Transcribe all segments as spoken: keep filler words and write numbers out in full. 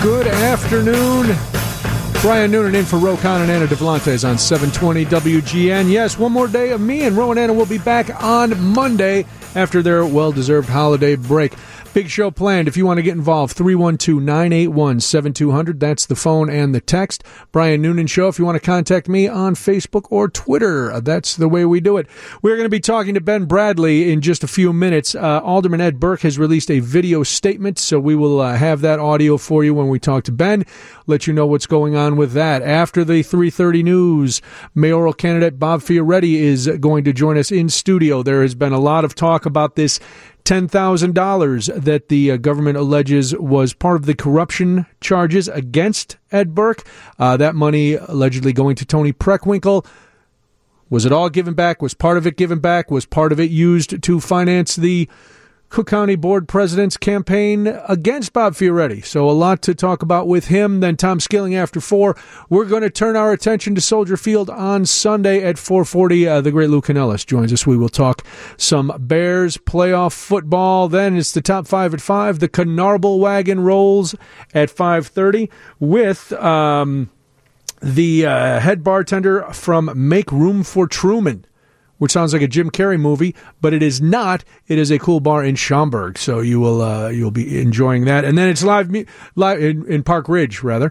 Good afternoon. Brian Noonan in for Rocon and Anna Devlantes on seven twenty W G N. Yes, one more day of me and Ro and Anna will be back on Monday after their well-deserved holiday break. Big show planned. If you want to get involved, three one two, nine eight one, seven two zero zero. That's the phone and the text. Brian Noonan Show. If you want to contact me on Facebook or Twitter, that's the way we do it. We're going to be talking to Ben Bradley in just a few minutes. Uh, Alderman Ed Burke has released a video statement, so we will uh, have that audio for you when we talk to Ben. Let you know what's going on with that. After the three thirty news, mayoral candidate Bob Fioretti is going to join us in studio. There has been a lot of talk about this ten thousand dollars that the uh, government alleges was part of the corruption charges against Ed Burke. Uh, that money allegedly going to Tony Preckwinkle. Was it all given back? Was part of it given back? Was part of it used to finance the Cook County Board President's campaign against Bob Fioretti? So a lot to talk about with him. Then Tom Skilling after four. We're going to turn our attention to Soldier Field on Sunday at four forty. Uh, the great Lou Canellis joins us. We will talk some Bears playoff football. Then it's the top five at five. The Canarble wagon rolls at five thirty with um, the uh, head bartender from Make Room for Truman, which sounds like a Jim Carrey movie, but it is not. It is a cool bar in Schaumburg, so you will uh, you'll be enjoying that. And then it's live, live in, in Park Ridge, rather.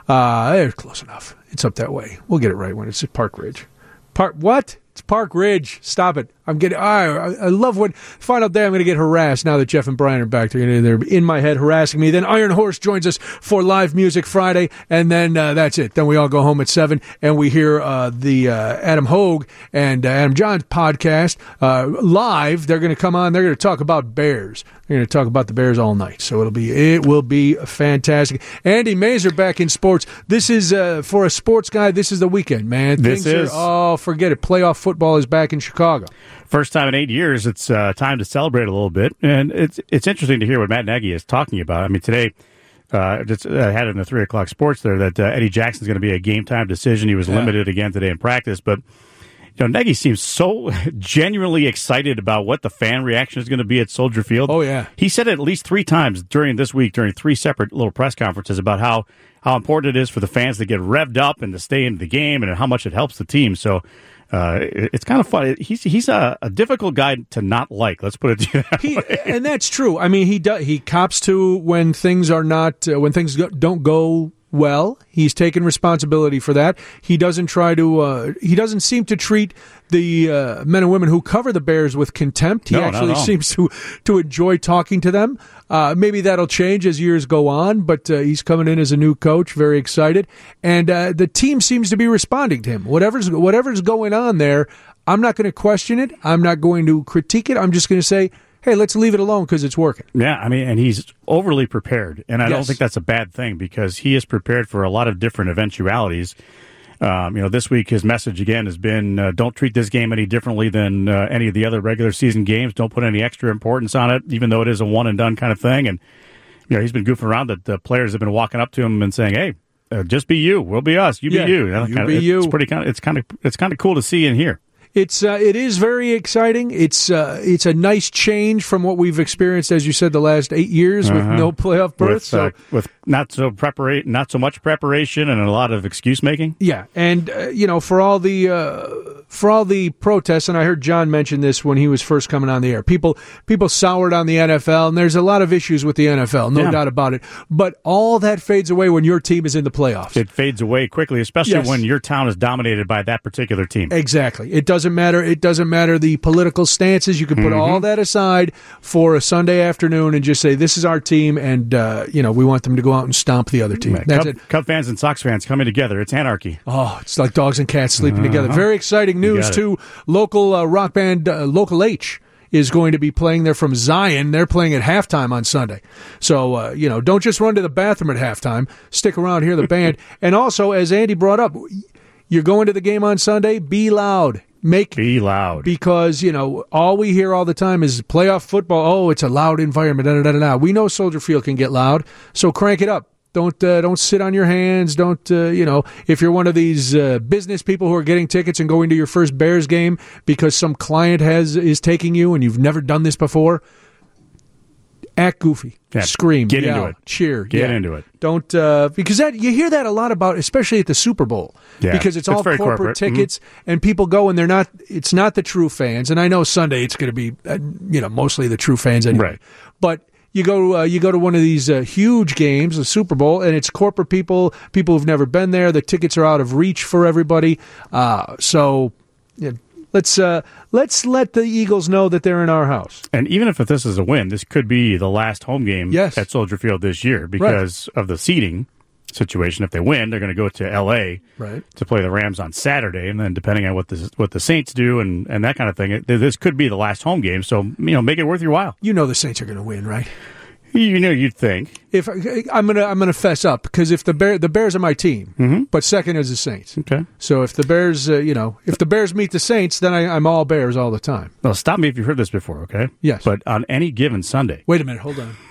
Uh, close enough. It's up that way. We'll get it right when it's at Park Ridge. Park what? It's Park Ridge. Stop it. I'm getting. I, I love when final day. I'm going to get harassed now that Jeff and Brian are back. They're going to they're in my head harassing me. Then Iron Horse joins us for Live Music Friday, and then uh, that's it. Then we all go home at seven, and we hear uh, the uh, Adam Hogue and uh, Adam John's podcast uh, live. They're going to come on. They're going to talk about Bears. They're going to talk about the Bears all night. So it'll be it will be fantastic. Andy Mazer back in sports. This is uh, for a sports guy. This is the weekend, man. This Things is. Are, oh, forget it. Playoff football is back in Chicago. First time in eight years, it's uh, time to celebrate a little bit. And it's it's interesting to hear what Matt Nagy is talking about. I mean, today, uh, just, uh, I had it in the three o'clock sports there that uh, Eddie Jackson's going to be a game-time decision. He was yeah. limited again today in practice. But, you know, Nagy seems so genuinely excited about what the fan reaction is going to be at Soldier Field. Oh, yeah. He said it at least three times during this week, during three separate little press conferences about how, how important it is for the fans to get revved up and to stay into the game and how much it helps the team. So, Uh, it's kind of fun. He's he's a, a difficult guy to not like. Let's put it to you that he, way. And that's true. I mean, he does, he cops to when things are not uh, when things go, don't go well. He's taken responsibility for that. He doesn't try to. Uh, he doesn't seem to treat the uh, men and women who cover the Bears with contempt. He no, actually seems to to enjoy talking to them. Uh, maybe that'll change as years go on, but uh, he's coming in as a new coach, very excited, and uh, the team seems to be responding to him. Whatever's whatever's going on there, I'm not going to question it. I'm not going to critique it. I'm just going to say, hey, let's leave it alone because it's working. Yeah, I mean, and he's overly prepared, and I yes. don't think that's a bad thing because he is prepared for a lot of different eventualities. Um, you know, this week his message again has been: uh, don't treat this game any differently than uh, any of the other regular season games. Don't put any extra importance on it, even though it is a one and done kind of thing. And you know, he's been goofing around that the players have been walking up to him and saying, "Hey, uh, just be you. We'll be us. You yeah, be you. You kind of, be it's you." Pretty kind of. It's kind of. It's kind of cool to see and hear. It's uh, it is very exciting. It's uh, it's a nice change from what we've experienced, as you said, the last eight years uh-huh. with no playoff berth. With, so uh, with not so prepara- not so much preparation and a lot of excuse making. Yeah, and uh, you know, for all the uh, for all the protests, and I heard John mention this when he was first coming on the air. People people soured on the N F L, and there's a lot of issues with the N F L, no yeah. doubt about it. But all that fades away when your team is in the playoffs. It fades away quickly, especially yes. when your town is dominated by that particular team. Exactly. It doesn't matter. It doesn't matter the political stances. You can put mm-hmm. all that aside for a Sunday afternoon and just say, this is our team, and uh, you know, we want them to go out and stomp the other team. Right. That's Cub, it. Cub fans and Sox fans coming together. It's anarchy. Oh, it's like dogs and cats sleeping uh-huh. together. Very exciting news, too. Local uh, rock band, uh, Local H, is going to be playing there from Zion. They're playing at halftime on Sunday. So, uh, you know, don't just run to the bathroom at halftime. Stick around, hear the band. And also, as Andy brought up, you're going to the game on Sunday, be loud. Make Be loud. Because, you know, all we hear all the time is playoff football. Oh, it's a loud environment. Da, da, da, da, da. We know Soldier Field can get loud, so crank it up. Don't uh, don't sit on your hands. Don't, uh, you know, if you're one of these uh, business people who are getting tickets and going to your first Bears game because some client has is taking you and you've never done this before, Act goofy. Yeah, Scream. Get yell, into it. Cheer. Get yeah. into it. Don't, uh, because that you hear that a lot about, especially at the Super Bowl. Yeah. Because it's, It's all very corporate, corporate. tickets, mm-hmm. and people go and they're not, it's not the true fans. And I know Sunday it's going to be, uh, you know, mostly the true fans anyway. Right. But you go, uh, you go to one of these uh, huge games, the Super Bowl, and it's corporate people, people who've never been there. The tickets are out of reach for everybody. Uh, so, yeah. Let's uh, let's let the Eagles know that they're in our house. And even if this is a win, this could be the last home game yes. at Soldier Field this year because right. of the seeding situation. If they win, they're going to go to L A right. to play the Rams on Saturday, and then depending on what the what the Saints do and, and that kind of thing, it, this could be the last home game. So you know, make it worth your while. You know the Saints are going to win, right? You know, you'd think. If I'm gonna, I'm gonna fess up because if the Bear, the Bears are my team, mm-hmm. but second is the Saints. Okay. So if the Bears, uh, you know, if the Bears meet the Saints, then I, I'm all Bears all the time. Well, stop me if you've heard this before, okay? Yes. But on any given Sunday. Wait a minute, hold on.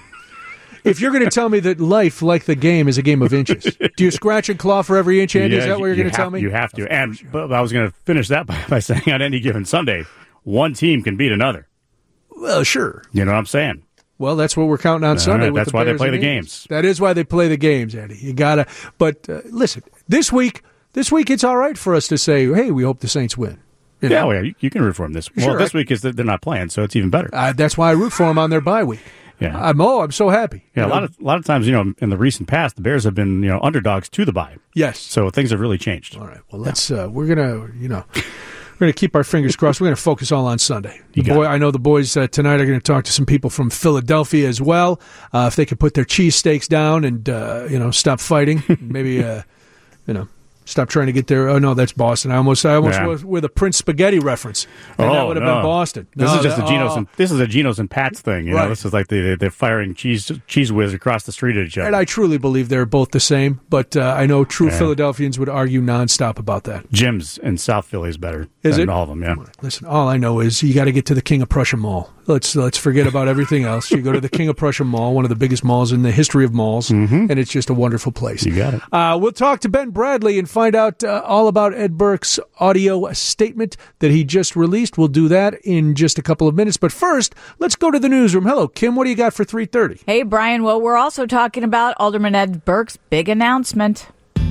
If you're going to tell me that life, like the game, is a game of inches, do you scratch and claw for every inch, Andy? Yeah, is that what you're you going to have, tell me? You have to. And but I was going to finish that by, by saying on any given Sunday, one team can beat another. Well, sure. You know what I'm saying? Well, that's what we're counting on Sunday. Right, with that's the why Bears they play and the Eagles. games. That is why they play the games, Andy. You gotta. But uh, listen, this week, this week it's all right for us to say, "Hey, we hope the Saints win." You yeah, know? well, yeah, you, you can root for them this. Well, sure, this I, week is that they're not playing, so it's even better. Uh, that's why I root for them on their bye week. Yeah, I'm oh, I'm so happy. Yeah, you a know? lot of a lot of times, you know, in the recent past, the Bears have been you know underdogs to the bye. Yes, so things have really changed. All right, well, let's. Yeah. Uh, we're gonna, you know. We're going to keep our fingers crossed. We're going to focus all on Sunday. The boy, I know the boys uh, tonight are going to talk to some people from Philadelphia as well. Uh, if they could put their cheesesteaks down and, uh, you know, stop fighting, maybe, uh, you know, stop trying to get there. Oh, no, that's Boston. I almost I almost yeah. was with a Prince Spaghetti reference. And oh, that would have no. been Boston. This no, is just that, a Geno's oh. and this is a Geno's and Pat's thing. You right. know, this is like they they're firing cheese cheese whiz across the street at each other. And I truly believe they're both the same, but uh, I know true yeah. Philadelphians would argue nonstop about that. Jim's in South Philly is better is than it? all of them. Yeah. Listen, all I know is you got to get to the King of Prussia Mall. Let's let's forget about everything else. You go to the King of Prussia Mall, one of the biggest malls in the history of malls, mm-hmm. and it's just a wonderful place. You got it. Uh, we'll talk to Ben Bradley and find out uh, all about Ed Burke's audio statement that he just released. We'll do that in just a couple of minutes. But first, let's go to the newsroom. Hello, Kim. What do you got for three thirty? Hey, Brian. Well, we're also talking about Alderman Ed Burke's big announcement.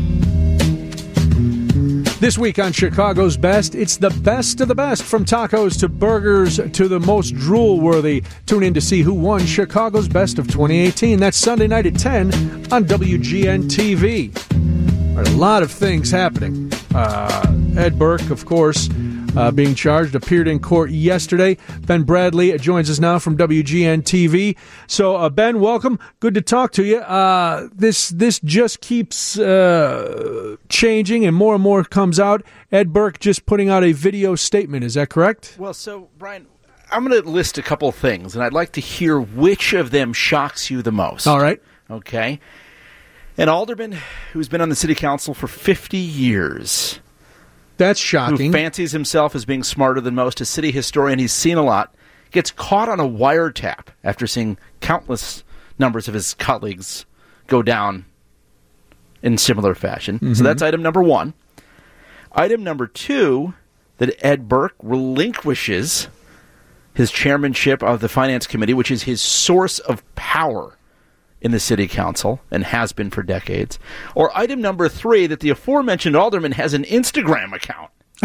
This week on Chicago's Best, it's the best of the best, from tacos to burgers to the most drool-worthy. Tune in to see who won Chicago's Best of twenty eighteen. That's Sunday night at ten on W G N T V. All right, a lot of things happening. Uh, Ed Burke, of course, uh, being charged, appeared in court yesterday. Ben Bradley joins us now from W G N T V. So, uh, Ben, welcome. Good to talk to you. Uh, this this just keeps uh, changing, and more and more comes out. Ed Burke just putting out a video statement. Is that correct? Well, so, Brian, I'm going to list a couple of things, and I'd like to hear which of them shocks you the most. All right. Okay. An alderman who's been on the city council for fifty years. That's shocking. Who fancies himself as being smarter than most, a city historian, he's seen a lot, gets caught on a wiretap after seeing countless numbers of his colleagues go down in similar fashion. Mm-hmm. So that's item number one. Item number two, that Ed Burke relinquishes his chairmanship of the Finance Committee, which is his source of power in the city council and has been for decades. Or item number three, that the aforementioned alderman has an Instagram account.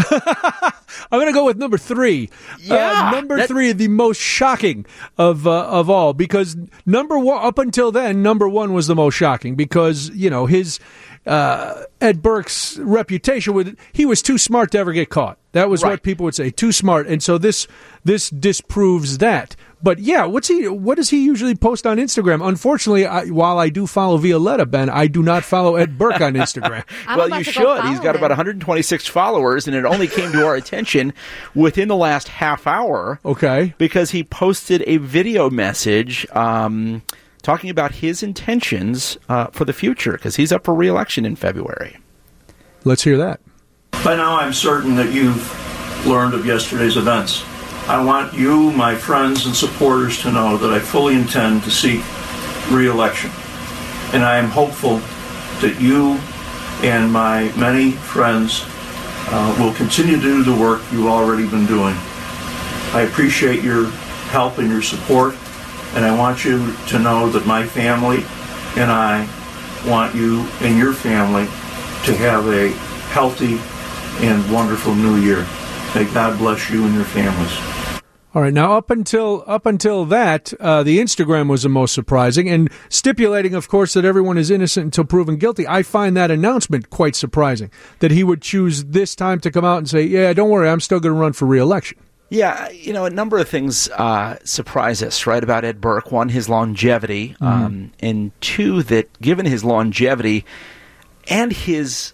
I'm going to go with number three. Yeah, uh, number that, three, the most shocking of uh, of all, because number one, up until then, number one was the most shocking because, you know, his uh, Ed Burke's reputation with he was too smart to ever get caught. That was right. what people would say, too smart, and so this this disproves that. But yeah, what's he? What does he usually post on Instagram? Unfortunately, I, while I do follow Violetta, Ben, I do not follow Ed Burke on Instagram. Well, you should. He's got him. about one hundred twenty-six followers, and it only came to our attention within the last half hour. Okay, because he posted a video message um, talking about his intentions uh, for the future, because he's up for re-election in February. Let's hear that. By now, I'm certain that you've learned of yesterday's events. I want you, my friends and supporters, to know that I fully intend to seek re-election. And I am hopeful that you and my many friends uh, will continue to do the work you've already been doing. I appreciate your help and your support, And I want you to know that my family and I want you and your family to have a healthy and wonderful new year. May God bless you and your families. All right, now up until up until that, uh, the Instagram was the most surprising, and stipulating, of course, that everyone is innocent until proven guilty. I find that announcement quite surprising, that he would choose this time to come out and say, yeah, don't worry, I'm still going to run for re-election. Yeah, you know, a number of things uh, surprise us, right, about Ed Burke. One, his longevity, mm-hmm. um, and two, that given his longevity and his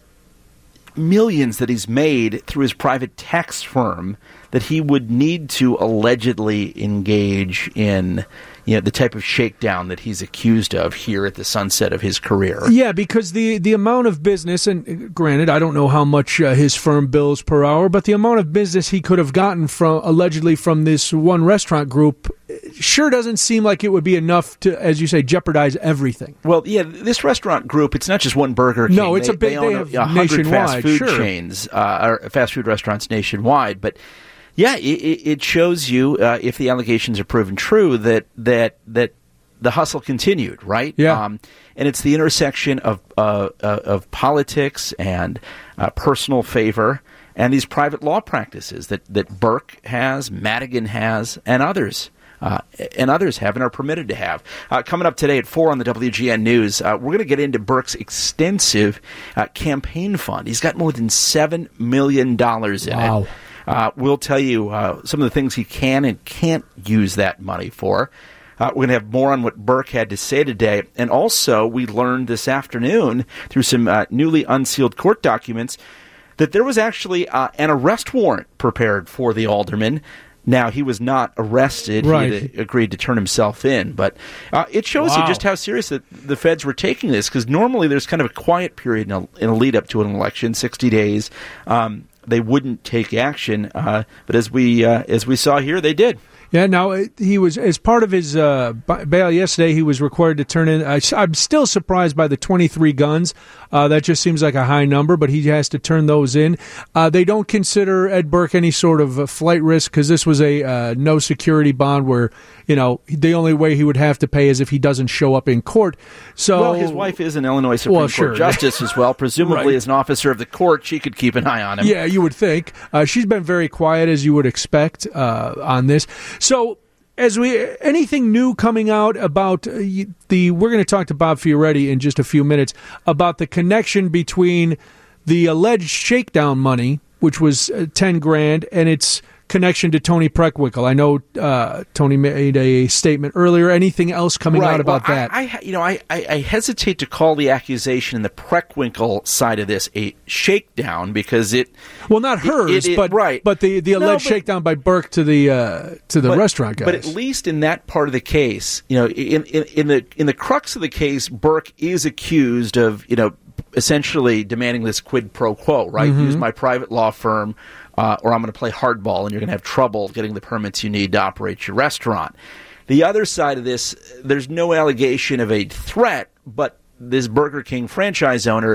millions that he's made through his private tax firm, that he would need to allegedly engage in, you know, the type of shakedown that he's accused of here at the sunset of his career. Yeah, because the, the amount of business, and granted, I don't know how much uh, his firm bills per hour, but the amount of business he could have gotten from allegedly from this one restaurant group sure doesn't seem like it would be enough to, as you say, jeopardize everything. Well, yeah, this restaurant group, it's not just one Burger King. No, it's they, a big, they own they a, a hundred fast food sure. chains, uh, or fast food restaurants nationwide, but yeah, it, it shows you, uh, if the allegations are proven true, that that that the hustle continued, right? Yeah. Um, and it's the intersection of uh, uh, of politics and uh, personal favor and these private law practices that, that Burke has, Madigan has, and others. Uh, and others have and are permitted to have. Uh, coming up today at four on the W G N News, uh, we're going to get into Burke's extensive uh, campaign fund. He's got more than seven million dollars in wow. it. Uh, we'll tell you uh, some of the things he can and can't use that money for. Uh, we're going to have more on what Burke had to say today. And also, we learned this afternoon through some uh, newly unsealed court documents that there was actually uh, an arrest warrant prepared for the alderman. Now, he was not arrested. Right. He had agreed to turn himself in. But uh, it shows wow. you just how serious the, the feds were taking this, because normally there's kind of a quiet period in a, in a lead-up to an election, sixty days. Um, they wouldn't take action. Uh, but as we uh, as we saw here, they did. Yeah, now, he was, as part of his uh, bail yesterday, he was required to turn in, I, I'm still surprised by the twenty-three guns. Uh, that just seems like a high number, but he has to turn those in. Uh, they don't consider Ed Burke any sort of a flight risk, because this was a uh, no security bond where, you know, the only way he would have to pay is if he doesn't show up in court. So, well, his wife is an Illinois Supreme well, Court sure. justice as well. Presumably, right. as an officer of the court, she could keep an eye on him. Yeah, you would think. Uh, she's been very quiet, as you would expect, uh, on this. So, as we anything new coming out about uh, the, we're going to talk to Bob Fioretti in just a few minutes about the connection between the alleged shakedown money, which was uh, ten grand, and its connection to Tony Preckwinkle. I know uh, Tony made a statement earlier. Anything else coming right. out about well, that? I, I, you know, I, I, I hesitate to call the accusation in the Preckwinkle side of this a shakedown, because it. Well, not hers, it, it, it, but right. but the, the alleged no, but, shakedown by Burke to the uh, to the but, restaurant guys. But at least in that part of the case, you know, in, in, in the in the crux of the case, Burke is accused of, you know, essentially demanding this quid pro quo, right? Mm-hmm. Use my private law firm. Uh, or I'm going to play hardball, and you're going to have trouble getting the permits you need to operate your restaurant. The other side of this, there's no allegation of a threat, but this Burger King franchise owner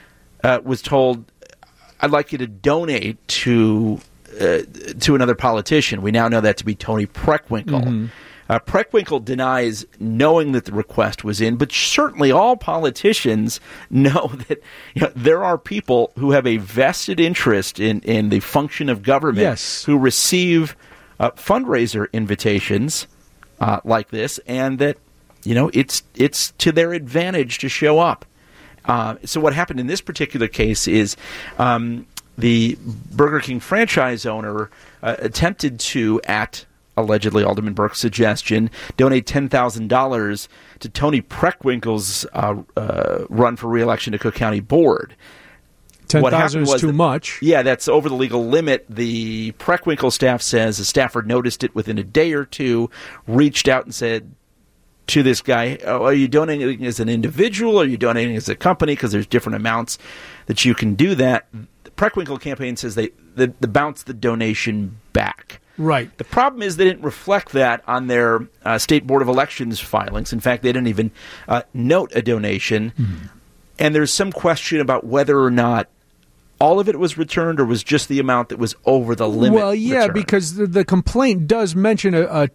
uh, was told, I'd like you to donate to uh, to another politician. We now know that to be Tony Preckwinkle. Mm-hmm. Uh, Preckwinkle denies knowing that the request was in, but certainly all politicians know that, you know, there are people who have a vested interest in, in the function of government, yes. who receive uh, fundraiser invitations uh, like this, and that, you know, it's it's to their advantage to show up. Uh, so what happened in this particular case is um, the Burger King franchise owner uh, attempted to, at allegedly Alderman Burke's suggestion, donate ten thousand dollars to Tony Preckwinkle's uh, uh, run for re-election to Cook County Board. ten thousand dollars is too that, much. Yeah, that's over the legal limit. The Preckwinkle staff says a staffer noticed it within a day or two, reached out and said to this guy, oh, are you donating as an individual? Or are you donating as a company? Because there's different amounts that you can do that. The Preckwinkle campaign says they, they, they bounce the donation back. Right. The problem is they didn't reflect that on their uh, State Board of Elections filings. In fact, they didn't even uh, note a donation. Mm-hmm. And there's some question about whether or not all of it was returned or was just the amount that was over the limit Well, yeah, returned. because the, the complaint does mention a, a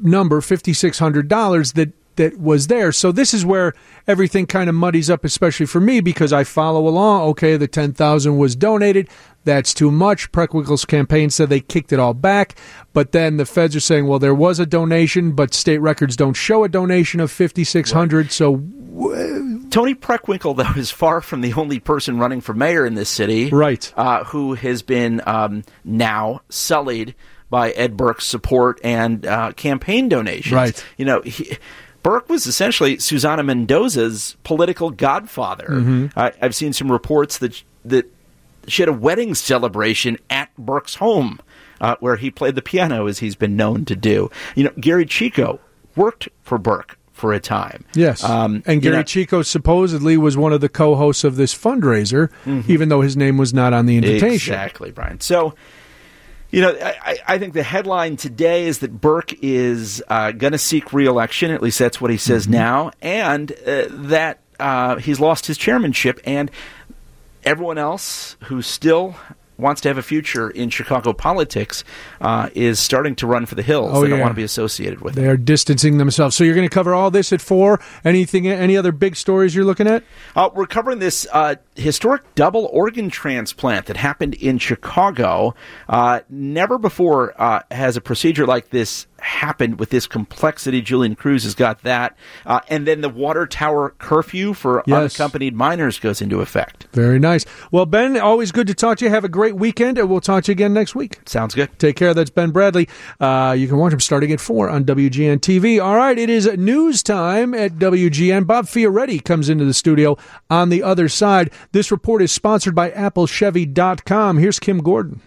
number, five thousand six hundred dollars, that that was there. So this is where everything kind of muddies up, especially for me, because I follow along. Okay, the ten thousand dollars was donated. That's too much. Preckwinkle's campaign said they kicked it all back. But then the feds are saying, well, there was a donation, but state records don't show a donation of five thousand six hundred dollars. So Toni Preckwinkle, though, is far from the only person running for mayor in this city. Right. Uh, who has been um, now sullied by Ed Burke's support and uh, campaign donations. Right. You know, he, Burke was essentially Susana Mendoza's political godfather. Mm-hmm. I, I've seen some reports that that she had a wedding celebration at Burke's home, uh, where he played the piano, as he's been known to do. You know, Gary Chico worked for Burke for a time. Yes. Um, and Gary you know, Chico supposedly was one of the co-hosts of this fundraiser, mm-hmm. even though his name was not on the invitation. Exactly, Brian. So, you know, I, I think the headline today is that Burke is uh, going to seek re-election. At least that's what he says mm-hmm. now. And uh, that uh, he's lost his chairmanship. And everyone else who still wants to have a future in Chicago politics uh, is starting to run for the hills. Oh, they yeah. don't want to be associated with they it. They are distancing themselves. So you're going to cover all this at four. Anything? Any other big stories you're looking at? Uh, we're covering this uh, historic double organ transplant that happened in Chicago. Uh, never before uh, has a procedure like this happened with this complexity. Julian Cruz has got that. Uh, and then the water tower curfew for yes. unaccompanied minors goes into effect. Very nice. Well, Ben, always good to talk to you. Have a great weekend, and we'll talk to you again next week. Sounds good. Take care. That's Ben Bradley. Uh, you can watch him starting at four on W G N T V. All right, it is news time at W G N. Bob Fioretti comes into the studio on the other side. This report is sponsored by Apple Chevy dot com. Here's Kim Gordon.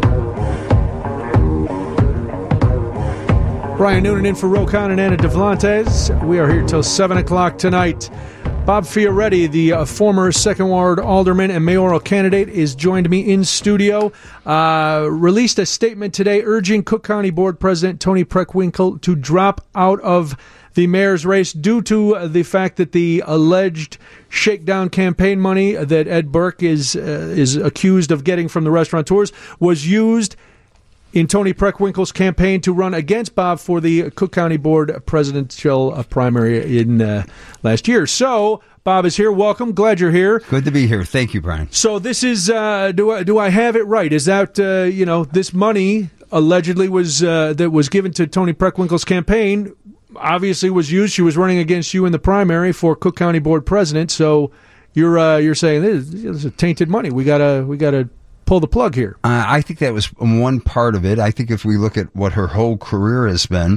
Brian Noonan in for Rocon and Anna Devlantes. We are here till seven o'clock tonight. Bob Fioretti, the uh, former Second Ward alderman and mayoral candidate, is joined me in studio. Uh, released a statement today urging Cook County Board President Toni Preckwinkle to drop out of the mayor's race due to the fact that the alleged shakedown campaign money that Ed Burke is uh, is accused of getting from the restaurateurs was used in Toni Preckwinkle's campaign to run against Bob for the Cook County Board presidential primary in uh, last year. So Bob is here. Welcome. Glad you're here. Good to be here. Thank you, Brian. So this is, uh, do I, do I have it right? Is that, uh, you know, this money allegedly was, uh, that was given to Toni Preckwinkle's campaign obviously was used. She was running against you in the primary for Cook County Board president. So you're, uh, you're saying this is, this is tainted money. We gotta, we gotta pull the plug here. Uh, I think that was one part of it. I think if we look at what her whole career has been,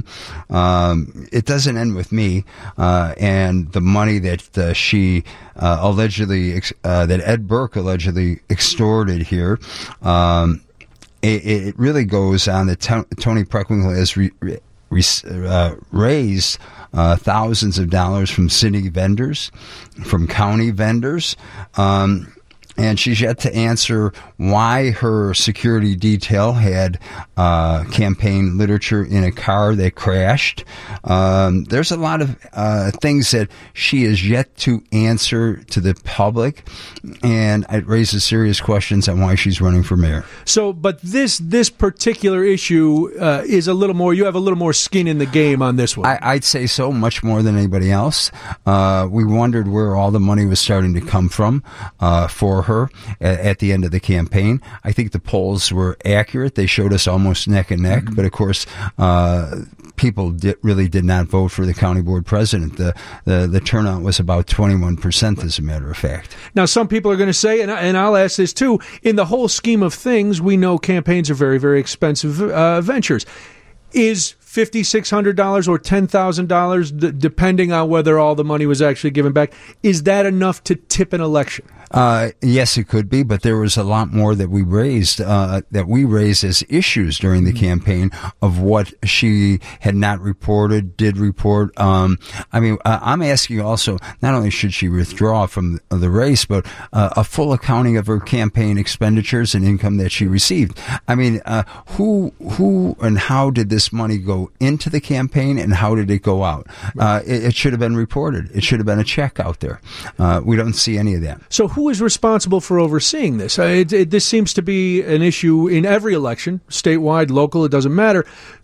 um, it doesn't end with me. Uh, and the money that uh, she uh, allegedly, uh, that Ed Burke allegedly extorted here, um, it, it really goes on that t- Toni Preckwinkle has re- re- uh, raised uh, thousands of dollars from city vendors, from county vendors, um, and she's yet to answer why her security detail had uh, campaign literature in a car that crashed. Um, there's a lot of uh, things that she is yet to answer to the public, and it raises serious questions on why she's running for mayor. So, but this this particular issue uh, is a little more, you have a little more skin in the game on this one. I, I'd say so, much more than anybody else. Uh, we wondered where all the money was starting to come from uh, for her at, at the end of the campaign. I think the polls were accurate. They showed us almost neck and neck, mm-hmm. but of course, uh, people did, really did not vote for the county board president. The, the the turnout was about twenty-one percent, as a matter of fact. Now, some people are going to say, and, I, and I'll ask this too, in the whole scheme of things, we know campaigns are very, very expensive uh, ventures. Is five thousand six hundred dollars or ten thousand dollars, d- depending on whether all the money was actually given back, is that enough to tip an election? Uh, yes, it could be, but there was a lot more that we raised, uh, that we raised as issues during the mm-hmm. campaign of what she had not reported, did report. Um, I mean, uh, I'm asking also, not only should she withdraw from the, the race, but uh, a full accounting of her campaign expenditures and income that she received. I mean, uh, who, who and how did this money go into the campaign and how did it go out? Uh, it, it should have been reported. It should have been a check out there. Uh, we don't see any of that. So who is responsible for overseeing this? Uh, it, it, this seems to be an issue in every election, statewide, local, it doesn't matter.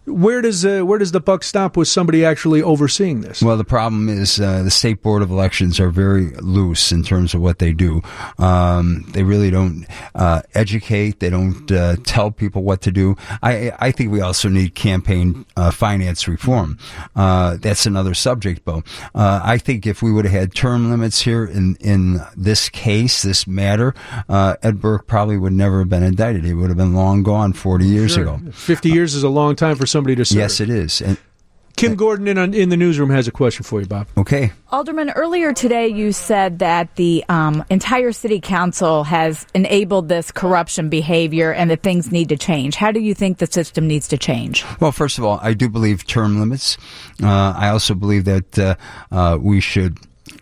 where does uh, where does the buck stop with somebody actually overseeing this? Well, the problem is uh, the State Board of Elections are very loose in terms of what they do. Um, they really don't uh, educate. They don't uh, tell people what to do. I, I think we also need campaign uh, finance reform. Uh, that's another subject, Bo. Uh, I think if we would have had term limits here in, in this case, this matter, uh, Ed Burke probably would never have been indicted. He would have been long gone forty years Sure. ago. fifty years is a long time for somebody to serve. Yes, it is. And, Kim Gordon in, in the newsroom has a question for you, Bob. okay. Alderman, earlier today you said that the um, entire city council has enabled this corruption behavior and that things need to change. How do you think the system needs to change? Well, first of all, I do believe term limits. Uh, I also believe that uh, uh, we should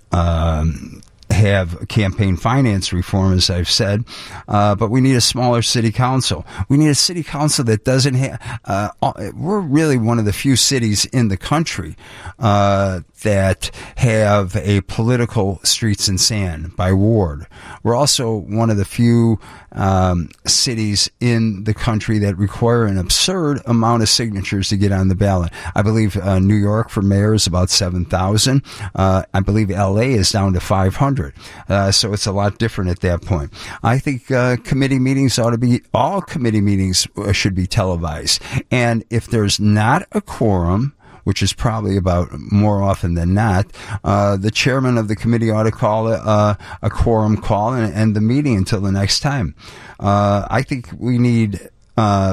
um, have campaign finance reform, as I've said, uh, but we need a smaller city council. We need a city council that doesn't have, uh, we're really one of the few cities in the country uh, that have a political streets and sand by ward. We're also one of the few um, cities in the country that require an absurd amount of signatures to get on the ballot. I believe uh, New York for mayor is about seven thousand. Uh, I believe L A is down to five hundred. Uh, so it's a lot different at that point. I think uh, committee meetings ought to be, all committee meetings should be televised. And if there's not a quorum, which is probably about more often than not, uh, the chairman of the committee ought to call a, a quorum call and end the meeting until the next time. Uh, I think we need uh,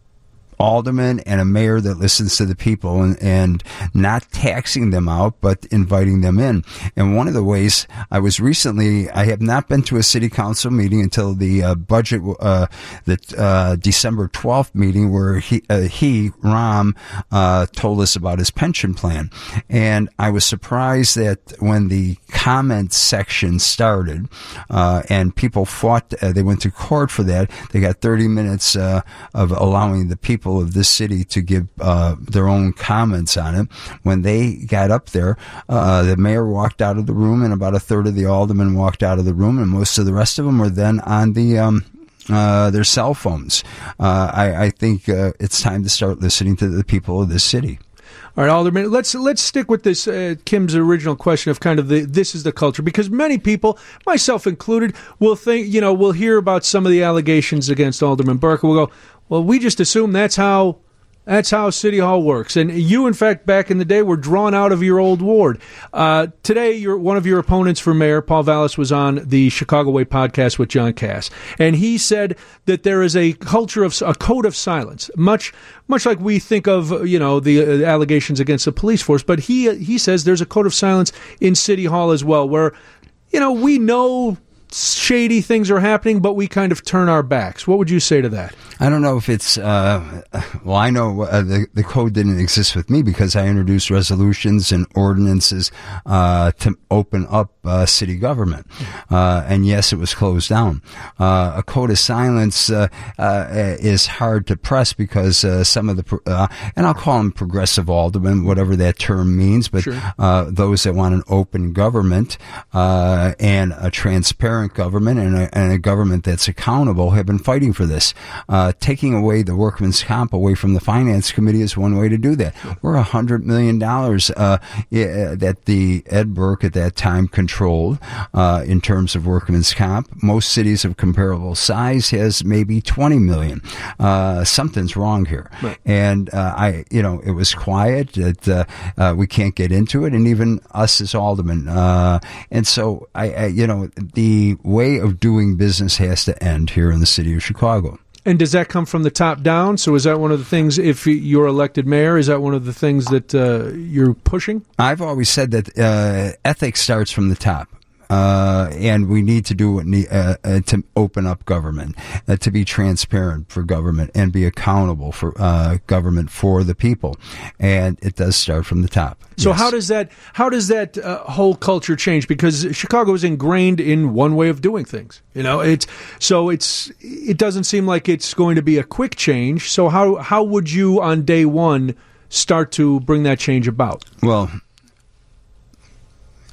aldermen and a mayor that listens to the people and, and not taxing them out, but inviting them in. And one of the ways I was recently, I have not been to a city council meeting until the uh, budget, uh, the uh, December twelfth meeting where he, uh, he Ram, uh, told us about his pension plan. And I was surprised that when the comment section started, uh, and people fought, uh, they went to court for that, they got thirty minutes uh, of allowing the people of this city to give uh, their own comments on it. When they got up there, uh, the mayor walked out of the room, and about a third of the aldermen walked out of the room, and most of the rest of them were then on the um, uh, their cell phones. Uh, I, I think uh, it's time to start listening to the people of this city. All right, Alderman, let's let's stick with this uh, Kim's original question of kind of the this is the culture, because many people, myself included, will think, you know, we'll hear about some of the allegations against Alderman Burke, and we'll go, well, we just assume that's how that's how City Hall works. And you, in fact, back in the day, were drawn out of your old ward. Uh, today, you're, one of your opponents for mayor, Paul Vallis, was on the Chicago Way podcast with John Cass, and he said that there is a culture of a code of silence, much much like we think of, you know, the uh, allegations against the police force. But he he says there's a code of silence in City Hall as well, where, you know, we know shady things are happening, but we kind of turn our backs. What would you say to that? I don't know if it's, uh, well, I know uh, the, the code didn't exist with me because I introduced resolutions and ordinances uh, to open up uh, city government. Uh, and yes, it was closed down. Uh, a code of silence uh, uh, is hard to press because uh, some of the, uh, and I'll call them progressive aldermen, whatever that term means, but Sure. uh, those that want an open government uh, and a transparent government and a, and a government that's accountable have been fighting for this. Uh, taking away the workman's comp away from the finance committee is one way to do that. We're a hundred million dollars uh, that the Ed Burke at that time controlled uh, in terms of workman's comp. Most cities of comparable size has maybe twenty million. Uh, something's wrong here, right. and uh, I, you know, it was quiet. That uh, uh, we can't get into it, and even us as aldermen. Uh, and so I, I, you know, the way of doing business has to end here in the city of Chicago. And does that come from the top down? So is that one of the things, if you're elected mayor, is that one of the things that uh, you're pushing? I've always said that uh, ethics starts from the top. Uh, and we need to do what need, uh, uh, to open up government, uh, to be transparent for government and be accountable for uh, government for the people. And it does start from the top. So Yes. how does that how does that uh, whole culture change? Because Chicago is ingrained in one way of doing things. You know, it's so it's it doesn't seem like it's going to be a quick change. So how how would you on day one start to bring that change about? Well,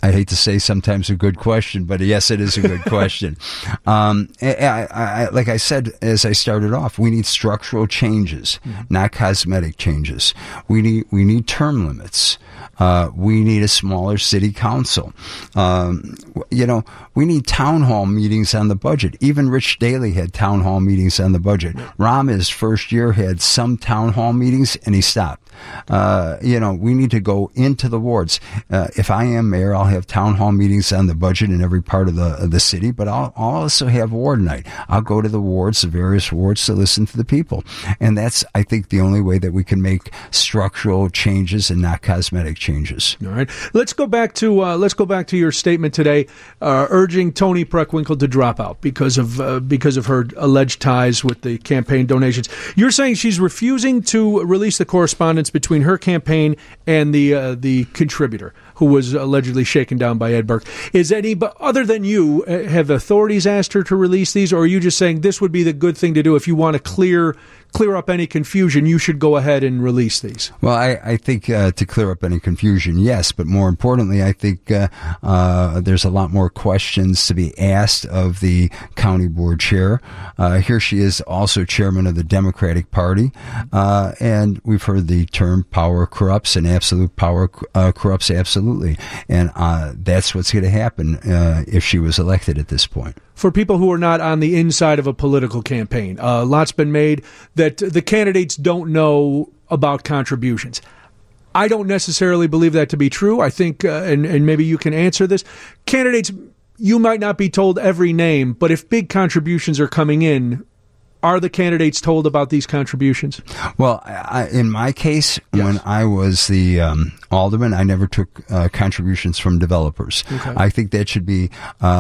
I hate to say sometimes a good question, but yes, it is a good question. Um, I, I, I, like I said, as I started off, we need structural changes, mm-hmm. not cosmetic changes. We need we need term limits. Uh, we need a smaller city council. Um, you know, we need town hall meetings on the budget. Even Rich Daley had town hall meetings on the budget. Rahm, his first year, had some town hall meetings, and he stopped. Uh, you know, we need to go into the wards. Uh, if I am mayor, I'll have town hall meetings on the budget in every part of the of the city, but I'll, I'll also have ward night. I'll go to the wards, the various wards, to listen to the people. And that's, I think, the only way that we can make structural changes and not cosmetic changes. All right. Let's go back to uh, let's go back to your statement today, uh, urging Toni Preckwinkle to drop out because of uh, because of her alleged ties with the campaign donations. You're saying she's refusing to release the correspondence between her campaign and the uh, the contributor who was allegedly shaken down by Ed Burke. Is any but other than you, uh, have authorities asked her to release these, or are you just saying this would be the good thing to do if you want to clear clear up any confusion? You should go ahead and release these. Well, I, I think uh, to clear up any confusion, yes, but more importantly, I think uh, uh, there's a lot more questions to be asked of the county board chair. Uh, here she is, also chairman of the Democratic Party, uh, and we've heard the term "power corrupts," and absolute power uh, corrupts absolutely, and uh, that's what's going to happen uh, if she was elected at this point. For people who are not on the inside of a political campaign, a lot's been made that the candidates don't know about contributions. I don't necessarily believe that to be true. I think, uh, and, and maybe you can answer this, candidates, you might not be told every name, but if big contributions are coming in, are the candidates told about these contributions? Well, I, in my case, yes. when I was the um, alderman, I never took uh, contributions from developers. Okay. I think that should be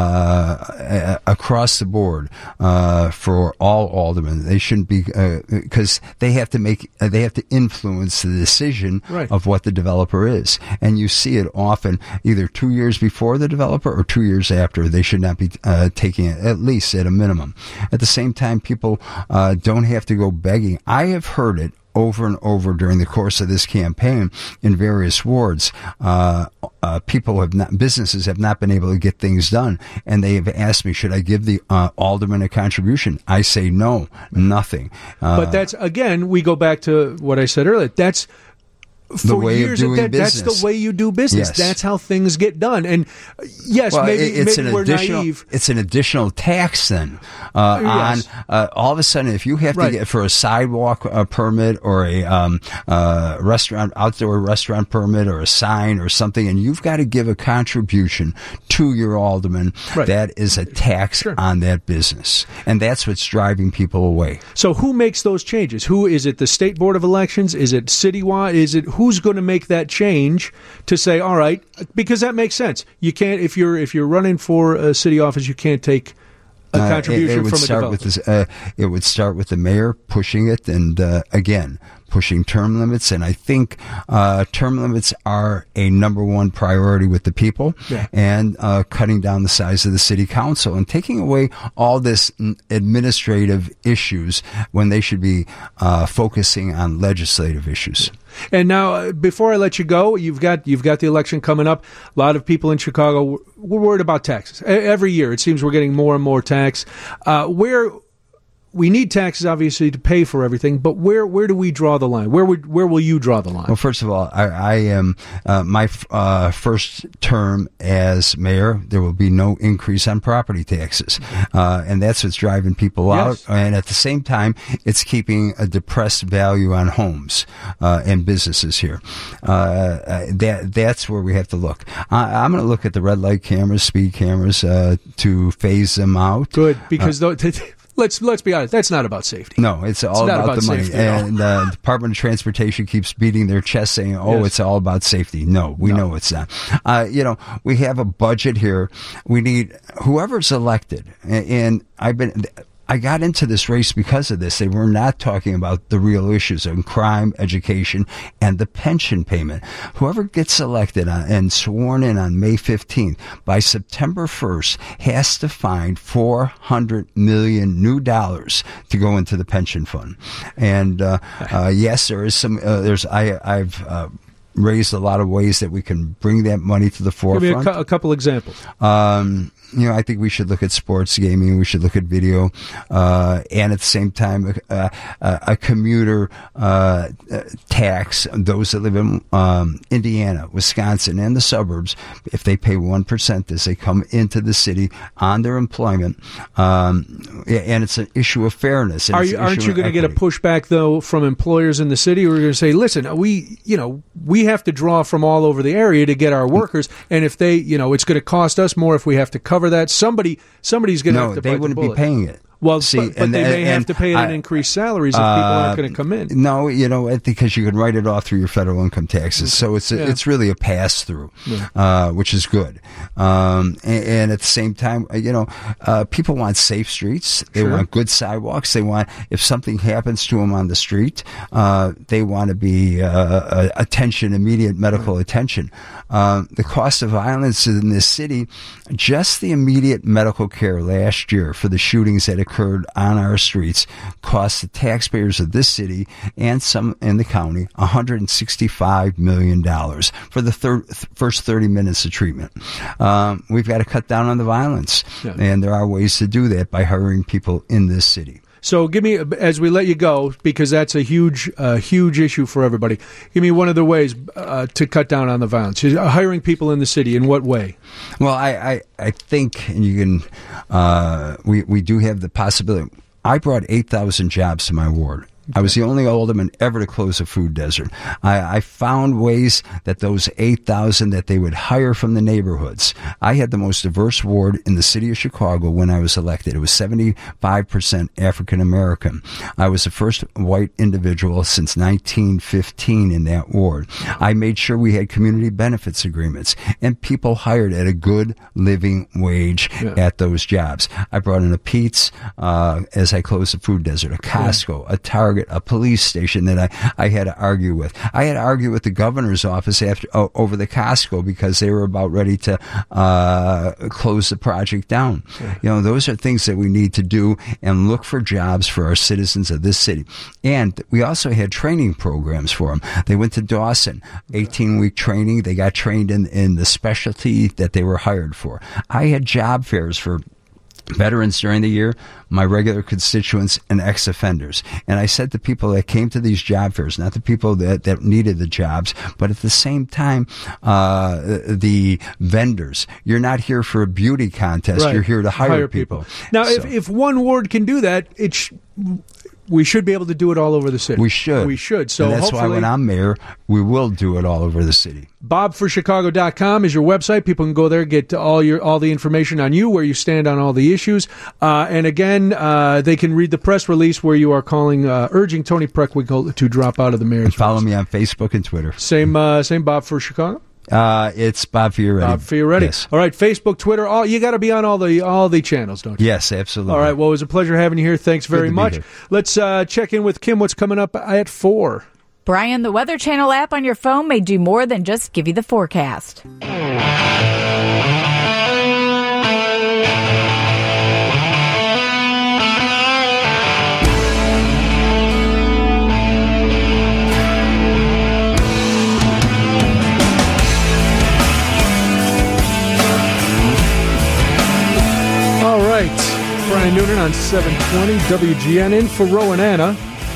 uh, a- across the board uh, for all aldermen. They shouldn't be, because uh, they have to make, uh, they have to influence the decision right. of what the developer is. And you see it often either two years before the developer or two years after. They should not be uh, taking it, at least at a minimum. At the same time, people Uh, don't have to go begging. I have heard it over and over during the course of this campaign in various wards. Uh, uh, people have not, businesses have not been able to get things done, and they have asked me, should I give the uh, alderman a contribution? I say no, nothing. Uh, but that's, again, we go back to what I said earlier. That's For the way years, of doing that, business. That's the way you do business. Yes. That's how things get done. And uh, yes, well, maybe, it's maybe an we're additional, naive. It's an additional tax then uh, Yes. on uh, all of a sudden. If you have Right. to get for a sidewalk uh, permit or a um, uh, restaurant outdoor restaurant permit or a sign or something, and you've got to give a contribution to your alderman, Right. that is a tax Sure. on that business, and that's what's driving people away. So who makes those changes? Who is it? The state board of elections? Is it citywide? Is it who's going to make that change to say, all right, because that makes sense. You can't, if you're if you're running for a city office, you can't take a Uh, contribution it, it would from a start developer. with this, uh, it would start with the mayor pushing it, and uh, again pushing term limits. And I think uh, term limits are a number one priority with the people, Yeah. and uh, cutting down the size of the city council and taking away all this administrative issues when they should be uh, focusing on legislative issues. And now, uh, before I let you go, you've got you've got the election coming up. A lot of people in Chicago, we're worried about taxes. E- Every year, it seems we're getting more and more tax. Uh, where we need taxes, obviously, to pay for everything. But where where do we draw the line? Where would where will you draw the line? Well, first of all, I, I am uh, my uh, first term as mayor. There will be no increase on property taxes, uh, and that's what's driving people Yes. out. And at the same time, it's keeping a depressed value on homes uh, and businesses here. Uh, that that's where we have to look. I, I'm going to look at the red light cameras, speed cameras, uh, to phase them out. Good, because uh, th- let's let's be honest, that's not about safety. No, it's all It's not about, about the money. safety at all. And the Department of Transportation keeps beating their chest saying, oh, Yes. it's all about safety. No, we No. know it's not. Uh, you know, we have a budget here. We need whoever's elected. And, and I've been... I got into this race because of this. They were not talking about the real issues of crime, education, and the pension payment. Whoever gets elected on, and sworn in on May fifteenth, by September first, has to find four hundred million new dollars to go into the pension fund. And uh, uh, yes, there is some. Uh, there's I, I've. Uh, raised a lot of ways that we can bring that money to the forefront. Give me a, cu- a couple examples. Um, you know, I think we should look at sports gaming. We should look at video, uh, and at the same time, uh, uh, a commuter uh, tax. Those that live in um, Indiana, Wisconsin, and the suburbs, if they pay one percent as they come into the city on their employment, um, and it's an issue of fairness. Are you, aren't you going to get a pushback though from employers in the city who are going to say, "Listen, we, you know, we have to draw from all over the area to get our workers, and if they, you know, it's going to cost us more if we have to cover that." Somebody, somebody's going to no, have to. they bite wouldn't the bullet. be paying it. Well, See, but, but and, they may and, have to pay it in I, increased salaries if people uh, aren't going to come in. No, you know, because you can write it off through your federal income taxes. So it's a, Yeah. it's really a pass through, Yeah. uh, which is good. Um, and, and at the same time, you know, uh, people want safe streets. They Sure. want good sidewalks. They want, if something happens to them on the street, uh, they want to be uh, attention, immediate medical right. attention. Uh, the cost of violence in this city, just the immediate medical care last year for the shootings that occurred on our streets cost the taxpayers of this city and some in the county one hundred sixty-five million dollars for the thir- th- first thirty minutes of treatment. Um, we've got to cut down on the violence, yeah. and there are ways to do that by hiring people in this city. So give me, as we let you go, because that's a huge, uh, huge issue for everybody, give me one of the ways uh, to cut down on the violence. You're hiring people in the city, in what way? Well, I, I, I think, and you can, uh, we, we do have the possibility. I brought eight thousand jobs to my ward. I was the only alderman ever to close a food desert. I, I found ways that those eight thousand that they would hire from the neighborhoods. I had the most diverse ward in the city of Chicago when I was elected. It was seventy-five percent African American. I was the first white individual since nineteen fifteen in that ward. I made sure we had community benefits agreements and people hired at a good living wage yeah. at those jobs. I brought in a Pete's uh, as I closed the food desert, a Costco, yeah. a Target, a police station that I, I had to argue with. I had to argue with the governor's office after oh, over the Costco because they were about ready to uh, close the project down. Yeah. You know, those are things that we need to do and look for jobs for our citizens of this city. And we also had training programs for them. They went to Dawson, eighteen-week training. They got trained in, in the specialty that they were hired for. I had job fairs for veterans during the year, my regular constituents, and ex-offenders. And I said to people that came to these job fairs, not the people that, that needed the jobs, but at the same time, uh, the vendors, you're not here for a beauty contest, right. you're here to hire, hire people. people. Now, so. if, if one ward can do that, it sh- we should be able to do it all over the city. We should. We should. So and that's why when I'm mayor, we will do it all over the city. bob for chicago dot com is your website. People can go there, get all your all the information on you, where you stand on all the issues. Uh, and again, uh, they can read the press release where you are calling, uh, urging Tony Preckwinkle to drop out of the mayor's and follow race. me on Facebook and Twitter. Same, uh, same Bob for Chicago? Uh, it's Bob Fioretti. Bob Fioretti. Yes. All right, Facebook, Twitter, all you got to be on all the all the channels, don't you? Yes, absolutely. All right, well, it was a pleasure having you here. Thanks very much. Here. Let's uh, check in with Kim. What's coming up at four? Brian, the Weather Channel app on your phone may do more than just give you the forecast. All right, Brian Noonan on seven twenty W G N in for Roe and Anna.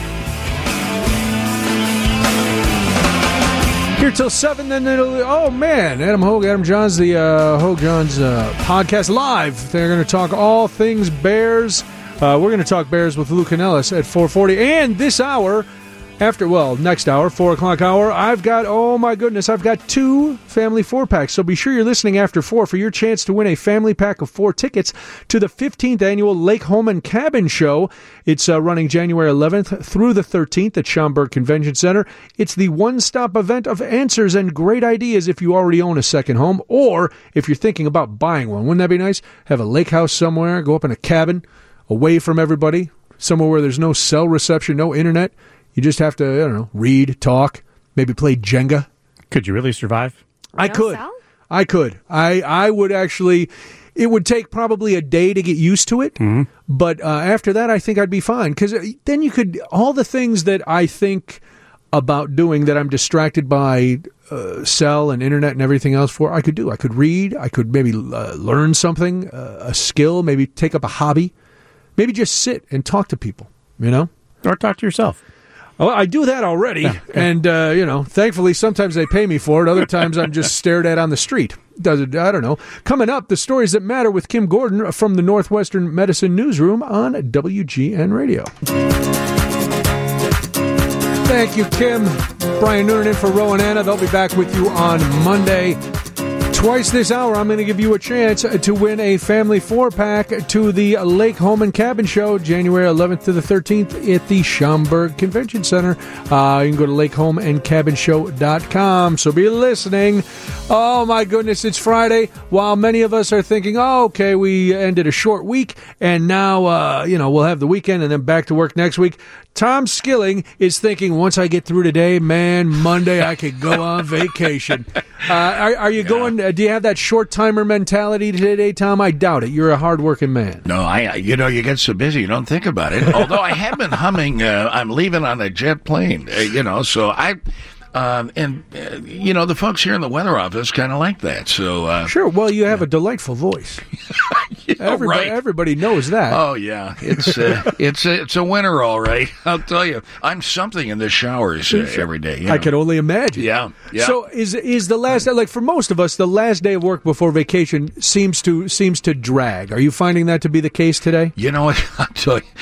Here till seven, then it'll, oh man, Adam Hogue, Adam Johns, the uh, Hogue Johns uh, podcast live. They're going to talk all things Bears. Uh, we're going to talk Bears with Luke Canellis at four forty. And this hour, after, well, next hour, four o'clock hour, I've got, oh my goodness, I've got two family four-packs. So be sure you're listening after four for your chance to win a family pack of four tickets to the fifteenth annual Lake Holman Cabin Show. It's uh, running January eleventh through the thirteenth at Schaumburg Convention Center. It's the one-stop event of answers and great ideas if you already own a second home or if you're thinking about buying one. Wouldn't that be nice? Have a lake house somewhere, go up in a cabin, away from everybody, somewhere where there's no cell reception, no internet. You just have to, I don't know, read, talk, maybe play Jenga. Could you really survive? I could. I could. I, I would actually, it would take probably a day to get used to it. Mm-hmm. But uh, after that, I think I'd be fine. Because then you could, all the things that I think about doing that I'm distracted by uh, cell and internet and everything else for, I could do. I could read. I could maybe uh, learn something, uh, a skill, maybe take up a hobby, maybe just sit and talk to people, you know? Or talk to yourself. Well, I do that already, and, uh, you know, thankfully sometimes they pay me for it. Other times I'm just stared at on the street. Does it? I don't know. Coming up, the stories that matter with Kim Gordon from the Northwestern Medicine Newsroom on W G N Radio. Thank you, Kim. Brian Noonan in for Roe and Anna. They'll be back with you on Monday. Twice this hour, I'm going to give you a chance to win a family four-pack to the Lake Home and Cabin Show, January eleventh to the thirteenth at the Schaumburg Convention Center. Uh, you can go to lake home and cabin show dot com, so be listening. Oh, my goodness, it's Friday. While many of us are thinking, oh, okay, we ended a short week, and now, uh, you know, we'll have the weekend and then back to work next week. Tom Skilling is thinking, once I get through today, man, Monday I could go on vacation. Uh, are, are you yeah. going, uh, do you have that short-timer mentality today, Tom? I doubt it. You're a hard-working man. No, I. you know, you get so busy you don't think about it. Although I have been humming, uh, I'm leaving on a jet plane, uh, you know, so I... Um, and, uh, you know, the folks here in the weather office kind of like that. So uh, Sure. Well, you have yeah. a delightful voice. you know, everybody, right. everybody knows that. Oh, yeah. It's uh, it's a, it's a winter, all right. I'll tell you. I'm something in the showers uh, every day. You know? I can only imagine. Yeah. yeah. So is is the last, like for most of us, the last day of work before vacation seems to seems to drag. Are you finding that to be the case today? You know what? I'll tell you.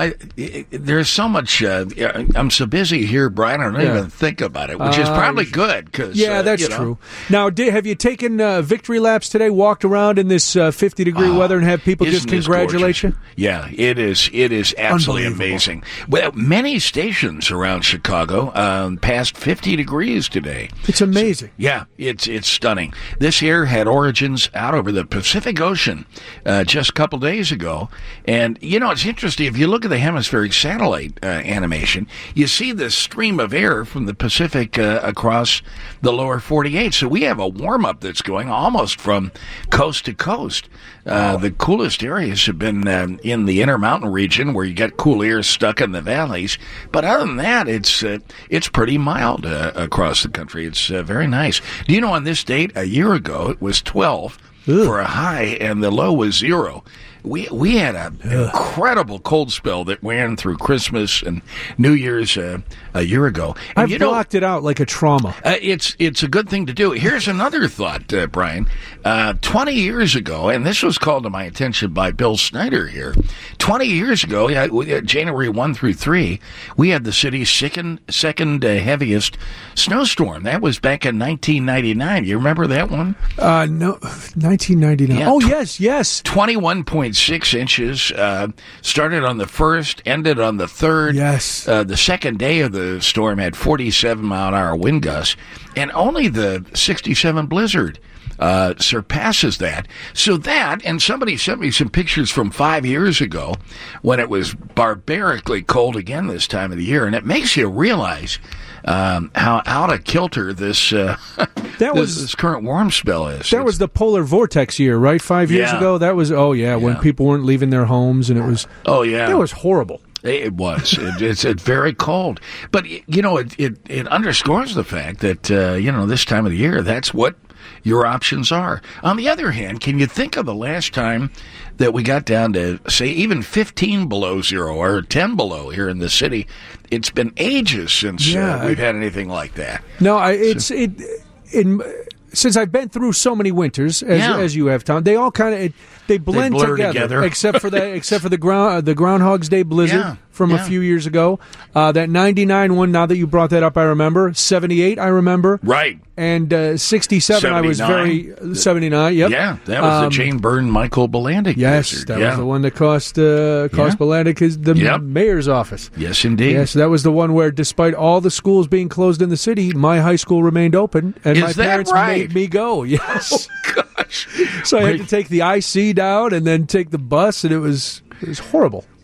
I, there's so much. Uh, I'm so busy here, Brian, I don't yeah. even think about it. Which is probably uh, good. Cause, yeah, uh, that's you know. true. Now, did, have you taken uh, victory laps today, walked around in this uh, fifty-degree oh, weather and have people just congratulate you? Yeah, it is It is absolutely amazing. Well, many stations around Chicago um, passed fifty degrees today. It's amazing. So, yeah, it's it's stunning. This air had origins out over the Pacific Ocean uh, just a couple days ago. And, you know, it's interesting. If you look at the hemispheric satellite uh, animation, you see this stream of air from the Pacific uh, across the lower forty-eight. So we have a warm-up that's going almost from coast to coast. Uh, wow. The coolest areas have been um, in the Intermountain region where you get cool air stuck in the valleys. But other than that, it's uh, it's pretty mild uh, across the country. It's uh, very nice. Do you know on this date, a year ago, it was twelve Ugh. For a high, and the low was zero. We we had an incredible cold spell that ran through Christmas and New Year's uh, a year ago. And I've you know, blocked it out like a trauma. Uh, it's it's a good thing to do. Here's another thought, uh, Brian. Uh, Twenty years ago, and this was called to my attention by Bill Snyder here. Twenty years ago, yeah, January one through three, we had the city's second second uh, heaviest snowstorm. That was back in nineteen ninety-nine. You remember that one? Uh, no, nineteen ninety-nine. Yeah, oh tw- yes, yes. Twenty-one point six inches. Uh, started on the first, ended on the third. Yes. Uh, the second day of the storm had forty-seven mile an hour wind gusts, and only the sixty-seven blizzard uh, surpasses that. So that, and somebody sent me some pictures from five years ago when it was barbarically cold again this time of the year, and it makes you realize Um, how out of kilter this uh, that was this, this current warm spell is. That it's, was the polar vortex year, right? Five years yeah. ago. That was oh yeah, yeah, when people weren't leaving their homes, and it was oh yeah, it was horrible. It was. it, it's, it's very cold, but you know it it, it underscores the fact that uh, you know this time of the year that's what your options are. On the other hand, can you think of the last time that we got down to, say, even fifteen below zero or ten below here in the city? It's been ages since yeah, uh, we've I, had anything like that. No, I, it's so, it in since I've been through so many winters as yeah. as you have, Tom. They all kind of they blend they blur together, together. except for the except for the ground the Groundhog's Day blizzard. Yeah. From yeah. a few years ago. Uh, that ninety-nine one, now that you brought that up, I remember. seventy-eight, I remember. Right. And uh, sixty-seven, I was very... seventy-nine, yep. Yeah, that was um, the Jane Byrne, Michael Balandic Yes, blizzard. that yeah. was the one that cost, uh, cost yeah. Balandic his, the yep. mayor's office. Yes, indeed. Yes, that was the one where, despite all the schools being closed in the city, my high school remained open, and Is my that parents right? made me go. Yes. Oh, gosh. So I Right. had to take the I C down and then take the bus, and it was... It was horrible.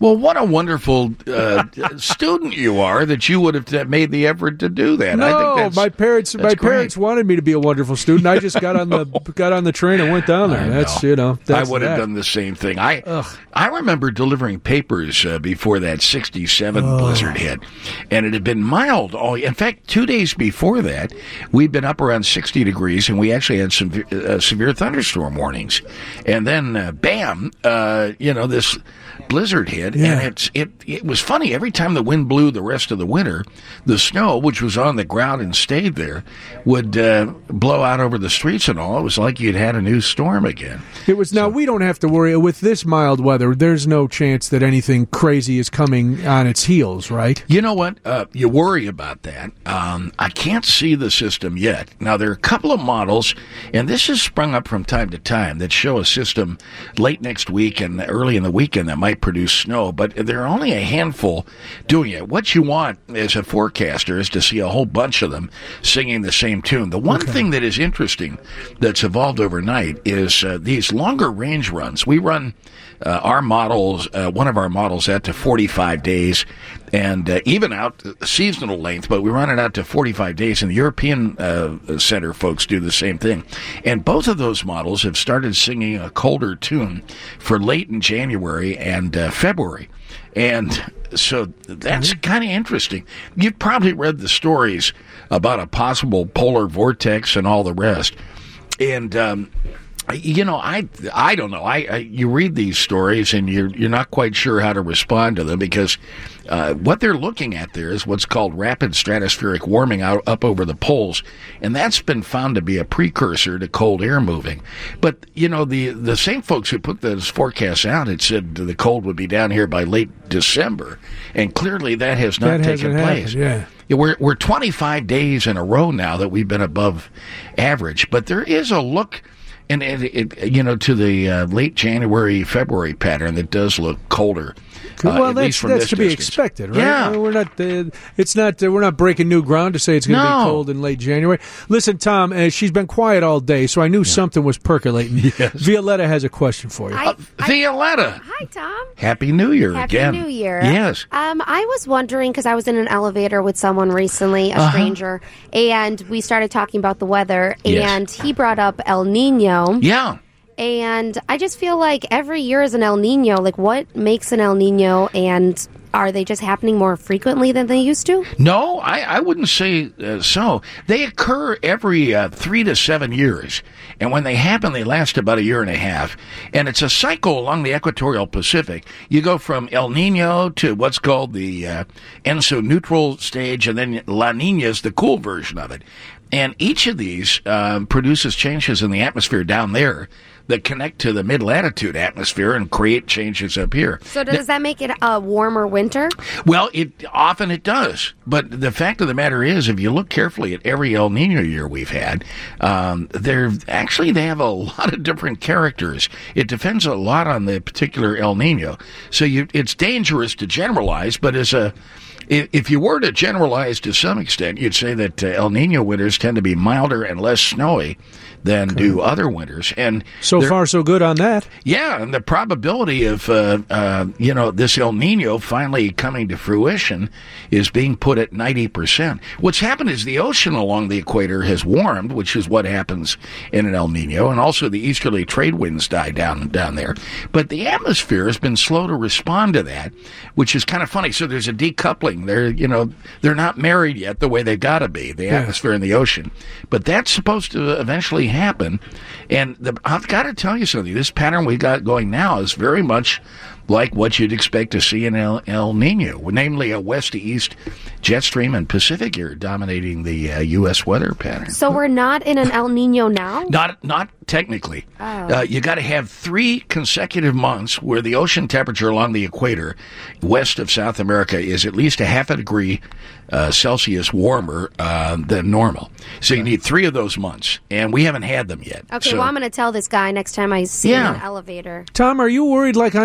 Well, what a wonderful uh, student you are that you would have made the effort to do that. No, I think that's, my parents, that's my great. parents wanted me to be a wonderful student. I just got on the got on the train and went down there. I That's know. you know, that's I would have that. done the same thing. I Ugh. I remember delivering papers uh, before that sixty-seven Oh. blizzard hit, and it had been mild. All in fact, two days before that, we'd been up around sixty degrees, and we actually had some uh, severe thunderstorm warnings. And then, uh, bam, uh, you know, this blizzard hit, Yeah. and it's it it was funny. Every time the wind blew the rest of the winter, the snow, which was on the ground and stayed there, would uh, blow out over the streets and all. It was like you'd had a new storm again. It was now we don't have to worry with this mild weather. There's no chance that anything crazy is coming on its heels, right? You know what? Uh, you worry about that. Um, I can't see the system yet. Now, there are a couple of models, and this has sprung up from time to time, that show a system late next week and early in the weekend that might produce snow, but there are only a handful doing it. What you want as a forecaster is to see a whole bunch of them singing the same tune. The one thing that is interesting that's evolved overnight is uh, these longer range runs. We run uh, our models, uh, one of our models out to forty-five days, and uh, even out seasonal length, but we run it out to forty-five days, and the European uh, Center folks do the same thing. And both of those models have started singing a colder tune for late in January and uh, February. And so that's kind of interesting. You've probably read the stories about a possible polar vortex and all the rest. And, um, you know, I I don't know. I, I you read these stories and you're you're not quite sure how to respond to them because uh, what they're looking at there is what's called rapid stratospheric warming out up over the poles, and that's been found to be a precursor to cold air moving. But you know, the the same folks who put those forecasts out had said the cold would be down here by late December, and clearly that has not That taken hasn't place. happened, yeah. Yeah, We're we're twenty-five days in a row now that we've been above average, but there is a look. And it, it, you know, to the uh, late January, February pattern that does look colder. Uh, well, at that's least from that's this to be distance. expected, right? Yeah. I mean, we're not. Uh, it's not. Uh, we're not breaking new ground to say it's going to No. be cold in late January. Listen, Tom, uh, she's been quiet all day, so I knew something was percolating. Yes. Violetta has a question for you. I- Uh, Violetta, Hi, Tom. Happy New Year Happy again. New Year. Yes. Um, I was wondering because I was in an elevator with someone recently, a Uh-huh. stranger, and we started talking about the weather, Yes. and he brought up El Nino. Yeah. And I just feel like every year is an El Nino. Like, what makes an El Nino, and are they just happening more frequently than they used to? No, I, I wouldn't say uh, so. They occur every uh, three to seven years. And when they happen, they last about a year and a half. And it's a cycle along the equatorial Pacific. You go from El Nino to what's called the uh, Enso neutral stage, and then La Nina is the cool version of it. And each of these um, produces changes in the atmosphere down there that connect to the mid-latitude atmosphere and create changes up here. So does that make it a warmer winter? Well, it often it does, but the fact of the matter is, if you look carefully at every El Nino year we've had, um, they're actually they have a lot of different characters. It depends a lot on the particular El Nino, so you, it's dangerous to generalize. But as a if if you were to generalize to some extent, you'd say that uh, El Nino winters tend to be milder and less snowy than do other winters. And so there- far, so good on that. yeah, and the probability of uh, uh, you know this El Nino finally coming to fruition is being put at ninety percent. What's happened is the ocean along the equator has warmed, which is what happens in an El Nino, and also the easterly trade winds die down down there. But the atmosphere has been slow to respond to that, which is kind of funny. So there's a decoupling. They're you know they're not married yet the way they got to be, the atmosphere and the ocean. But that's supposed to eventually happen. And the, I've got to tell you something. This pattern we got going now is very much like what you'd expect to see in El, El Nino, namely a west to east jet stream and Pacific air dominating the uh, U S weather pattern. So we're not in an El Nino now? Not not technically. Uh, you got to have three consecutive months where the ocean temperature along the equator, west of South America, is at least a half a degree uh, Celsius warmer uh, than normal. So you need three of those months, and we haven't had them yet. Okay, So- well, I'm going to tell this guy next time I see him Yeah. in an elevator. Tom, are you worried like I am that uh,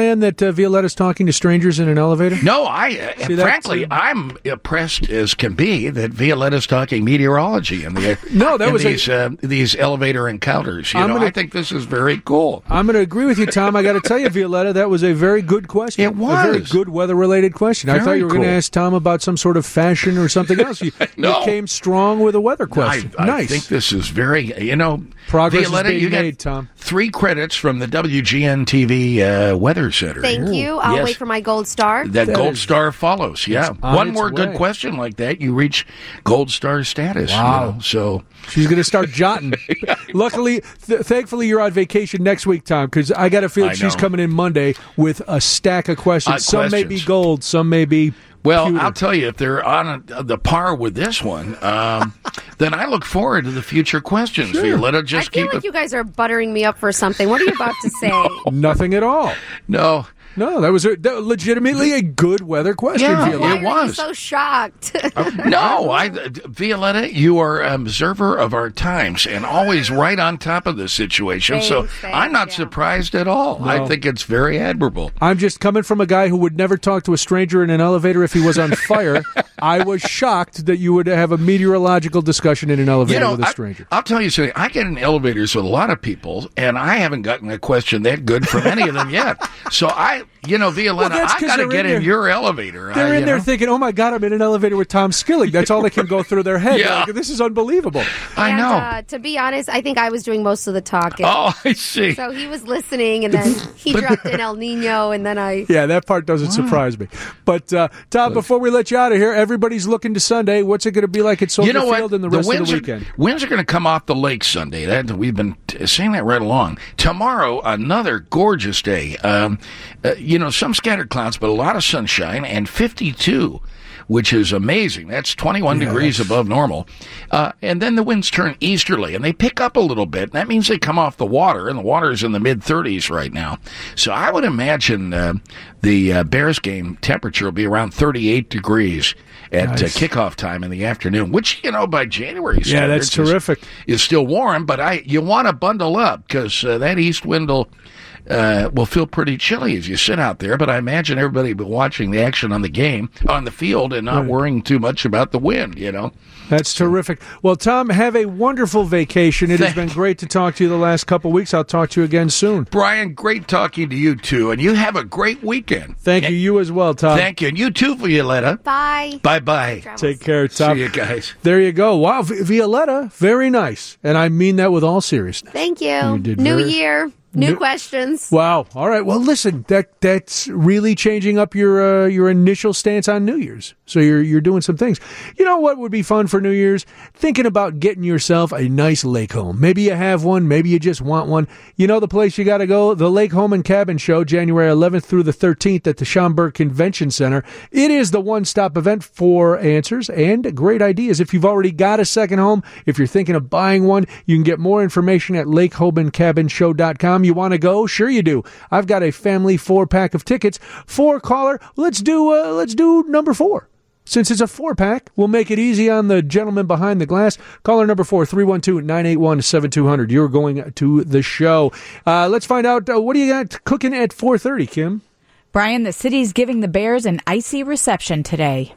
uh, Violetta's talking to strangers in an elevator? No, I uh, See, frankly, that's- I'm impressed as can be that Violetta's talking meteorology in the No, that in was a- these uh, these elevator encounters. You I'm know, gonna- I think this is very cool. I'm going to agree with you, Tom. I got to tell you, Violetta, that was a very good question. It was. A very good weather-related question. I Very thought you were going to cool. ask Tom about some sort of fashion or something else. You, No. you came strong with a weather question. I, I nice. think this is very, you know, Progress is Violetta, being you made, got Tom. three credits from the W G N T V uh, Weather Center. Thank you. I'll Yes. wait for my gold star. That, That gold is- star follows. Yeah, on one its more good way. question like that, you reach gold star status. Wow. You know, so She's going to start jotting. Luckily, th- thankfully, you're on vacation next week, Tom, because I got a feeling I she's know. coming in Monday with a stack of questions. Uh, some may be questions. gold, some may be. Well, pewter. I'll tell you, if they're on a, the par with this one, um, then I look forward to the future questions. Violetta, I just feel keep like it. you guys are buttering me up for something. What are you about to say? Nothing at all. No, No, that was a, that was legitimately a good weather question, Yeah, Violetta. Why it are you was. so shocked? no, I, Violetta, you are an observer of our times and always right on top of the situation. so Thanks, thanks, I'm not yeah. surprised at all. I think it's very admirable. I'm just coming from a guy who would never talk to a stranger in an elevator if he was on fire. I was shocked that you would have a meteorological discussion in an elevator You know, with a I, stranger. I'll tell you something. I get in elevators with a lot of people, and I haven't gotten a question that good from any of them yet. So I, you know, Violetta, that's I 'cause got to they're get in in there. your elevator. They're I, in you there know? thinking, "Oh my God, I'm in an elevator with Tom Skilling." That's all that can go through their head. Yeah. Like, this is unbelievable. I and, know. Uh, to be honest, I think I was doing most of the talking. Oh, I see. So he was listening, and then he dropped in El Nino, and then I. Yeah, that part doesn't surprise me. But uh, Tom, before we let you out of here, everybody's looking to Sunday. What's it going to be like at Soldier You know Field what? and the rest winds of the weekend? Are, winds are going to come off the lake Sunday. That we've been t- saying that right along. Tomorrow, another gorgeous day. Um, uh, you know, some scattered clouds, but a lot of sunshine and fifty-two. Which is amazing. That's twenty-one Yeah, degrees that's- above normal. Uh, and then the winds turn easterly, and they pick up a little bit. That means they come off the water, and the water is in the mid-thirties right now. So I would imagine uh, the uh, Bears game temperature will be around thirty-eight degrees at Nice. uh, kickoff time in the afternoon, which, you know, by January Yeah, that's standards is- terrific. Is, still warm, but I you want to bundle up because uh, that east wind will uh, will feel pretty chilly as you sit out there. But I imagine everybody will be watching the action on the game, on the field, and not Right. worrying too much about the wind, you know. That's terrific. Well, Tom, have a wonderful vacation. It has Thank- been great to talk to you the last couple weeks. I'll talk to you again soon. Brian, great talking to you, too, and you have a great weekend. Thank you. You as well, Tom. Thank you, and you too, Violetta. Bye. Bye-bye. Take care, Tom. See you guys. There you go. Wow, Vi- Violetta, very nice. And I mean that with all seriousness. Thank you. You did New very- year, new New- questions. Wow. All right. Well, listen, that that's really changing up your uh, your initial stance on New Year's. So you're you're doing some things. You know what would be fun for New Year's? Thinking about getting yourself a nice lake home. Maybe you have one. Maybe you just want one. You know the place you got to go? The Lake Home and Cabin Show, January eleventh through the thirteenth at the Schaumburg Convention Center. It is the one-stop event for answers and great ideas. If you've already got a second home, if you're thinking of buying one, you can get more information at lake home and cabin show dot com. You want to go? Sure you do. I've got a family four-pack of tickets. Four caller. Let's do uh, let's do number four. Since it's a four-pack, we'll make it easy on the gentleman behind the glass. Caller number four, three one two, nine eight one, seven two zero zero. You're going to the show. Uh, let's find out, uh, what do you got cooking at four thirty, Kim? Brian, the city's giving the Bears an icy reception today.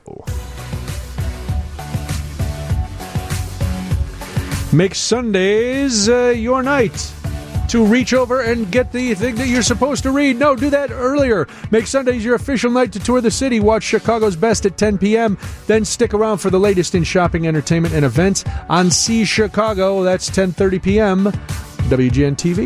Make Sundays uh, your night to reach over and get the thing that you're supposed to read. No, do that earlier. Make Sundays your official night to tour the city. Watch Chicago's Best at ten p.m. Then stick around for the latest in shopping, entertainment, and events on See Chicago. That's ten thirty p.m. W G N T V.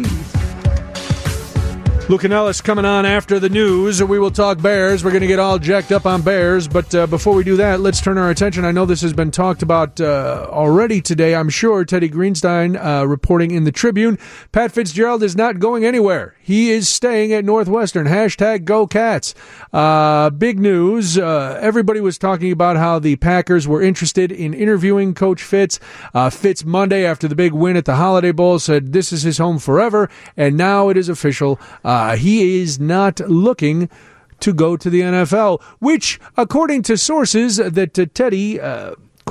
Luke and Ellis coming on after the news. We will talk Bears. We're going to get all jacked up on Bears. But uh, before we do that, let's turn our attention. I know this has been talked about uh, already today. I'm sure Teddy Greenstein uh, reporting in the Tribune. Pat Fitzgerald is not going anywhere. He is staying at Northwestern. Hashtag Go Cats. Uh, big news. Uh, everybody was talking about how the Packers were interested in interviewing Coach Fitz. Uh, Fitz Monday, after the big win at the Holiday Bowl, said this is his home forever. And now it is official. Uh, he is not looking to go to the N F L, which, according to sources that uh, Teddy uh,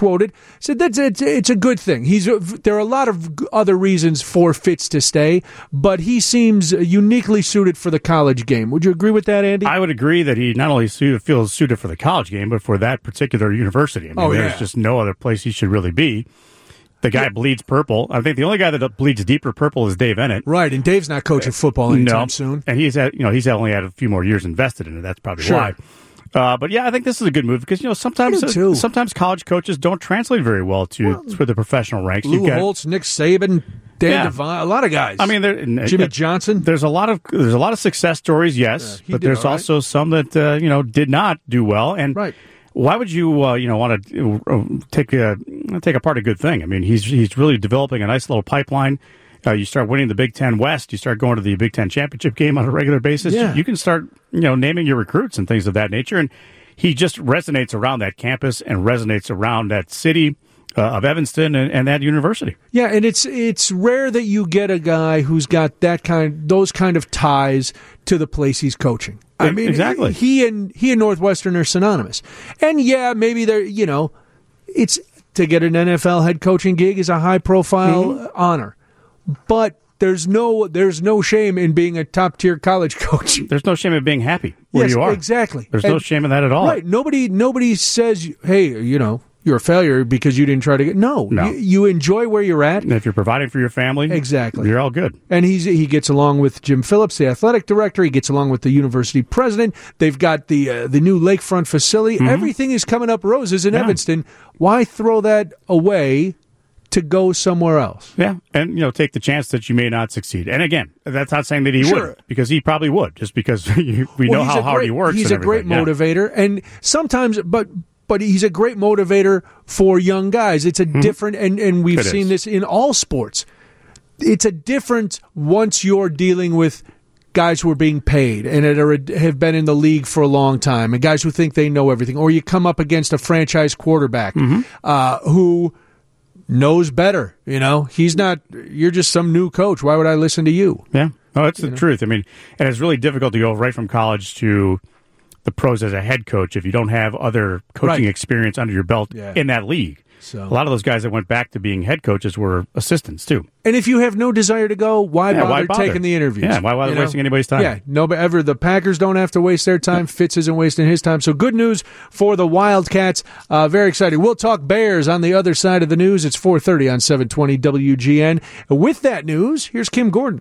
quoted, said that it's, it's a good thing. He's there are a lot of other reasons for Fitz to stay, but he seems uniquely suited for the college game. Would you agree with that, Andy? I would agree that he not only suited, feels suited for the college game, but for that particular university. I mean, oh, there's yeah. just no other place he should really be. The guy yeah. bleeds purple. I think the only guy that bleeds deeper purple is Dave Ennett. Right, and Dave's not coaching football anytime no. soon. And he's had, you know, he's only had a few more years invested in it. That's probably sure. why. Uh, but yeah, I think this is a good move because you know sometimes uh, sometimes college coaches don't translate very well to well, for the professional ranks. Lou got, Holtz, Nick Saban, Dan yeah. Devine, a lot of guys. I mean, there, Jimmy uh, Johnson. There's a lot of there's a lot of success stories, yes, uh, but there's also right. some that uh, you know did not do well. And right. why would you uh, you know want to uh, take a take apart a good thing? I mean, he's he's really developing a nice little pipeline. Uh, you start winning the Big Ten West. You start going to the Big Ten championship game on a regular basis. Yeah. You can start you know naming your recruits and things of that nature. And he just resonates around that campus and resonates around that city uh, of Evanston and, and that university. Yeah, and it's it's rare that you get a guy who's got that kind, those kind of ties to the place he's coaching. I mean, exactly. He and he and Northwestern are synonymous. And yeah, maybe they're you know, it's to get an N F L head coaching gig is a high profile mm-hmm. honor, but. There's no there's no shame in being a top-tier college coach. There's no shame in being happy where yes, you are. Exactly. There's and, no shame in that at all. Right. Nobody nobody says, hey, you know, you're a failure because you didn't try to get... No. no. You, you enjoy where you're at. And if you're providing for your family, exactly. you're all good. And he's he gets along with Jim Phillips, the athletic director. He gets along with the university president. They've got the uh, the new lakefront facility. Mm-hmm. Everything is coming up roses in yeah. Evanston. Why throw that away to go somewhere else? Yeah, and you know, take the chance that you may not succeed. And again, that's not saying that he sure. would, because he probably would, just because we well, know how hard great, he works. He's and a great yeah. motivator, and sometimes, but but he's a great motivator for young guys. It's a mm-hmm. different, and and we've it seen is. this in all sports. It's a different once you're dealing with guys who are being paid and that are, have been in the league for a long time, and guys who think they know everything, or you come up against a franchise quarterback mm-hmm. uh, who knows better. You know, he's not, you're just some new coach. Why would I listen to you? Yeah. Oh, that's you the know? truth. I mean, and it's really difficult to go right from college to the pros as a head coach if you don't have other coaching right. experience under your belt yeah. in that league. So a lot of those guys that went back to being head coaches were assistants too. And if you have no desire to go, why, yeah, bother, why bother taking the interviews? Yeah, why bother you know? wasting anybody's time? Yeah, no, but ever the Packers don't have to waste their time. Fitz isn't wasting his time. So good news for the Wildcats. Uh, very excited. We'll talk Bears on the other side of the news. It's four thirty on seven twenty W G N. With that news, here's Kim Gordon.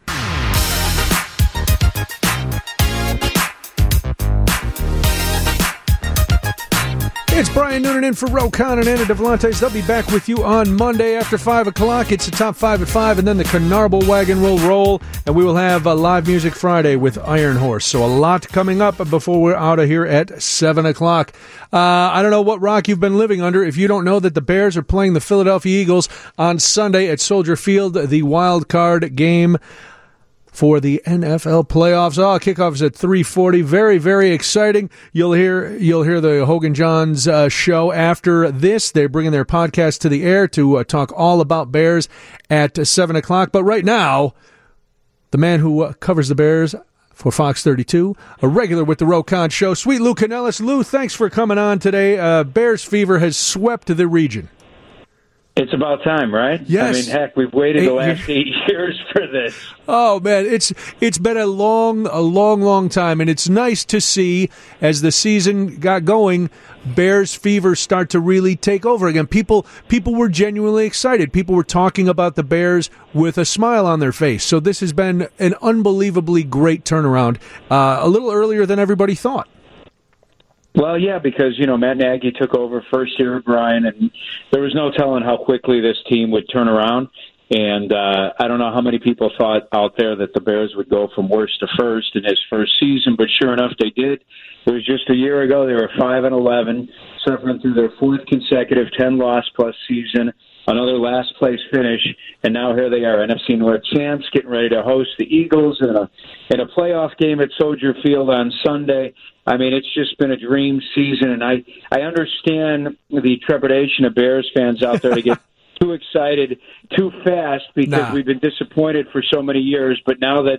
It's Brian Noonan in for Ro Khan and Anna Devlantes. They'll be back with you on Monday after five o'clock. It's the top five at five, and then the Carnarble Wagon will roll, and we will have a live music Friday with Iron Horse. So a lot coming up before we're out of here at seven o'clock. Uh, I don't know what rock you've been living under if you don't know that the Bears are playing the Philadelphia Eagles on Sunday at Soldier Field, the wild card game for the N F L playoffs. Oh, kickoff is at three forty. Very, very exciting. You'll hear you'll hear the Hogan Johns uh, show after this. They're bringing their podcast to the air to uh, talk all about Bears at uh, seven o'clock. But right now, the man who uh, covers the Bears for Fox thirty-two, a regular with the Ro Khan show, Sweet Lou Canellis. Lou, thanks for coming on today. Uh, Bears fever has swept the region. It's about time, right? Yes. I mean, heck, we've waited eight the last years. eight years for this. Oh man, it's it's been a long, a long, long time, and it's nice to see as the season got going, Bears fever start to really take over again. People, people were genuinely excited. People were talking about the Bears with a smile on their face. So this has been an unbelievably great turnaround. Uh, a little earlier than everybody thought. Well, yeah, because, you know, Matt Nagy took over first year of Brian, and there was no telling how quickly this team would turn around. And uh, I don't know how many people thought out there that the Bears would go from worst to first in his first season, but sure enough, they did. It was just a year ago. They were five and eleven, suffering through their fourth consecutive ten-loss plus season, another last-place finish, and now here they are, N F C North champs, getting ready to host the Eagles in a in a playoff game at Soldier Field on Sunday. I mean, it's just been a dream season, and I, I understand the trepidation of Bears fans out there to get too excited too fast because nah. we've been disappointed for so many years. But now that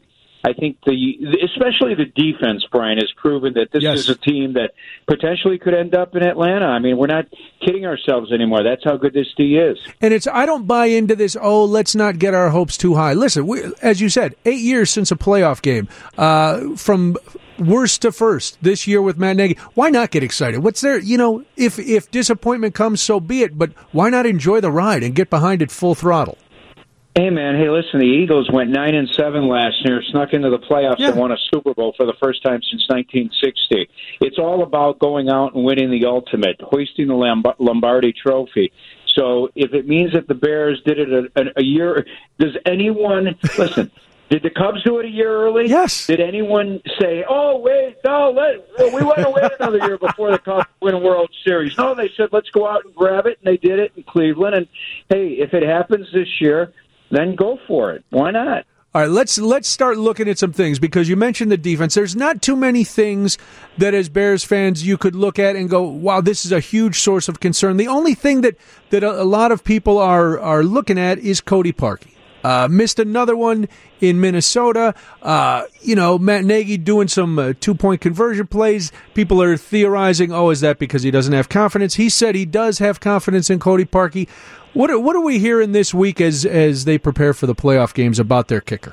I think the especially the defense, Brian, has proven that this yes. is a team that potentially could end up in Atlanta. I mean, we're not kidding ourselves anymore. That's how good this D is. And it's I don't buy into this, oh, let's not get our hopes too high. Listen, we, as you said, eight years since a playoff game. Uh, from worst to first this year with Matt Nagy. Why not get excited? What's there? You know, if if disappointment comes, so be it. But why not enjoy the ride and get behind it full throttle? Hey, man, hey, listen, the Eagles went nine and seven last year, snuck into the playoffs yeah. and won a Super Bowl for the first time since nineteen sixty. It's all about going out and winning the ultimate, hoisting the Lombardi Trophy. So if it means that the Bears did it a, a, a year, does anyone, listen, did the Cubs do it a year early? Yes. Did anyone say, oh, wait, no, let, we want to wait another year before the Cubs win a World Series? No, they said, let's go out and grab it, and they did it in Cleveland. And, hey, if it happens this year, then go for it. Why not? All right, let's let's start looking at some things because you mentioned the defense. There's not too many things that as Bears fans you could look at and go, wow, this is a huge source of concern. The only thing that, that a, a lot of people are, are looking at is Cody Parkey. Uh, missed another one in Minnesota. Uh, you know, Matt Nagy doing some uh, two-point conversion plays. People are theorizing, oh, is that because he doesn't have confidence? He said he does have confidence in Cody Parkey. What are, what are we hearing this week as as they prepare for the playoff games about their kicker?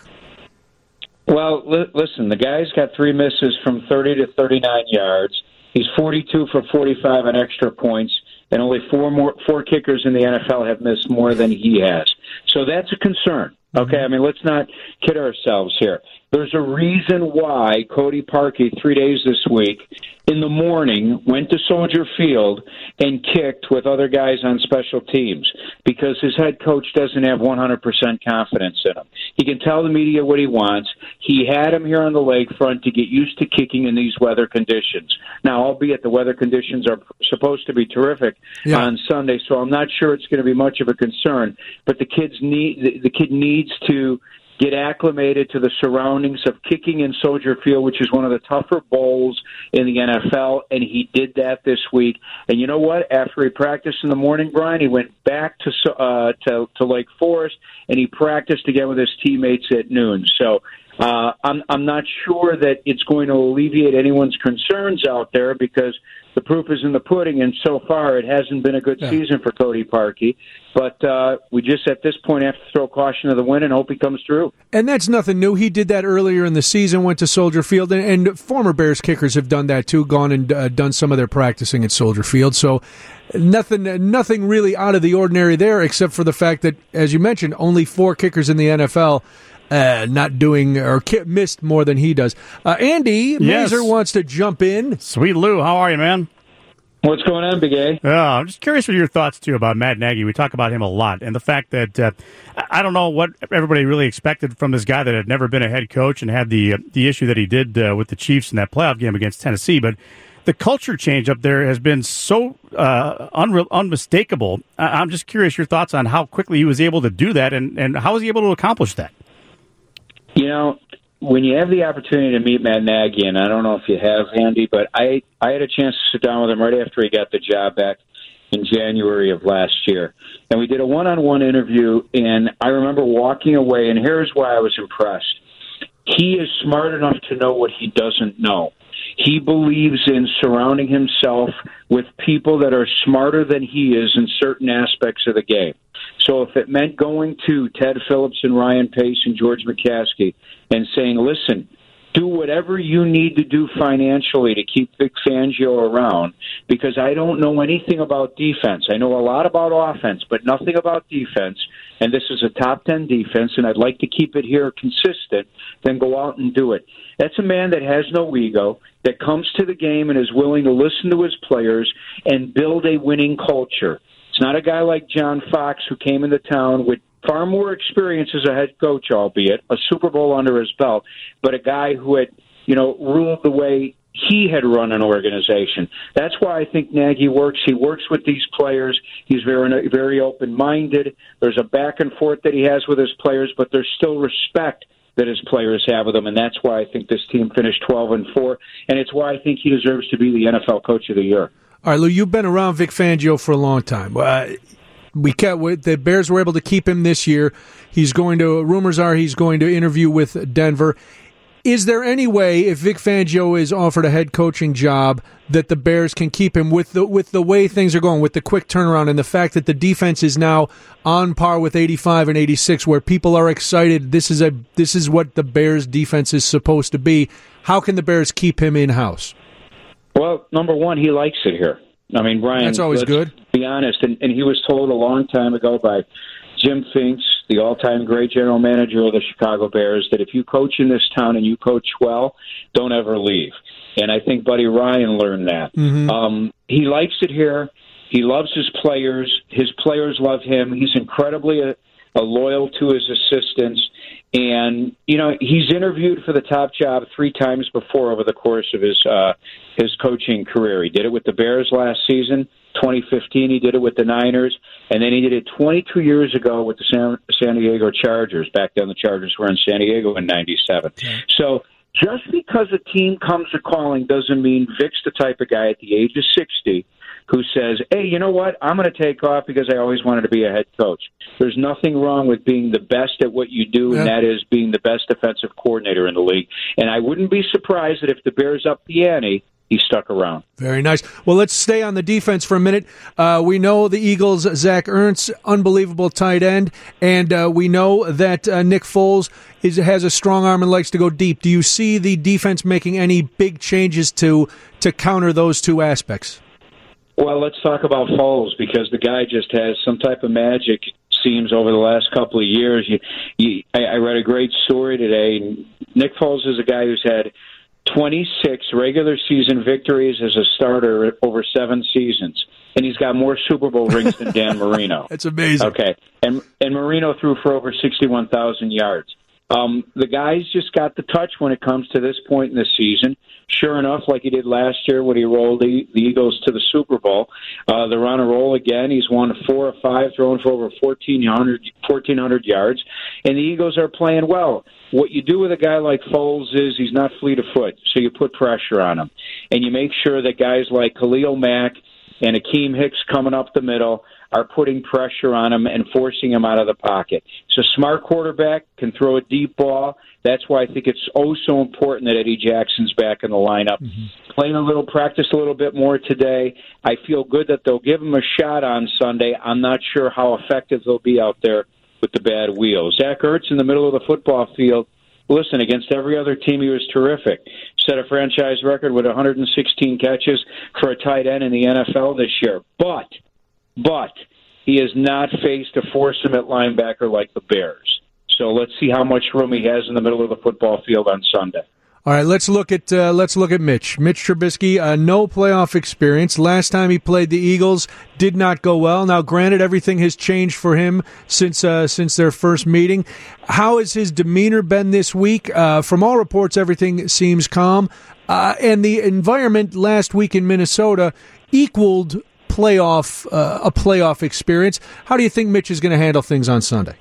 Well, li- listen, the guy's got three misses from thirty to thirty-nine yards. He's forty-two for forty-five on extra points, and only four more four kickers in the N F L have missed more than he has. So that's a concern. Okay, I mean, let's not kid ourselves here. There's a reason why Cody Parkey, three days this week, in the morning, went to Soldier Field and kicked with other guys on special teams because his head coach doesn't have one hundred percent confidence in him. He can tell the media what he wants. He had him here on the lakefront to get used to kicking in these weather conditions. Now, albeit the weather conditions are supposed to be terrific yeah. on Sunday, so I'm not sure it's going to be much of a concern. But the kids need the, the kid needs to get acclimated to the surroundings of kicking in Soldier Field, which is one of the tougher bowls in the N F L, and he did that this week. And you know what? After he practiced in the morning, Brian, he went back to uh, to, to Lake Forest, and he practiced again with his teammates at noon. So uh, I'm I'm not sure that it's going to alleviate anyone's concerns out there because the proof is in the pudding, and so far it hasn't been a good yeah. season for Cody Parkey. But uh, we just, at this point, have to throw caution to the wind and hope he comes through. And that's nothing new. He did that earlier in the season, went to Soldier Field, and, and former Bears kickers have done that too, gone and uh, done some of their practicing at Soldier Field. So nothing nothing really out of the ordinary there, except for the fact that, as you mentioned, only four kickers in the N F L Uh, not doing or ki- missed more than he does. Uh, Andy yes. Mazer wants to jump in. Sweet Lou, how are you, man? What's going on, Big A? Uh, I'm just curious what your thoughts, too, about Matt Nagy. We talk about him a lot, and the fact that uh, I don't know what everybody really expected from this guy that had never been a head coach and had the uh, the issue that he did uh, with the Chiefs in that playoff game against Tennessee, but the culture change up there has been so uh, unre- unmistakable. I- I'm just curious your thoughts on how quickly he was able to do that, and, and how was he able to accomplish that? You know, when you have the opportunity to meet Matt Nagy, and I don't know if you have, Andy, but I, I had a chance to sit down with him right after he got the job back in January of last year. And we did a one-on-one interview, and I remember walking away, and here's why I was impressed. He is smart enough to know what he doesn't know. He believes in surrounding himself with people that are smarter than he is in certain aspects of the game. So if it meant going to Ted Phillips and Ryan Pace and George McCaskey and saying, listen, do whatever you need to do financially to keep Vic Fangio around, because I don't know anything about defense. I know a lot about offense, but nothing about defense, and this is a top ten defense, and I'd like to keep it here consistent, then go out and do it. That's a man that has no ego, that comes to the game and is willing to listen to his players and build a winning culture. It's not a guy like John Fox who came into town with far more experience as a head coach, albeit a Super Bowl under his belt, but a guy who had, you know, ruled the way he had run an organization. That's why I think Nagy works. He works with these players. He's very, very open-minded. There's a back and forth that he has with his players, but there's still respect that his players have with him, and that's why I think this team finished twelve and four, and it's why I think he deserves to be the N F L Coach of the Year. All right, Lou, you've been around Vic Fangio for a long time. Uh, we kept, the Bears were able to keep him this year. He's going to, rumors are he's going to interview with Denver. Is there any way, if Vic Fangio is offered a head coaching job, that the Bears can keep him with the with the way things are going, with the quick turnaround and the fact that the defense is now on par with eighty-five and eighty-six, where people are excited? This is a this is what the Bears defense is supposed to be. How can the Bears keep him in house? Well, number one, he likes it here. I mean, Brian, that's always let's good. Be honest, and, and he was told a long time ago by Jim Finks, the all-time great general manager of the Chicago Bears, that if you coach in this town and you coach well, don't ever leave. And I think Buddy Ryan learned that. Mm-hmm. Um, he likes it here. He loves his players. His players love him. He's incredibly uh, uh, loyal to his assistants. And, you know, he's interviewed for the top job three times before over the course of his uh, his coaching career. He did it with the Bears last season, twenty fifteen. He did it with the Niners. And then he did it twenty-two years ago with the San, San Diego Chargers. Back then the Chargers were in San Diego in ninety-seven. Okay. So just because a team comes to calling doesn't mean Vic's the type of guy at the age of sixty who says, hey, you know what, I'm going to take off because I always wanted to be a head coach. There's nothing wrong with being the best at what you do, and that is being the best defensive coordinator in the league. And I wouldn't be surprised that if the Bears up the ante, he stuck around. Very nice. Well, let's stay on the defense for a minute. Uh, we know the Eagles' Zach Ertz, unbelievable tight end, and uh, we know that uh, Nick Foles is, has a strong arm and likes to go deep. Do you see the defense making any big changes to to counter those two aspects? Well, let's talk about Foles, because the guy just has some type of magic, it seems, over the last couple of years. You, you, I, I read a great story today. Nick Foles is a guy who's had twenty-six regular season victories as a starter over seven seasons, and he's got more Super Bowl rings than Dan Marino. That's amazing. Okay, and and Marino threw for over sixty-one thousand yards. Um, the guy's just got the touch when it comes to this point in the season. Sure enough, like he did last year when he rolled the, the Eagles to the Super Bowl, uh, they're on a roll again. He's won four or five, throwing for over fourteen hundred, fourteen hundred yards, and the Eagles are playing well. What you do with a guy like Foles is he's not fleet of foot, so you put pressure on him, and you make sure that guys like Khalil Mack and Akeem Hicks coming up the middle are putting pressure on him and forcing him out of the pocket. So a smart quarterback, can throw a deep ball. That's why I think it's oh so important that Eddie Jackson's back in the lineup. Mm-hmm. Playing a little, practice a little bit more today. I feel good that they'll give him a shot on Sunday. I'm not sure how effective they'll be out there with the bad wheels. Zach Ertz in the middle of the football field, listen, against every other team, he was terrific. Set a franchise record with one hundred sixteen catches for a tight end in the N F L this year. But, but, he has not faced a foursome-at linebacker like the Bears. So let's see how much room he has in the middle of the football field on Sunday. All right, let's look at uh, let's look at Mitch. Mitch Trubisky, uh, no playoff experience. Last time he played the Eagles, did not go well. Now, granted, everything has changed for him since uh, since their first meeting. How has his demeanor been this week? Uh, from all reports, everything seems calm. Uh, and the environment last week in Minnesota equaled playoff uh, a playoff experience. How do you think Mitch is going to handle things on Sunday?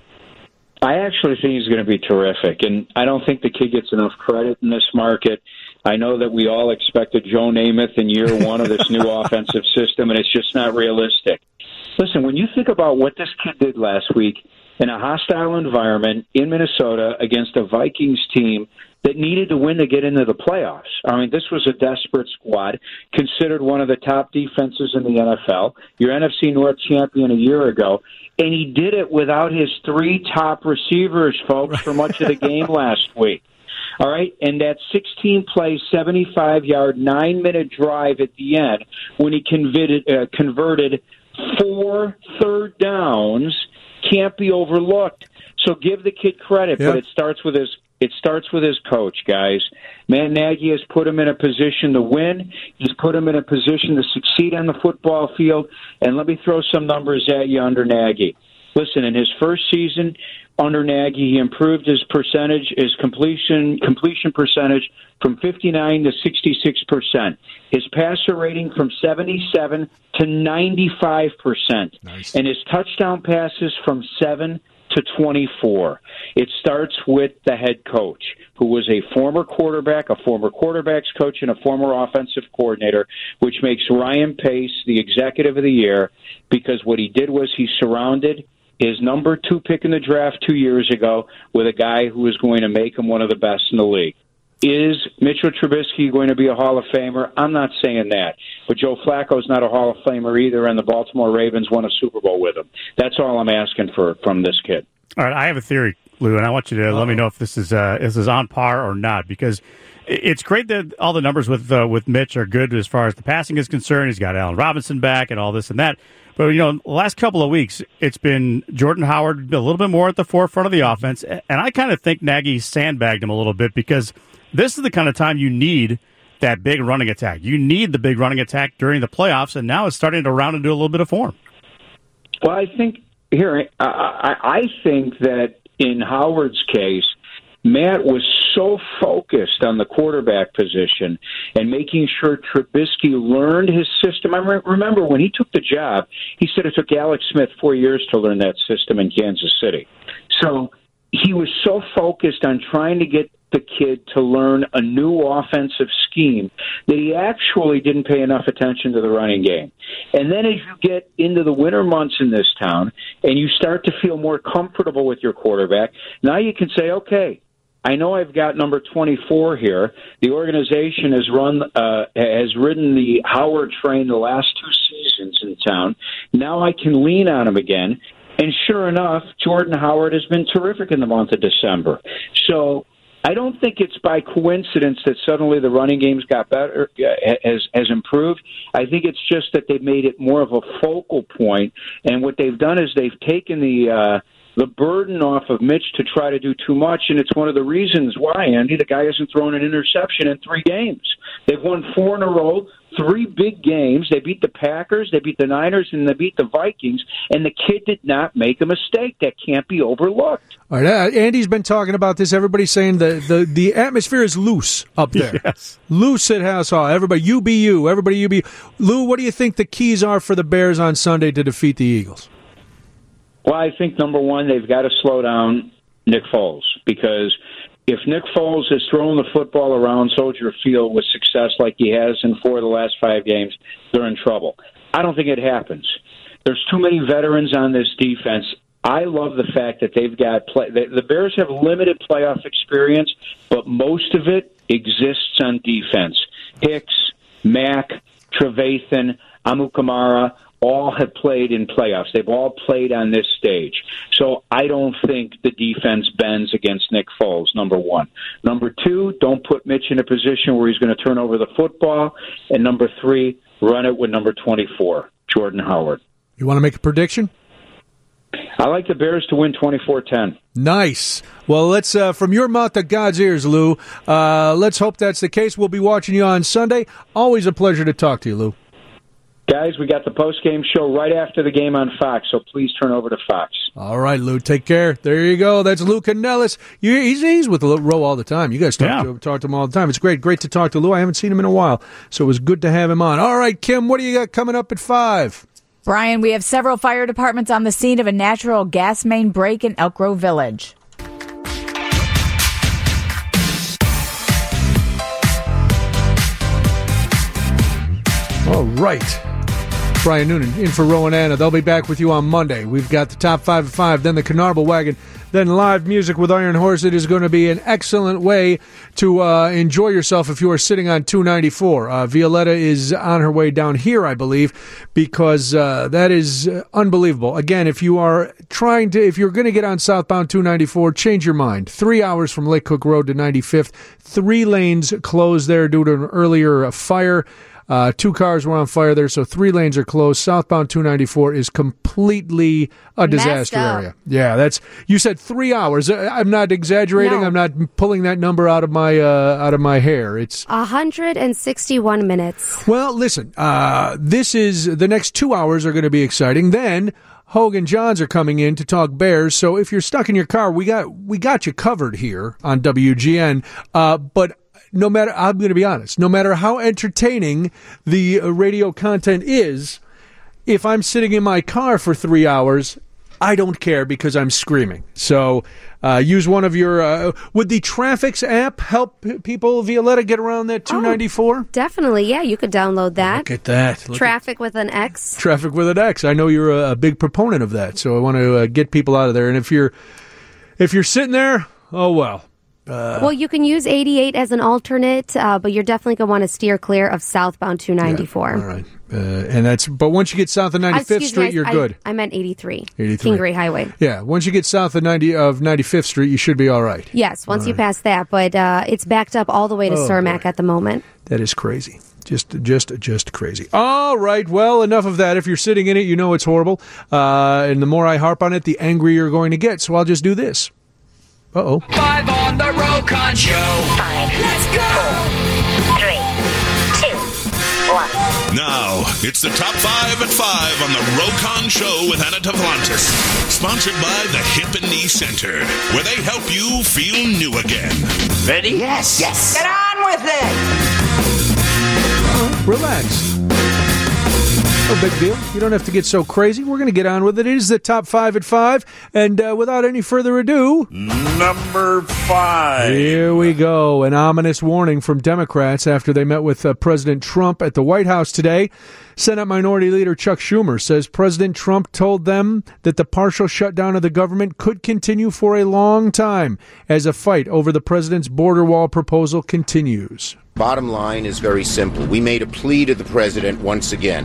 I actually think he's going to be terrific, and I don't think the kid gets enough credit in this market. I know that we all expected Joe Namath in year one of this new offensive system, and it's just not realistic. Listen, when you think about what this kid did last week in a hostile environment in Minnesota against a Vikings team that needed to win to get into the playoffs. I mean, this was a desperate squad, considered one of the top defenses in the N F L, your N F C North champion a year ago, and he did it without his three top receivers, folks, for much of the game last week. All right, and that sixteen-play, seventy-five-yard, nine-minute drive at the end when he converted, uh, converted four third downs can't be overlooked. So give the kid credit, yep. but it starts with his It starts with his coach, guys. Matt Nagy has put him in a position to win. He's put him in a position to succeed on the football field. And let me throw some numbers at you under Nagy. Listen, in his first season under Nagy, he improved his percentage, his completion completion percentage from fifty-nine to sixty-six percent. His passer rating from seventy-seven to ninety-five percent. Nice. And his touchdown passes from seven to twenty-four. It starts with the head coach, who was a former quarterback, a former quarterback's coach, and a former offensive coordinator, which makes Ryan Pace the executive of the year, because what he did was he surrounded his number two pick in the draft two years ago with a guy who was going to make him one of the best in the league. Is Mitchell Trubisky going to be a Hall of Famer? I'm not saying that. But Joe Flacco's not a Hall of Famer either, and the Baltimore Ravens won a Super Bowl with him. That's all I'm asking for from this kid. All right, I have a theory, Lou, and I want you to Uh-oh. let me know if this is uh, this is on par or not, because it's great that all the numbers with uh, with Mitch are good as far as the passing is concerned. He's got Allen Robinson back and all this and that. But, you know, the last couple of weeks, it's been Jordan Howard a little bit more at the forefront of the offense, and I kind of think Nagy sandbagged him a little bit, because this is the kind of time you need that big running attack. You need the big running attack during the playoffs, and now it's starting to round into a little bit of form. Well, I think here, I, I think that in Howard's case, Matt was so focused on the quarterback position and making sure Trubisky learned his system. I re- remember when he took the job, he said it took Alex Smith four years to learn that system in Kansas City. So he was so focused on trying to get the kid to learn a new offensive scheme that he actually didn't pay enough attention to the running game. And then as you get into the winter months in this town and you start to feel more comfortable with your quarterback, now you can say, okay, I know I've got number twenty-four here. The organization has run, uh, has ridden the Howard train the last two seasons in town. Now I can lean on him again. And sure enough, Jordan Howard has been terrific in the month of December. So I don't think it's by coincidence that suddenly the running game's got better, has, has improved. I think it's just that they've made it more of a focal point, and what they've done is they've taken the uh, the burden off of Mitch to try to do too much, and it's one of the reasons why, Andy, the guy hasn't thrown an interception in three games. They've won four in a row, three big games. They beat the Packers, they beat the Niners, and they beat the Vikings, and the kid did not make a mistake. That can't be overlooked. All right, uh, Andy's been talking about this. Everybody's saying the, the, the atmosphere is loose up there. Yes. Loose at House Hall. Everybody, U B U. Everybody, U B U. Lou, what do you think the keys are for the Bears on Sunday to defeat the Eagles? Well, I think, number one, they've got to slow down Nick Foles, because if Nick Foles is throwing the football around Soldier Field with success like he has in four of the last five games, they're in trouble. I don't think it happens. There's too many veterans on this defense. I love the fact that they've got play. The Bears have limited playoff experience, but most of it exists on defense. Hicks, Mack, Trevathan, Amukamara, all have played in playoffs. They've all played on this stage. So I don't think the defense bends against Nick Foles, number one. Number two, don't put Mitch in a position where he's going to turn over the football. And number three, run it with number twenty-four, Jordan Howard. You want to make a prediction? I like the Bears to win twenty-four ten. Nice. Well, let's uh, from your mouth to God's ears, Lou. Uh, let's hope that's the case. We'll be watching you on Sunday. Always a pleasure to talk to you, Lou. Guys, we got the post-game show right after the game on Fox, so please turn over to Fox. All right, Lou, take care. There you go. That's Lou Canellis. You, he's, he's with Row all the time. You guys talk, yeah. to, talk to him all the time. It's great. Great to talk to Lou. I haven't seen him in a while, so it was good to have him on. All right, Kim, what do you got coming up at five? Brian, we have several fire departments on the scene of a natural gas main break in Elk Grove Village. All right. Brian Noonan in for Rowan Anna. They'll be back with you on Monday. We've got the top five at five, then the Canarble Wagon, then live music with Iron Horse. It is going to be an excellent way to uh, enjoy yourself if you are sitting on two ninety-four. Uh, Violetta is on her way down here, I believe, because uh, that is uh, unbelievable. Again, if you are trying to, if you're going to get on southbound two ninety-four, change your mind. Three hours from Lake Cook Road to ninety-fifth. Three lanes closed there due to an earlier uh, fire. Uh, two cars were on fire there, so three lanes are closed. Southbound two ninety-four is completely a disaster area. Yeah, that's. You said three hours. I'm not exaggerating. No. I'm not pulling that number out of my uh, out of my hair. It's one hundred sixty-one minutes. Well, listen. Uh, this is the next two hours are going to be exciting. Then Hogan Johns are coming in to talk Bears. So if you're stuck in your car, we got we got you covered here on W G N. Uh, but. No matter, I'm going to be honest, no matter how entertaining the radio content is, if I'm sitting in my car for three hours, I don't care because I'm screaming. So uh, use one of your, uh, would the Traffics app help people, Violetta, get around that two ninety-four? Oh, definitely, yeah, you could download that. Look at that. Look Traffic at, with an X. Traffic with an X. I know you're a, a big proponent of that, so I want to uh, get people out of there. And if you're, if you're sitting there, oh well. Uh, well, you can use eighty-eight as an alternate, uh, but you're definitely going to want to steer clear of southbound two ninety-four. Yeah, all right. Uh, and that's, but once you get south of ninety-fifth uh, Street, me, you're I, good. I, I meant eighty-three. eighty-three. Kingery Highway. Yeah, once you get south of ninety of ninety-fifth Street, you should be all right. Yes, once all you right. pass that, but uh, it's backed up all the way to oh, Cermak boy. at the moment. That is crazy. Just, just, just crazy. All right. Well, enough of that. If you're sitting in it, you know it's horrible. Uh, and the more I harp on it, the angrier you're going to get. So I'll just do this. Uh-oh. Five on the Rokon Show. Five. Let's go. Four, three, two, one. Now, it's the top five at five on the Rokon Show with Anna Devlantis. Sponsored by the Hip and Knee Center, where they help you feel new again. Ready? Yes. Yes. Get on with it. Relax. No big deal. You don't have to get so crazy. We're going to get on with it. It is the top five at five. And uh, without any further ado, number five. Here we go. An ominous warning from Democrats after they met with uh, President Trump at the White House today. Senate Minority Leader Chuck Schumer says President Trump told them that the partial shutdown of the government could continue for a long time as a fight over the president's border wall proposal continues. Bottom line is very simple. We made a plea to the president once again.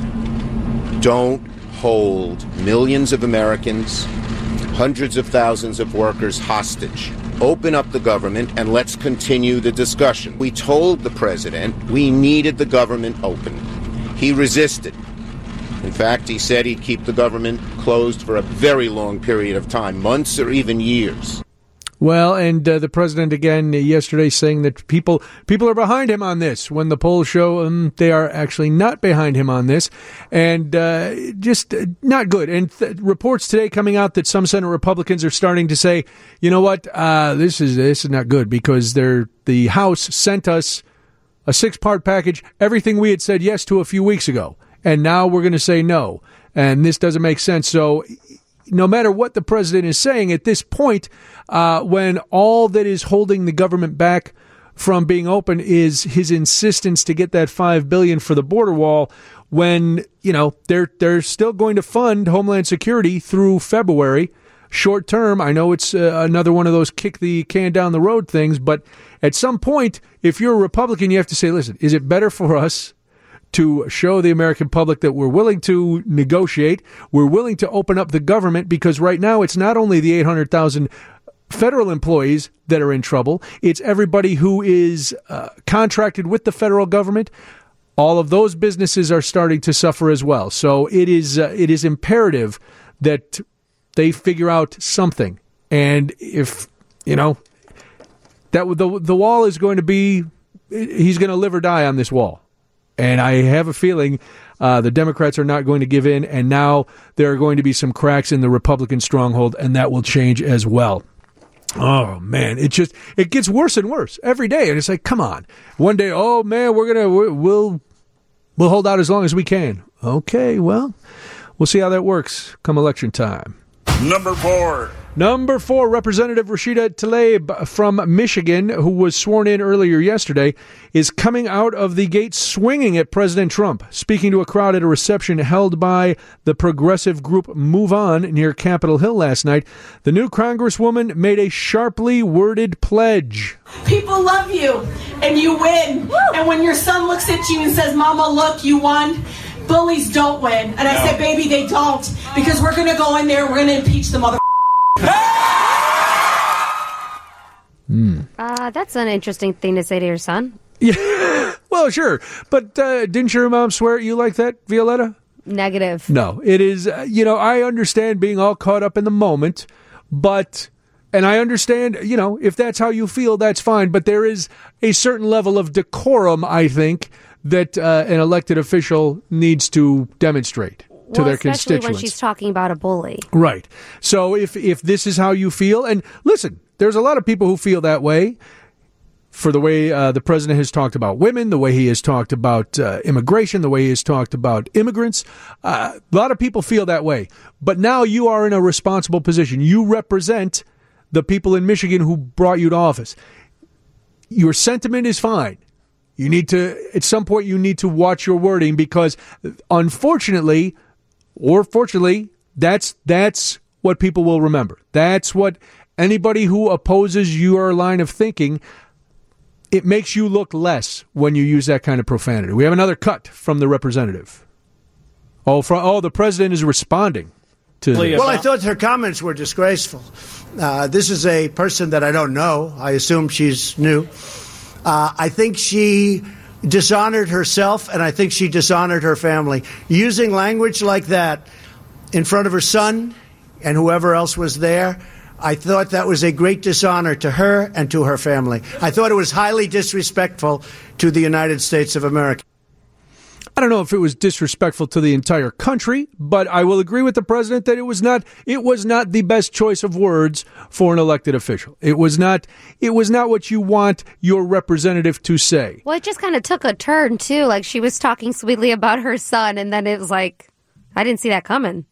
Don't hold millions of Americans, hundreds of thousands of workers hostage. Open up the government and let's continue the discussion. We told the president we needed the government open. He resisted. In fact, he said he'd keep the government closed for a very long period of time, months or even years. Well, and uh, the president again yesterday saying that people people are behind him on this, when the polls show um, they are actually not behind him on this, and uh, just uh, not good. And th- reports today coming out that some Senate Republicans are starting to say, you know what, uh, this is this is not good, because they're, the House sent us a six-part package, everything we had said yes to a few weeks ago, and now we're going to say no, and this doesn't make sense. So no matter what the president is saying at this point, uh, when all that is holding the government back from being open is his insistence to get that five billion dollars for the border wall, when, you know, they're they're still going to fund Homeland Security through February, short term. I know it's uh, another one of those kick the can down the road things, but at some point, if you're a Republican, you have to say, listen, is it better for us to show the American public that we're willing to negotiate, we're willing to open up the government, because right now it's not only the eight hundred thousand federal employees that are in trouble, it's everybody who is uh, contracted with the federal government. All of those businesses are starting to suffer as well. So it is uh, it is imperative that they figure out something. And if, you know, that the the wall is going to be, he's going to live or die on this wall. And I have a feeling uh, the Democrats are not going to give in, and now there are going to be some cracks in the Republican stronghold, and that will change as well. Oh, man, it just, it gets worse and worse every day. And it's like, come on. One day, oh, man, we're going to, we'll, we'll hold out as long as we can. Okay, well, we'll see how that works come election time. Number four. Number four, Representative Rashida Tlaib from Michigan, who was sworn in earlier yesterday, is coming out of the gate swinging at President Trump. Speaking to a crowd at a reception held by the progressive group Move On near Capitol Hill last night, the new Congresswoman made a sharply worded pledge. People love you, and you win. Woo! And when your son looks at you and says, Mama, look, you won, bullies don't win. And I no. said, baby, they don't, because we're going to go in there, we're going to impeach the mother. Mm. Uh, that's an interesting thing to say to your son. Yeah, well, sure. But uh, didn't your mom swear at you like that, Violetta? Negative. No, it is, uh, you know, I understand being all caught up in the moment, but, and I understand, you know, if that's how you feel, that's fine. But there is a certain level of decorum, I think, that uh, an elected official needs to demonstrate to well, their especially constituents. When she's talking about a bully. Right. So if if this is how you feel, and listen, there's a lot of people who feel that way for the way uh, the president has talked about women, the way he has talked about uh, immigration, the way he has talked about immigrants. Uh, a lot of people feel that way. But now you are in a responsible position. You represent the people in Michigan who brought you to office. Your sentiment is fine. You need to, at some point, you need to watch your wording, because unfortunately, or fortunately, that's that's what people will remember. That's what Anybody who opposes your line of thinking, it makes you look less when you use that kind of profanity. We have another cut from the representative. Oh, from, oh the president is responding to this. Well, I thought her comments were disgraceful. Uh, this is a person that I don't know. I assume she's new. Uh, I think she dishonored herself, and I think she dishonored her family. Using language like that in front of her son and whoever else was there, I thought that was a great dishonor to her and to her family. I thought it was highly disrespectful to the United States of America. I don't know if it was disrespectful to the entire country, but I will agree with the president that it was not it was not the best choice of words for an elected official. It was not it was not what you want your representative to say. Well, it just kind of took a turn, too. Like, she was talking sweetly about her son, and then it was like, I didn't see that coming.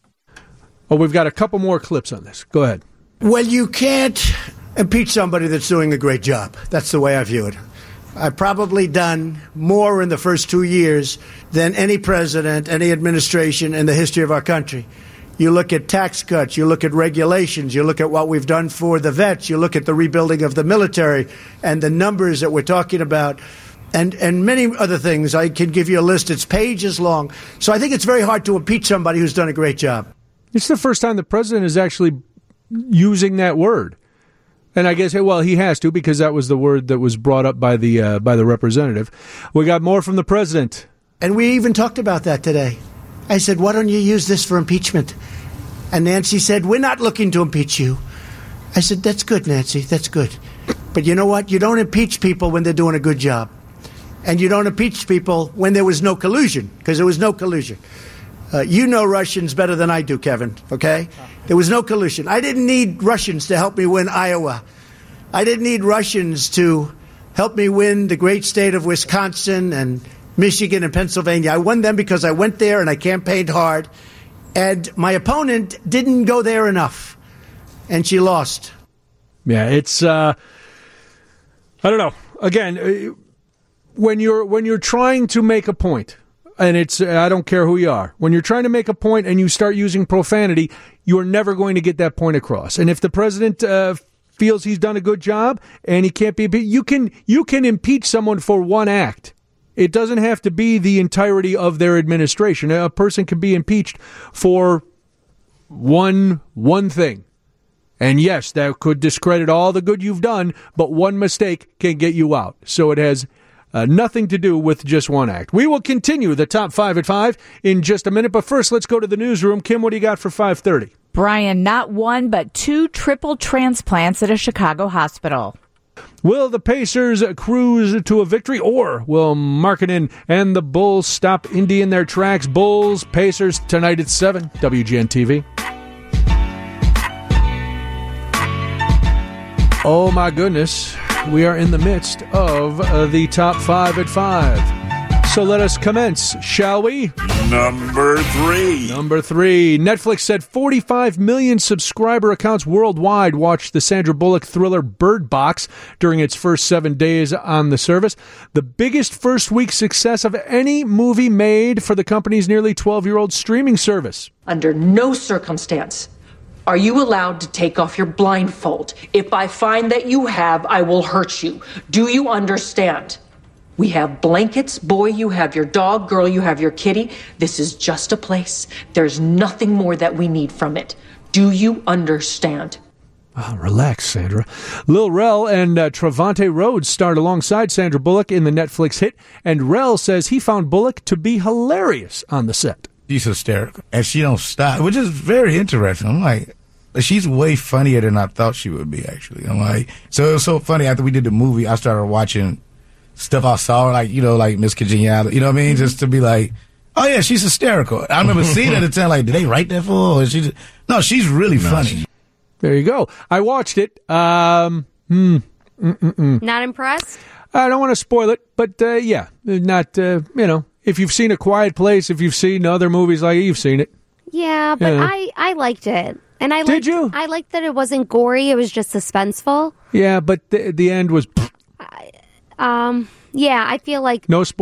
Oh, we've got a couple more clips on this. Go ahead. Well, you can't impeach somebody that's doing a great job. That's the way I view it. I've probably done more in the first two years than any president, any administration in the history of our country. You look at tax cuts, you look at regulations, you look at what we've done for the vets, you look at the rebuilding of the military and the numbers that we're talking about, and, and many other things. I can give you a list. It's pages long. So I think it's very hard to impeach somebody who's done a great job. It's the first time the president is actually using that word. And I guess, well, he has to, because that was the word that was brought up by the uh, by the representative. We got more from the president. And we even talked about that today. I said, why don't you use this for impeachment? And Nancy said, we're not looking to impeach you. I said, that's good, Nancy, that's good. But you know what? You don't impeach people when they're doing a good job. And you don't impeach people when there was no collusion, because there was no collusion. Uh, you know Russians better than I do, Kevin, okay? There was no collusion. I didn't need Russians to help me win Iowa. I didn't need Russians to help me win the great state of Wisconsin and Michigan and Pennsylvania. I won them because I went there and I campaigned hard. And my opponent didn't go there enough. And she lost. Yeah, it's, uh, I don't know. Again, when you're when you're trying to make a point, and it's, I don't care who you are. When you're trying to make a point and you start using profanity, you're never going to get that point across. And if the president uh, feels he's done a good job and he can't be, you can you can impeach someone for one act. It doesn't have to be the entirety of their administration. A person can be impeached for one one thing. And yes, that could discredit all the good you've done, but one mistake can get you out. So it has Uh, nothing to do with just one act. We will continue the top five at five in just a minute. But first, let's go to the newsroom. Kim, what do you got for five thirty? Brian, not one, but two triple transplants at a Chicago hospital. Will the Pacers cruise to a victory, or will Markkanen and the Bulls stop Indy in their tracks? Bulls, Pacers, tonight at seven, W G N T V. Oh, my goodness. We are in the midst of uh, the top five at five. So let us commence, shall we? Number three. Number three. Netflix said forty-five million subscriber accounts worldwide watched the Sandra Bullock thriller Bird Box during its first seven days on the service. The biggest first week success of any movie made for the company's nearly twelve-year-old streaming service. Under no circumstance are you allowed to take off your blindfold. If I find that you have, I will hurt you. Do you understand? We have blankets. Boy, you have your dog. Girl, you have your kitty. This is just a place. There's nothing more that we need from it. Do you understand? Oh, relax, Sandra. Lil Rel and uh, Trevante Rhodes starred alongside Sandra Bullock in the Netflix hit, and Rel says he found Bullock to be hilarious on the set. She's hysterical, and she don't stop, which is very interesting. I'm like, she's way funnier than I thought she would be, actually. I'm like, so it was so funny. After we did the movie, I started watching stuff I saw, like, you know, like Miss Congeniality, you know what I mean? Just to be like, oh, yeah, she's hysterical. I remember seeing it at the time, like, did they write that for her? She just, no, she's really no, funny. She, there you go. I watched it. Um, hmm, mm-mm-mm. Not impressed? I don't want to spoil it, but, uh, yeah, not, uh, you know. If you've seen A Quiet Place, if you've seen other movies like it, you've seen it. Yeah, but yeah. I, I liked it. And I Did liked, you? I liked that it wasn't gory. It was just suspenseful. Yeah, but the, the end was... I, um, yeah, I feel like... No spoiling.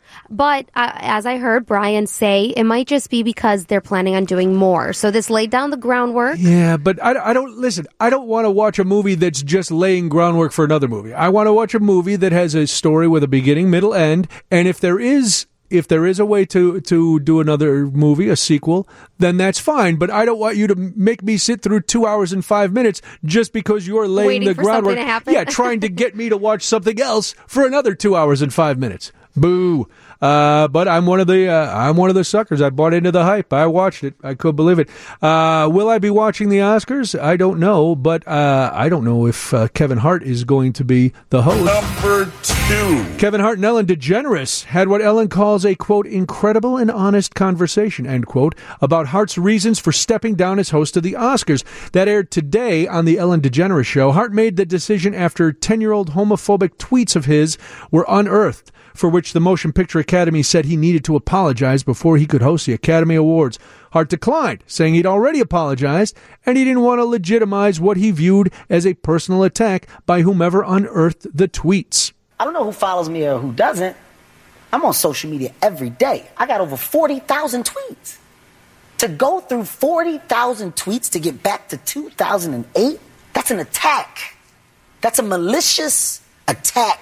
But uh, as I heard Brian say, it might just be because they're planning on doing more. So this laid down the groundwork. Yeah, but I, I don't, listen, I don't want to watch a movie that's just laying groundwork for another movie. I want to watch a movie that has a story with a beginning, middle, end, and if there is... If there is a way to, to do another movie, a sequel, then that's fine. But I don't want you to make me sit through two hours and five minutes just because you're laying Waiting the for groundwork. something to happen. Yeah, trying to get me to watch something else for another two hours and five minutes. Boo. Uh, but I'm one of the uh, I'm one of the suckers. I bought into the hype. I watched it. I couldn't believe it. Uh, will I be watching the Oscars? I don't know, but uh, I don't know if uh, Kevin Hart is going to be the host. Number two. Kevin Hart and Ellen DeGeneres had what Ellen calls a, quote, incredible and honest conversation, end quote, about Hart's reasons for stepping down as host of the Oscars. That aired today on the Ellen DeGeneres Show. Hart made the decision after ten-year-old homophobic tweets of his were unearthed, for which the Motion Picture Academy said he needed to apologize before he could host the Academy Awards. Hart declined, saying he'd already apologized, and he didn't want to legitimize what he viewed as a personal attack by whomever unearthed the tweets. I don't know who follows me or who doesn't. I'm on social media every day. I got over forty thousand tweets. To go through forty thousand tweets to get back to two thousand eight, that's an attack. That's a malicious attack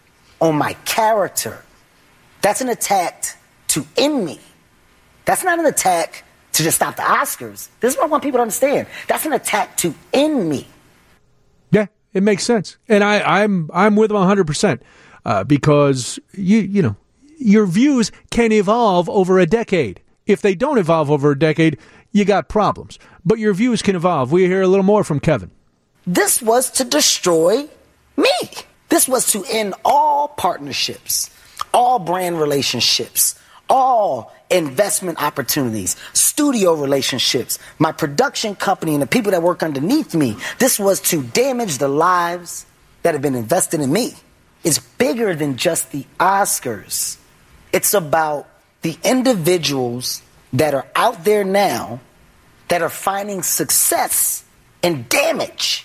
on my character. That's an attack to end me. That's not an attack to just stop the Oscars. This is what I want people to understand. That's an attack to end me. Yeah, it makes sense. And I, I'm I'm with him one hundred percent uh, because, you you know, your views can evolve over a decade. If they don't evolve over a decade, you got problems. But your views can evolve. We hear a little more from Kevin. This was to destroy me. This was to end all partnerships, all brand relationships, all investment opportunities, studio relationships, my production company and the people that work underneath me. This was to damage the lives that have been invested in me. It's bigger than just the Oscars. It's about the individuals that are out there now that are finding success in damage.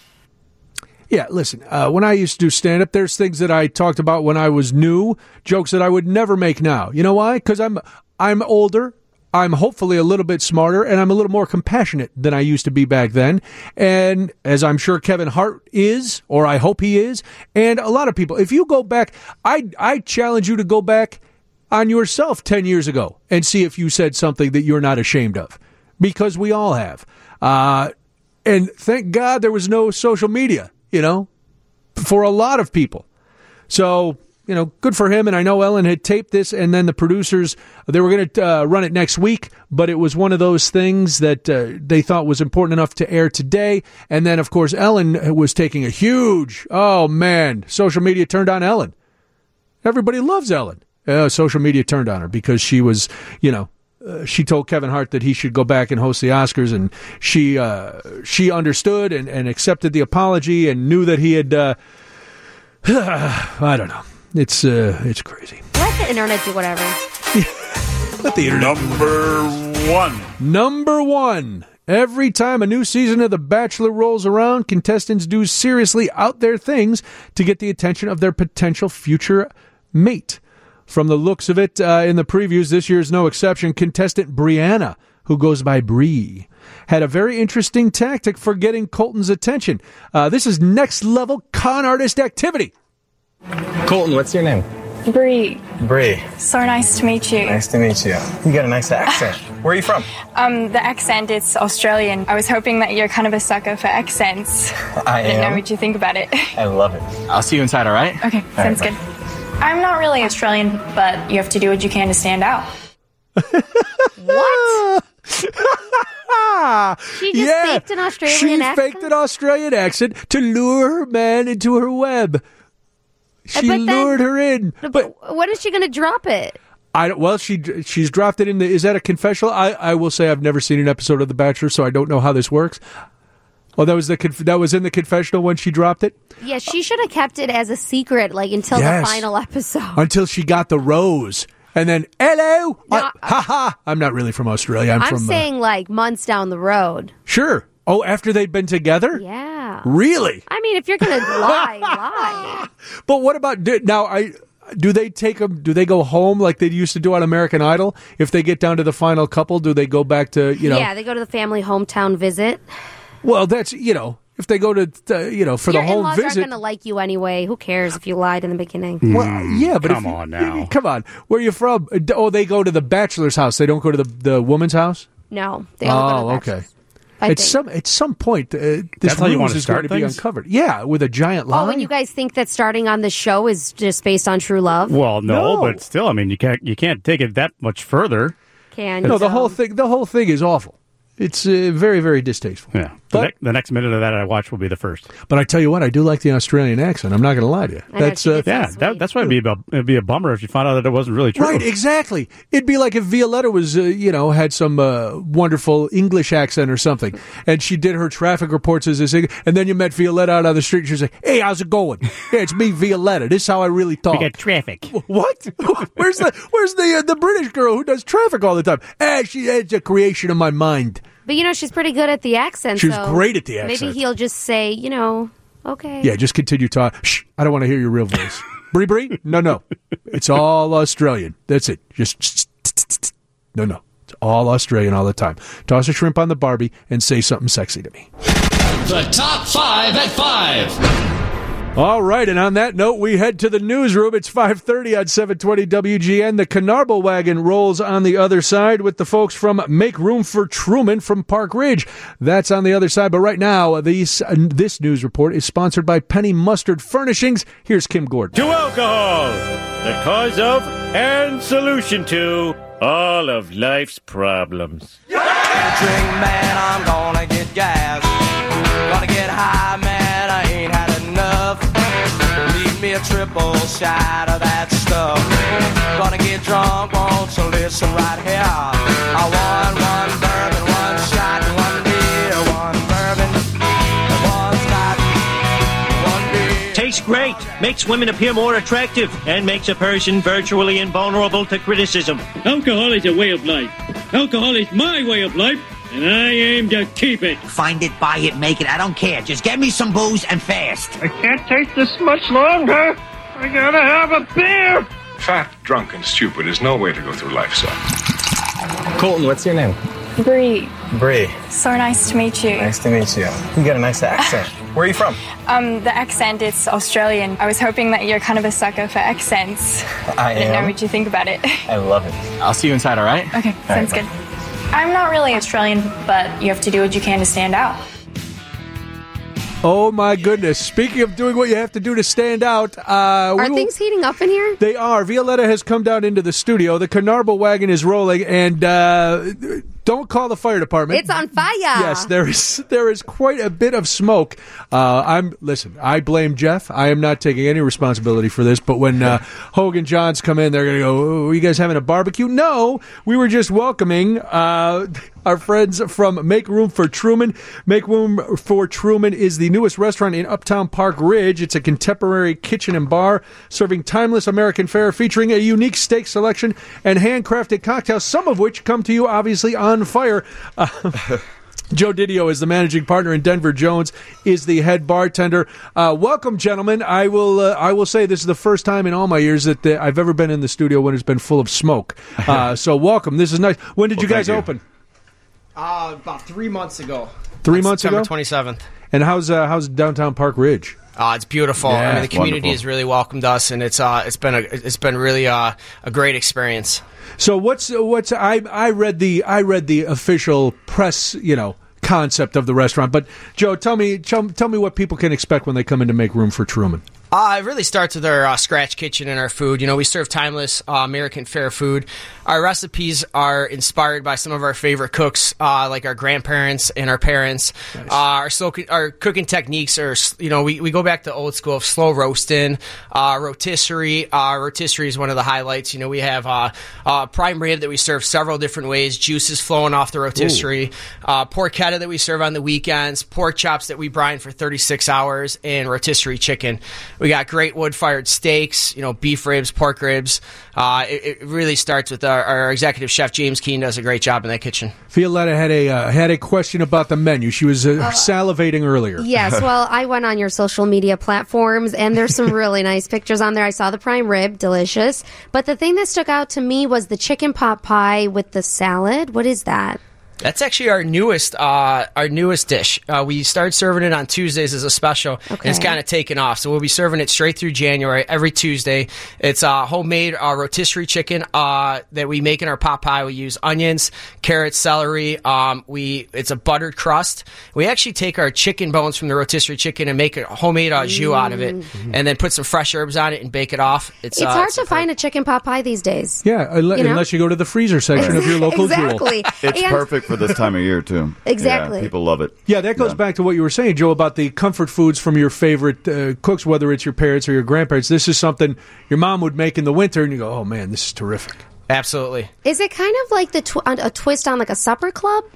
Yeah, listen, uh, when I used to do stand-up, there's things that I talked about when I was new, jokes that I would never make now. You know why? Because I'm I'm older, I'm hopefully a little bit smarter, and I'm a little more compassionate than I used to be back then. And as I'm sure Kevin Hart is, or I hope he is, and a lot of people, if you go back, I I challenge you to go back on yourself ten years ago and see if you said something that you're not ashamed of, because we all have. Uh, and thank God there was no social media. You know, for a lot of people. So, you know, good for him. And I know Ellen had taped this, and then the producers, they were going to uh, run it next week, but it was one of those things that uh, they thought was important enough to air today. And then, of course, Ellen was taking a huge, oh, man, social media turned on Ellen. Everybody loves Ellen. Uh, social media turned on her because she was, you know, Uh, she told Kevin Hart that he should go back and host the Oscars, and she uh, she understood and, and accepted the apology and knew that he had. Uh, I don't know. It's uh, it's crazy. Let the internet do whatever. Let the internet. Number one. Number one. Every time a new season of The Bachelor rolls around, contestants do seriously out there things to get the attention of their potential future mate. From the looks of it uh, in the previews, this year's no exception. Contestant Brianna, who goes by Bree, had a very interesting tactic for getting Colton's attention. Uh, this is next-level con artist activity. Colton, what's your name? Bree. Bree. So nice to meet you. Nice to meet you. You got a nice accent. Where are you from? Um, the accent, it's Australian. I was hoping that you're kind of a sucker for accents. I didn't am. know what you think about it. I love it. I'll see you inside, all right? Okay, all sounds right, good. I'm not really Australian, but you have to do what you can to stand out. What? She just Yeah, faked an Australian she accent? faked an Australian accent to lure her man into her web. She But then- lured her in. But When is she going to drop it? I don't- well, she she's dropped it in the. Is that a confessional? I, I will say I've never seen an episode of The Bachelor, so I don't know how this works. Oh, that was the conf- that was in the confessional when she dropped it. Yeah, she should have kept it as a secret, like until Yes. the final episode. Until she got the rose, and then hello, I, ha ha. I'm not really from Australia. I'm, I'm, from saying uh, like months down the road. sure. Oh, after they'd been together. Yeah. Really? I mean, if you're gonna lie, lie. But what about now? I do they take them? Do they go home like they used to do on American Idol? If they get down to the final couple, do they go back to you know? Yeah, they go to the family hometown visit. Well, that's you know, if they go to uh, you know for Your the home in-laws visit. aren't going to like you anyway. Who cares if you lied in the beginning? Well, yeah, but come if you- on now. come on. Where you from? Oh, they go to the bachelor's house. They don't go to the the woman's house. No, they all go to Oh, the okay. bachelor's. I At think. some at some point, uh, this That's how you ruse want to is going start to be things? uncovered. Yeah, with a giant lie. Oh, and you guys think that starting on the show is just based on true love? Well, no, No. but still, I mean, you can't you can't take it that much further. Can no, you? the whole thing. The whole thing is awful. It's uh, very, very distasteful. Yeah, the, ne- the next minute of that I watch will be the first. But I tell you what, I do like the Australian accent. I'm not going to lie to you. I know, That's she uh, gets so Yeah, sweet. that, that's why it'd be a, it'd be a bummer if you found out that it wasn't really true. right. Exactly. It'd be like if Violetta was, uh, you know, had some uh, wonderful English accent or something, and she did her traffic reports as this, and then you met Violetta out on the street, and she's like, "Hey, how's it going? Hey, it's me, Violetta. This is how I really talk." We got traffic. What? Where's the Where's the uh, the British girl who does traffic all the time? Ah, she it's a creation of my mind. But, you know, she's pretty good at the accent. She's so great at the accent. Maybe he'll just say, you know, okay. Yeah, just continue talking. Shh, I don't want to hear your real voice. Bree Bree? No, no. It's all Australian. That's it. Just no, no. It's all Australian all the time. Toss a shrimp on the Barbie and say something sexy to me. The top five at five. All right, and on that note, we head to the newsroom. It's five thirty on seven twenty W G N. The Canarble wagon rolls on the other side with the folks from Make Room for Truman from Park Ridge. That's on the other side. But right now, these, uh, this news report is sponsored by Penny Mustard Furnishings. Here's Kim Gordon. To alcohol, the cause of and solution to all of life's problems. Drink, man, I'm gonna get gas. Gonna get high, man, I ain't had enough. Leave me a triple shot of that stuff. Gonna get drunk, won't you listen right here? I want one bourbon, one shot, one beer, one bourbon, one scotch, one beer. Tastes great, makes women appear more attractive, and makes a person virtually invulnerable to criticism. Alcohol is a way of life. Alcohol is my way of life, and I aim to keep it. Find it, buy it, make it. I don't care. Just get me some booze and fast. I can't take this much longer. I gotta have a beer. Fat, drunk, and stupid is no way to go through life, son. Colton, what's your name? Bree, Bree. so nice to meet you. Nice to meet you. You got a nice accent. Where are you from? Um, the accent, it's Australian. I was hoping that you're kind of a sucker for accents. I didn't know am. what you think about it. I love it. I'll see you inside, all right? Okay, All right, sounds bye. good. I'm not really Australian, but you have to do what you can to stand out. Oh, my goodness. Speaking of doing what you have to do to stand out. Uh, Are we will- things heating up in here? They are. Violetta has come down into the studio. The Canarble wagon is rolling, and uh, don't call the fire department. It's on fire. Yes, there is there is quite a bit of smoke. Uh, I'm listen. I blame Jeff. I am not taking any responsibility for this. But when uh, Hogan Johns come in, they're going to go, "Oh, are you guys having a barbecue?" No, we were just welcoming uh, our friends from Make Room for Truman. Make Room for Truman is the newest restaurant in Uptown Park Ridge. It's a contemporary kitchen and bar serving timeless American fare, featuring a unique steak selection and handcrafted cocktails, some of which come to you obviously on fire. Uh, Joe Didio is the managing partner, and Denver Jones is the head bartender. Uh, welcome, gentlemen. I will uh, I will say this is the first time in all my years that uh, I've ever been in the studio when it's been full of smoke. Uh, so welcome. This is nice. When did Well, you guys thank you. open? Uh, about three months ago. Three On months September ago? twenty-seventh. And how's uh, how's downtown Park Ridge? Uh, it's beautiful. Yeah, I mean, the community wonderful. has really welcomed us, and it's uh, it's been a it's been really uh, a great experience. So what's what's I I read the I read the official press, you know, concept of the restaurant. But Joe, tell me tell, tell me what people can expect when they come in to Make Room for Truman. Uh, it really starts with our uh, scratch kitchen and our food. You know, we serve timeless uh, American fare food. Our recipes are inspired by some of our favorite cooks, uh, like our grandparents and our parents. Uh, our slow, our cooking techniques are, you know, we, we go back to old school of slow roasting, uh, rotisserie. Uh, rotisserie is one of the highlights. You know, we have uh, uh, prime rib that we serve several different ways, juices flowing off the rotisserie, uh, porchetta that we serve on the weekends, pork chops that we brine for thirty-six hours, and rotisserie chicken. We got great wood-fired steaks, you know, beef ribs, pork ribs. Uh, it, it really starts with our, our executive chef, James Keene, does a great job in that kitchen. Violetta had a uh, had a question about the menu. She was uh, uh, salivating earlier. Yes, well, I went on your social media platforms, and there's some really nice pictures on there. I saw the prime rib, delicious. But the thing that stuck out to me was the chicken pot pie with the salad. What is that? That's actually our newest, uh, our newest dish. Uh, we started serving it on Tuesdays as a special, Okay. and it's kind of taken off. So we'll be serving it straight through January every Tuesday. It's uh, homemade uh, rotisserie chicken uh, that we make in our pot pie. We use onions, carrots, celery. Um, we it's a buttered crust. We actually take our chicken bones from the rotisserie chicken and make a homemade uh, jus out of it, Mm. and then put some fresh herbs on it and bake it off. It's uh, hard to find a chicken pot pie these days. Yeah, unless You you, know? unless you go to the freezer section of your local Exactly. Jewel. It's And- perfect for this time of year, too. Exactly. Yeah, people love it. Yeah, that goes back to what you were saying, Joe, about the comfort foods from your favorite uh, cooks, whether it's your parents or your grandparents. This is something your mom would make in the winter, and you go, oh, man, this is terrific. Absolutely. Is it kind of like the tw- a twist on like a supper club?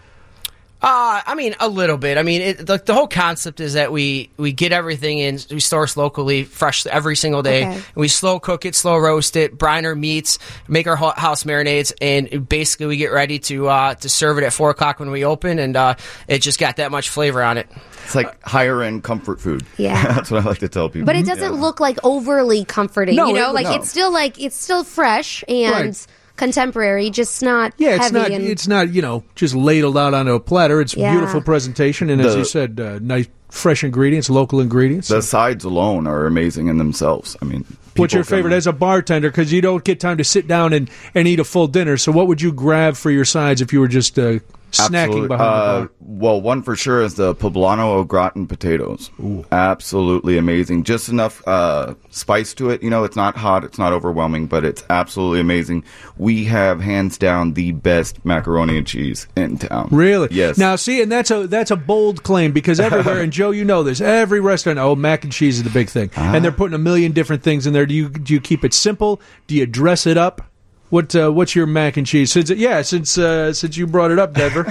Uh, I mean, a little bit. I mean, it, the, the whole concept is that we, we get everything in, we source locally, fresh every single day. Okay. And we slow cook it, slow roast it, brine our meats, make our ho- house marinades, and basically we get ready to uh, to serve it at four o'clock when we open, and uh, it just got that much flavor on it. It's like higher end comfort food. Yeah. That's what I like to tell people. But it doesn't look like overly comforting. No, you know, it- like no. it's still like it's still fresh and Right. contemporary, just not Yeah, it's heavy. not. and It's not. You know, just ladled out onto a platter. It's Yeah. beautiful presentation, and as The- you said, uh, nice fresh ingredients, local ingredients. The sides alone are amazing in themselves. I mean, What's your people come favorite in- as a bartender? Because you don't get time to sit down and, and eat a full dinner. So, what would you grab for your sides if you were just uh, snacking Absolutely. behind uh, the bar? Well, one for sure is the poblano au gratin potatoes. Absolutely amazing. Just enough uh, spice to it. You know, it's not hot, it's not overwhelming, but it's absolutely amazing. We have hands down the best macaroni and cheese in town. Really? Yes. Now, see, and that's a that's a bold claim because everywhere, and Joe, you know this, every restaurant, oh, mac and cheese is the big thing, and they're putting a million different things in there. Do you do you keep it simple? Do you dress it up? What uh, what's your mac and cheese? Since yeah, since uh, since you brought it up, Denver.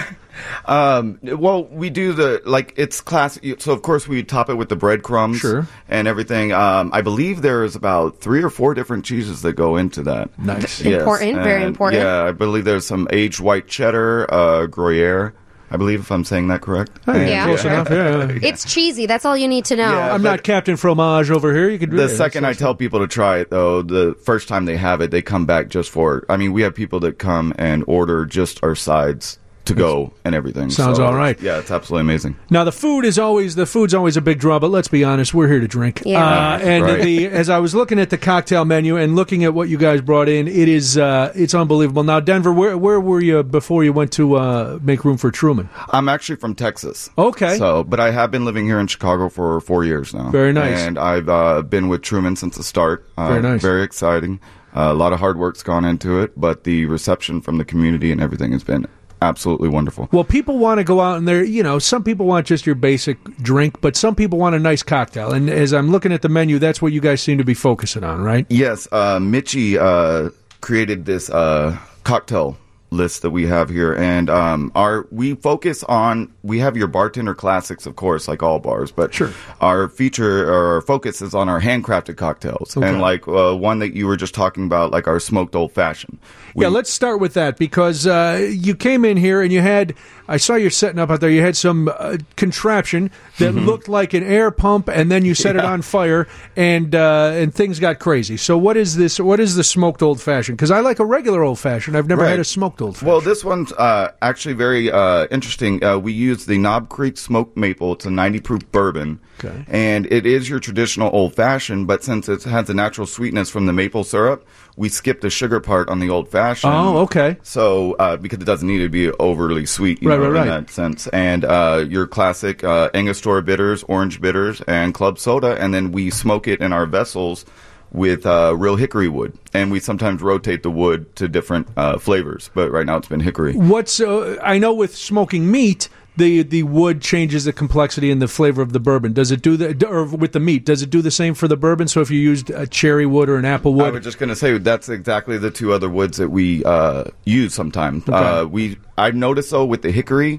Um, well, we do the, like, it's classic. So, of course, we top it with the breadcrumbs Sure. and everything. Um, I believe there's about three or four different cheeses that go into that. Nice. Yes. Important, very And, important. Yeah, I believe there's some aged white cheddar, uh, Gruyere. I believe, if I'm saying that correct. And- Yeah. Close enough. Yeah, yeah. It's cheesy. That's all you need to know. Yeah. I'm but- not Captain Fromage over here. You could do The it. second I tell people to try it, though, the first time they have it, they come back just for it. I mean, we have people that come and order just our sides to go and everything. Sounds So, all right. Yeah, it's absolutely amazing. Now the food is always the food's always a big draw, but let's be honest, we're here to drink. Yeah. Uh, and Right. the as I was looking at the cocktail menu and looking at what you guys brought in, it is uh, it's unbelievable. Now Denver, where where were you before you went to uh, make room for Truman? I'm actually from Texas. Okay. So, but I have been living here in Chicago for four years now. Very nice. And I've uh, been with Truman since the start. Uh, Very nice. Very exciting. Uh, a lot of hard work's gone into it, but the reception from the community and everything has been absolutely wonderful. Well, people want to go out and they're, you know, some people want just your basic drink, but some people want a nice cocktail. And as I'm looking at the menu, that's what you guys seem to be focusing on, right? Yes, uh, Mitchie uh, created this uh, cocktail list that we have here, and um, our we focus on we have your bartender classics, of course, like all bars, but Sure. our feature or our focus is on our handcrafted cocktails, Okay. and like uh, one that you were just talking about, like our smoked old fashioned. Yeah, let's start with that because uh, you came in here and you had, I saw you setting up out there, you had some uh, contraption that Mhm. looked like an air pump and then you set it Yeah. on fire and uh, and things got crazy. So what is this, what is the smoked old fashioned? Because I like a regular old fashioned. I've never Right. had a smoked old fashioned. Well, this one's uh, actually very uh, interesting. Uh, we use the Knob Creek Smoked Maple. It's a ninety proof bourbon. Okay. And it is your traditional old fashioned, but since it has a natural sweetness from the maple syrup, we skip the sugar part on the old fashioned. Oh, okay. So, uh, because it doesn't need to be overly sweet, you Right, know, right, in right. that sense. And uh, your classic uh, Angostura bitters, orange bitters, and club soda, and then we smoke it in our vessels with uh, real hickory wood. And we sometimes rotate the wood to different uh, flavors, but right now it's been hickory. What's, uh, I know with smoking meat, the the wood changes the complexity and the flavor of the bourbon. Does it do the, or with the meat, does it do the same for the bourbon? So if you used a cherry wood or an apple wood? I was just going to say that's exactly the two other woods that we uh, use sometimes. Okay. Uh, we I've noticed though with the hickory,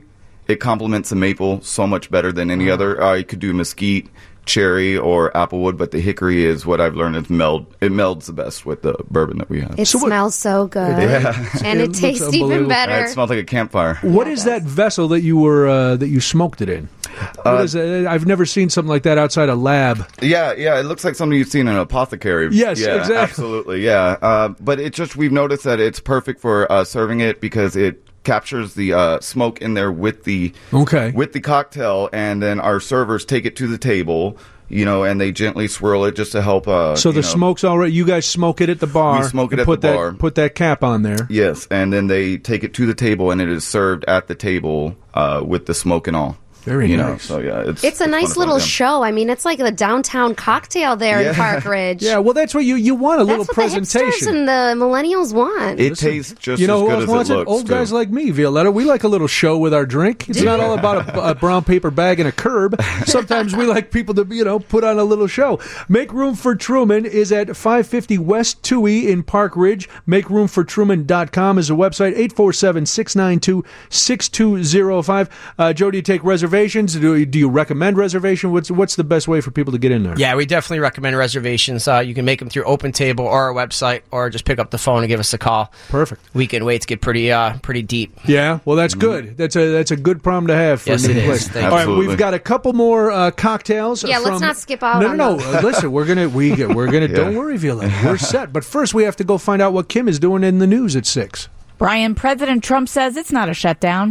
it complements the maple so much better than any other. Uh, you could do mesquite, cherry, or applewood, but the hickory is what I've learned is meld. It melds the best with the bourbon that we have. It so smells so good, yeah. and it, it tastes even better. Uh, it smells like a campfire. What yeah, is that vessel that you were uh, that you smoked it in? What uh, is it? I've never seen something like that outside a lab. Yeah, yeah, it looks like something you've seen in an apothecary. Yes, yeah, exactly. Absolutely, yeah. Uh, but it just we've noticed that it's perfect for uh, serving it because it captures the uh, smoke in there with the okay with the cocktail, and then our servers take it to the table, you know, and they gently swirl it just to help. Uh, so the you know, smoke's already. You guys smoke it at the bar. We smoke it at put the that, bar. Put that cap on there. Yes, and then they take it to the table, and it is served at the table uh, with the smoke and all. Very you nice. Know, so yeah, it's it's a it's nice little show. I mean, it's like the downtown cocktail there yeah. in Park Ridge. Yeah, well, that's what you you want a that's little what presentation. The hipsters and the millennials want. It Listen, tastes just you know as good who else as it wants looks. Old too. guys like me, Violetta. We like a little show with our drink. It's not all about a, a brown paper bag and a curb. Sometimes we like people to you know put on a little show. Make Room for Truman is at five fifty West Toohey in Park Ridge. make room for truman dot com is a website. eight four seven, six nine two, six two zero five. Uh, Joe, do you take reservations? Do, do you recommend reservations? What's what's the best way for people to get in there? Yeah, we definitely recommend reservations. Uh, you can make them through Open Table or our website, or just pick up the phone and give us a call. Perfect. Weekend waits get pretty uh, pretty deep. Yeah, well, that's good. That's a that's a good problem to have for yes, a new it place. is. All right, we've got a couple more uh, cocktails. Yeah, from, let's not skip out. No, on no, no. those. Uh, listen, we're gonna we we're gonna. Yeah. Don't worry, Violetta. We're set. But first, we have to go find out what Kim is doing in the news at six. Brian, President Trump says it's not a shutdown.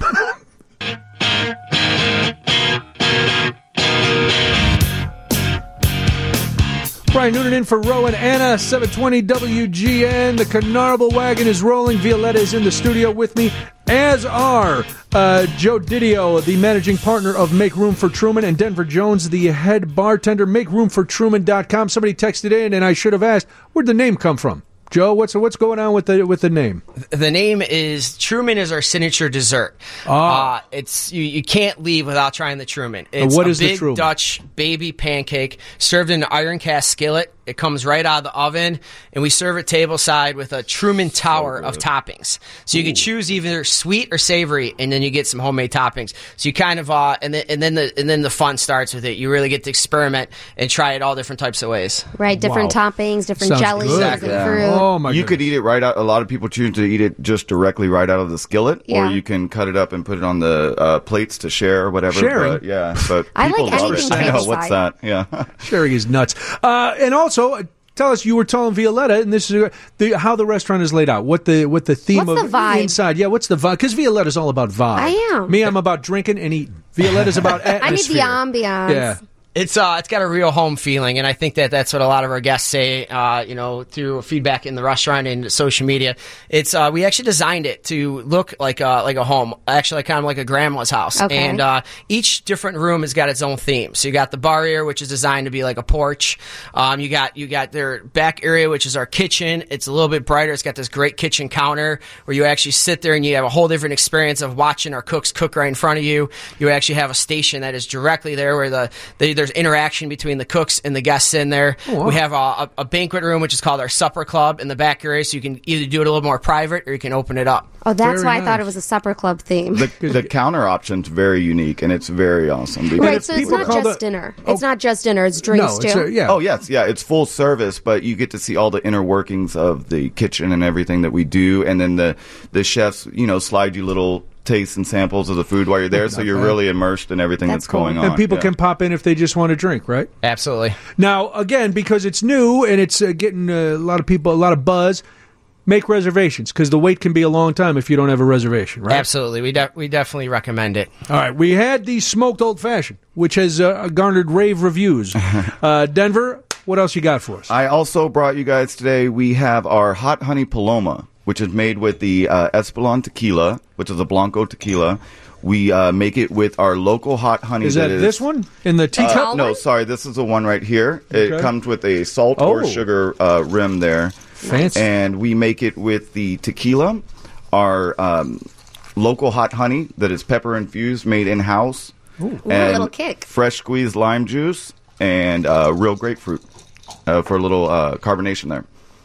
Brian Noonan in for Roe and Anna, seven twenty W G N. The Carnarvon wagon is rolling. Violetta is in the studio with me, as are uh, Joe Didio, the managing partner of Make Room for Truman, and Denver Jones, the head bartender. make room for truman dot com. Somebody texted in, and I should have asked, where'd the name come from? Joe, what's what's going on with the with the name? The name is Truman is our signature dessert. Ah. Uh, it's you, you can't leave without trying the Truman. It's what a is the big Truman? Dutch baby pancake served in an iron cast skillet. It comes right out of the oven, and we serve it tableside with a Truman Tower of toppings. So you can choose either sweet or savory, and then you get some homemade toppings. So you kind of uh, and then and then the and then the fun starts with it. You really get to experiment and try it all different types of ways. Right, different Wow. toppings, different Sounds jellies, good. different Yeah. fruit. Oh my! You goodness. could eat it right out. A lot of people choose to eat it just directly right out of the skillet, Yeah. or you can cut it up and put it on the uh, plates to share or whatever. Sharing? But, yeah, but I people like love anything it. I know, tableside. what's that? Yeah. Sharing is nuts. Uh, and also, uh, tell us, you were telling Violetta, and this is uh, the, how the restaurant is laid out. What the what the theme What's of the vibe? inside? Yeah, what's the vibe? Because Violetta's all about vibe. I am. Me, I'm about drinking and eating. Violetta's about I need atmosphere. the ambiance. Yeah. It's uh, it's got a real home feeling, and I think that that's what a lot of our guests say. Uh, you know, through feedback in the restaurant and social media. It's uh, we actually designed it to look like a like a home, actually like kind of like a grandma's house. Okay. And uh, each different room has got its own theme. So you got the bar area, which is designed to be like a porch. Um, you got you got their back area, which is our kitchen. It's a little bit brighter. It's got this great kitchen counter where you actually sit there and you have a whole different experience of watching our cooks cook right in front of you. You actually have a station that is directly there where the, the there's interaction between the cooks and the guests in there. Oh, wow. We have a, a, a banquet room, which is called our supper club in the back area, so you can either do it a little more private or you can open it up. Oh, that's Very why I nice. thought it was a supper club theme. The, the counter option's very unique, and it's very awesome. because- Right, if so it's people not call just the- dinner. Oh. It's not just dinner. It's drinks No, too. it's a, yeah. Oh, yes, yeah, it's full service, but you get to see all the inner workings of the kitchen and everything that we do, and then the, the chefs, you know, slide you little tastes and samples of the food while you're there, so you're really immersed in everything that's, That's cool. going on. And people yeah. can pop in if they just want to drink, right? Absolutely. Now, again, because it's new and it's uh, getting uh, a lot of people, a lot of buzz, make reservations because the wait can be a long time if you don't have a reservation, right? Absolutely. We, de- we definitely recommend it. All right, we had the smoked old fashioned, which has uh, garnered rave reviews. uh, Denver, what else you got for us? I also brought you guys today, we have our Hot Honey Paloma, which is made with the uh, Espolon tequila, which is a Blanco tequila. We uh, make it with our local hot honey. Is that, is, this one in the teacup? Uh, no, sorry, this is the one right here. Okay. It comes with a salt Oh. or sugar uh, rim there. Fancy. And we make it with the tequila, our um, local hot honey that is pepper infused, made in house, Ooh, a little kick. fresh squeezed lime juice, and uh, real grapefruit uh, for a little uh, carbonation there.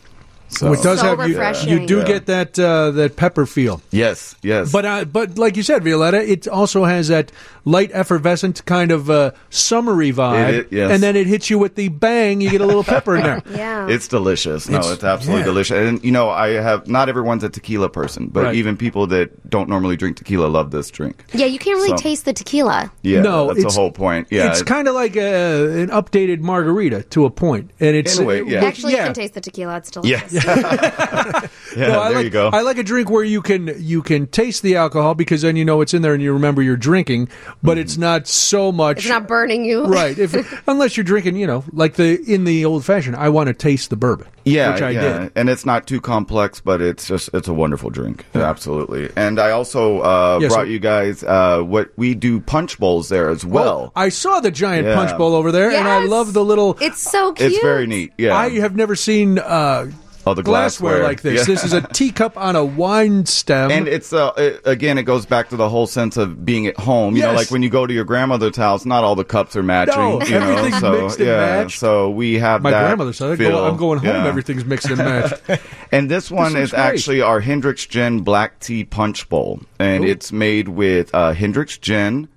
So, it does So have you, refreshing. you do Yeah. get that uh, that pepper feel. Yes, yes. But uh, but like you said, Violetta, it also has that light, effervescent kind of uh, summery vibe, It- it- yes. and then it hits you with the bang. You get a little pepper in there. Yeah. It's delicious. No, It's- it's, absolutely yeah. delicious. And, you know, I have, not everyone's a tequila person, but Right. even people that don't normally drink tequila love this drink. Yeah, you can't really So- taste the tequila. Yeah, No, that's it's- the whole point. Yeah, it's it- kind of like a, an updated margarita to a point, and it's In a way, yeah. Actually, yeah. you can taste the tequila. It's delicious. yeah, No, I there like, you go. I like a drink where you can you can taste the alcohol because then you know it's in there and you remember you're drinking, but Mm-hmm. it's not so much. It's not burning you. Right, if unless you're drinking, you know, like the in the old fashioned, I want to taste the bourbon. Yeah, which I yeah. did. And it's not too complex, but it's just it's a wonderful drink. Absolutely. And I also uh, Yes, brought sir. you guys uh, what we do punch bowls there as well. I saw the giant Yeah. punch bowl over there, and I Yes. love the little. It's so cute. It's very neat. Yeah. I have never seen uh, Oh, the glassware, glassware. like this. Yeah. This is a teacup on a wine stem. And it's uh, it, again, it goes back to the whole sense of being at home. You know, Yes. like when you go to your grandmother's house, not all the cups are matching. No, you know, everything's so mixed and yeah, matched. so we have My that grandmother said, I feel, go, I'm going home, yeah. everything's mixed and matched. And this one looks is great. actually our Hendrix Gin Black Tea Punch Bowl, and Ooh. it's made with uh, Hendrix Gin,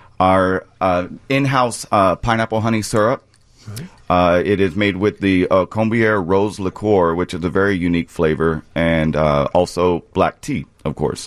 our uh, in-house uh, pineapple honey syrup. Uh, it is made with the uh, Combier Rose Liqueur, which is a very unique flavor, and uh, also black tea, of course.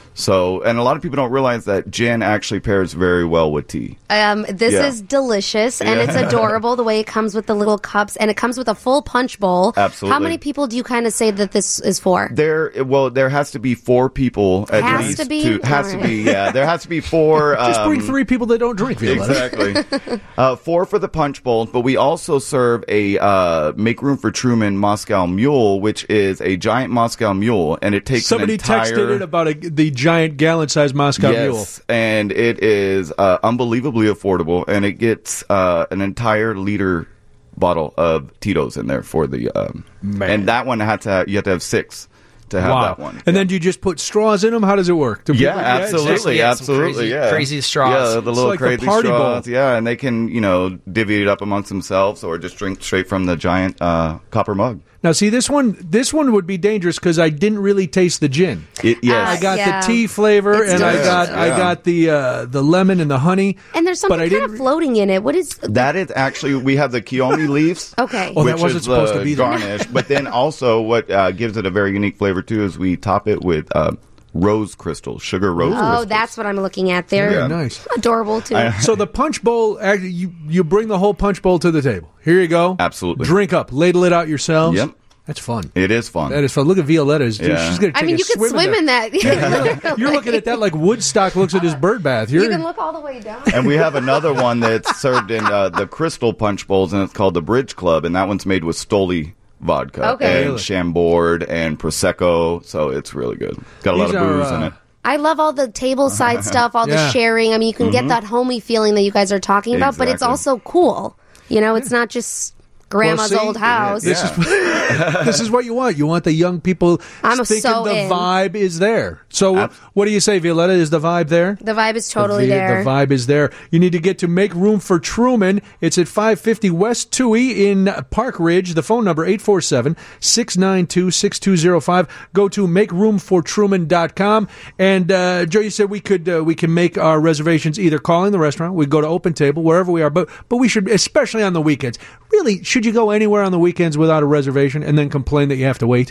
So, and a lot of people don't realize that gin actually pairs very well with tea. Um, this Yeah. is delicious, and Yeah. it's adorable the way it comes with the little cups, and it comes with a full punch bowl. Absolutely. How many people do you kind of say that this is for? There, well, there has to be four people at Has least. to be? has All to right. be, yeah. There has to be four. Just bring um, three people that don't drink, Violetta. Exactly. uh, four for the punch bowl, but we also serve a uh, Make Room for Truman Moscow Mule, which is a giant Moscow Mule, and it takes Somebody an entire, texted it about a, the giant gallon-sized Moscow yes, Mule. and it is uh, unbelievably affordable, and it gets uh, an entire liter bottle of Tito's in there for the, um, and that one had to have, you have to have six to have Wow. that one. And then do you just put straws in them? How does it work? Do Yeah, people- absolutely, exactly. Yeah, some absolutely, crazy- yeah, crazy straws. Yeah, the It's little like the crazy party straws. bowl. Yeah, and they can you know divvy it up amongst themselves or just drink straight from the giant uh, copper mug. Now, see, this one this one would be dangerous because I didn't really taste the gin. It, yes, I got yeah. the tea flavor, It's and I delicious. got I Yeah. got the uh, the lemon and the honey. And there's but something I kind didn't of floating in it. What is? that is actually we have the Kiyomi leaves. Okay. Oh, that which wasn't is supposed the to be there. garnish. But then also what uh, gives it a very unique flavor too is we top it with uh, rose crystals, sugar rose Oh, crystals. that's what I'm looking at there. Very nice. Adorable too. So the punch bowl, actually, you you bring the whole punch bowl to the table. Here you go. Absolutely. Drink up, ladle it out yourselves. Yep. That's fun. It is fun. That is fun. Look at Violetta's. Yeah. She's going to I take mean, a you could swim, swim in that. You're looking at that like Woodstock looks at his bird bath. You're, You can look all the way down. And we have another one that's served in uh, the crystal punch bowls, and it's called the Bridge Club, and that one's made with Stoli vodka Okay. and Really? Chambord and Prosecco, so it's really good. Got a lot These of are, booze in uh, it. I love all the table side stuff, all Yeah. the sharing. I mean, you can get that homey feeling that you guys are talking about, but it's Exactly. also cool. You know, it's not just grandma's Well, see, old house. This is this is what you want. You want the young people I'm thinking so the in. vibe is there. So, Ab- what do you say, Violetta? Is the vibe there? The vibe is totally the, there. The vibe is there. You need to get to Make Room for Truman. It's at five fifty West Toohey in Park Ridge. The phone number eight four seven, six nine two, six two zero five. Go to make room for truman dot com. And uh, Joe, you said we could uh, we can make our reservations either calling the restaurant, we go to Open Table, wherever we are. But but we should, especially on the weekends. Really, should you go anywhere on the weekends without a reservation and then complain that you have to wait?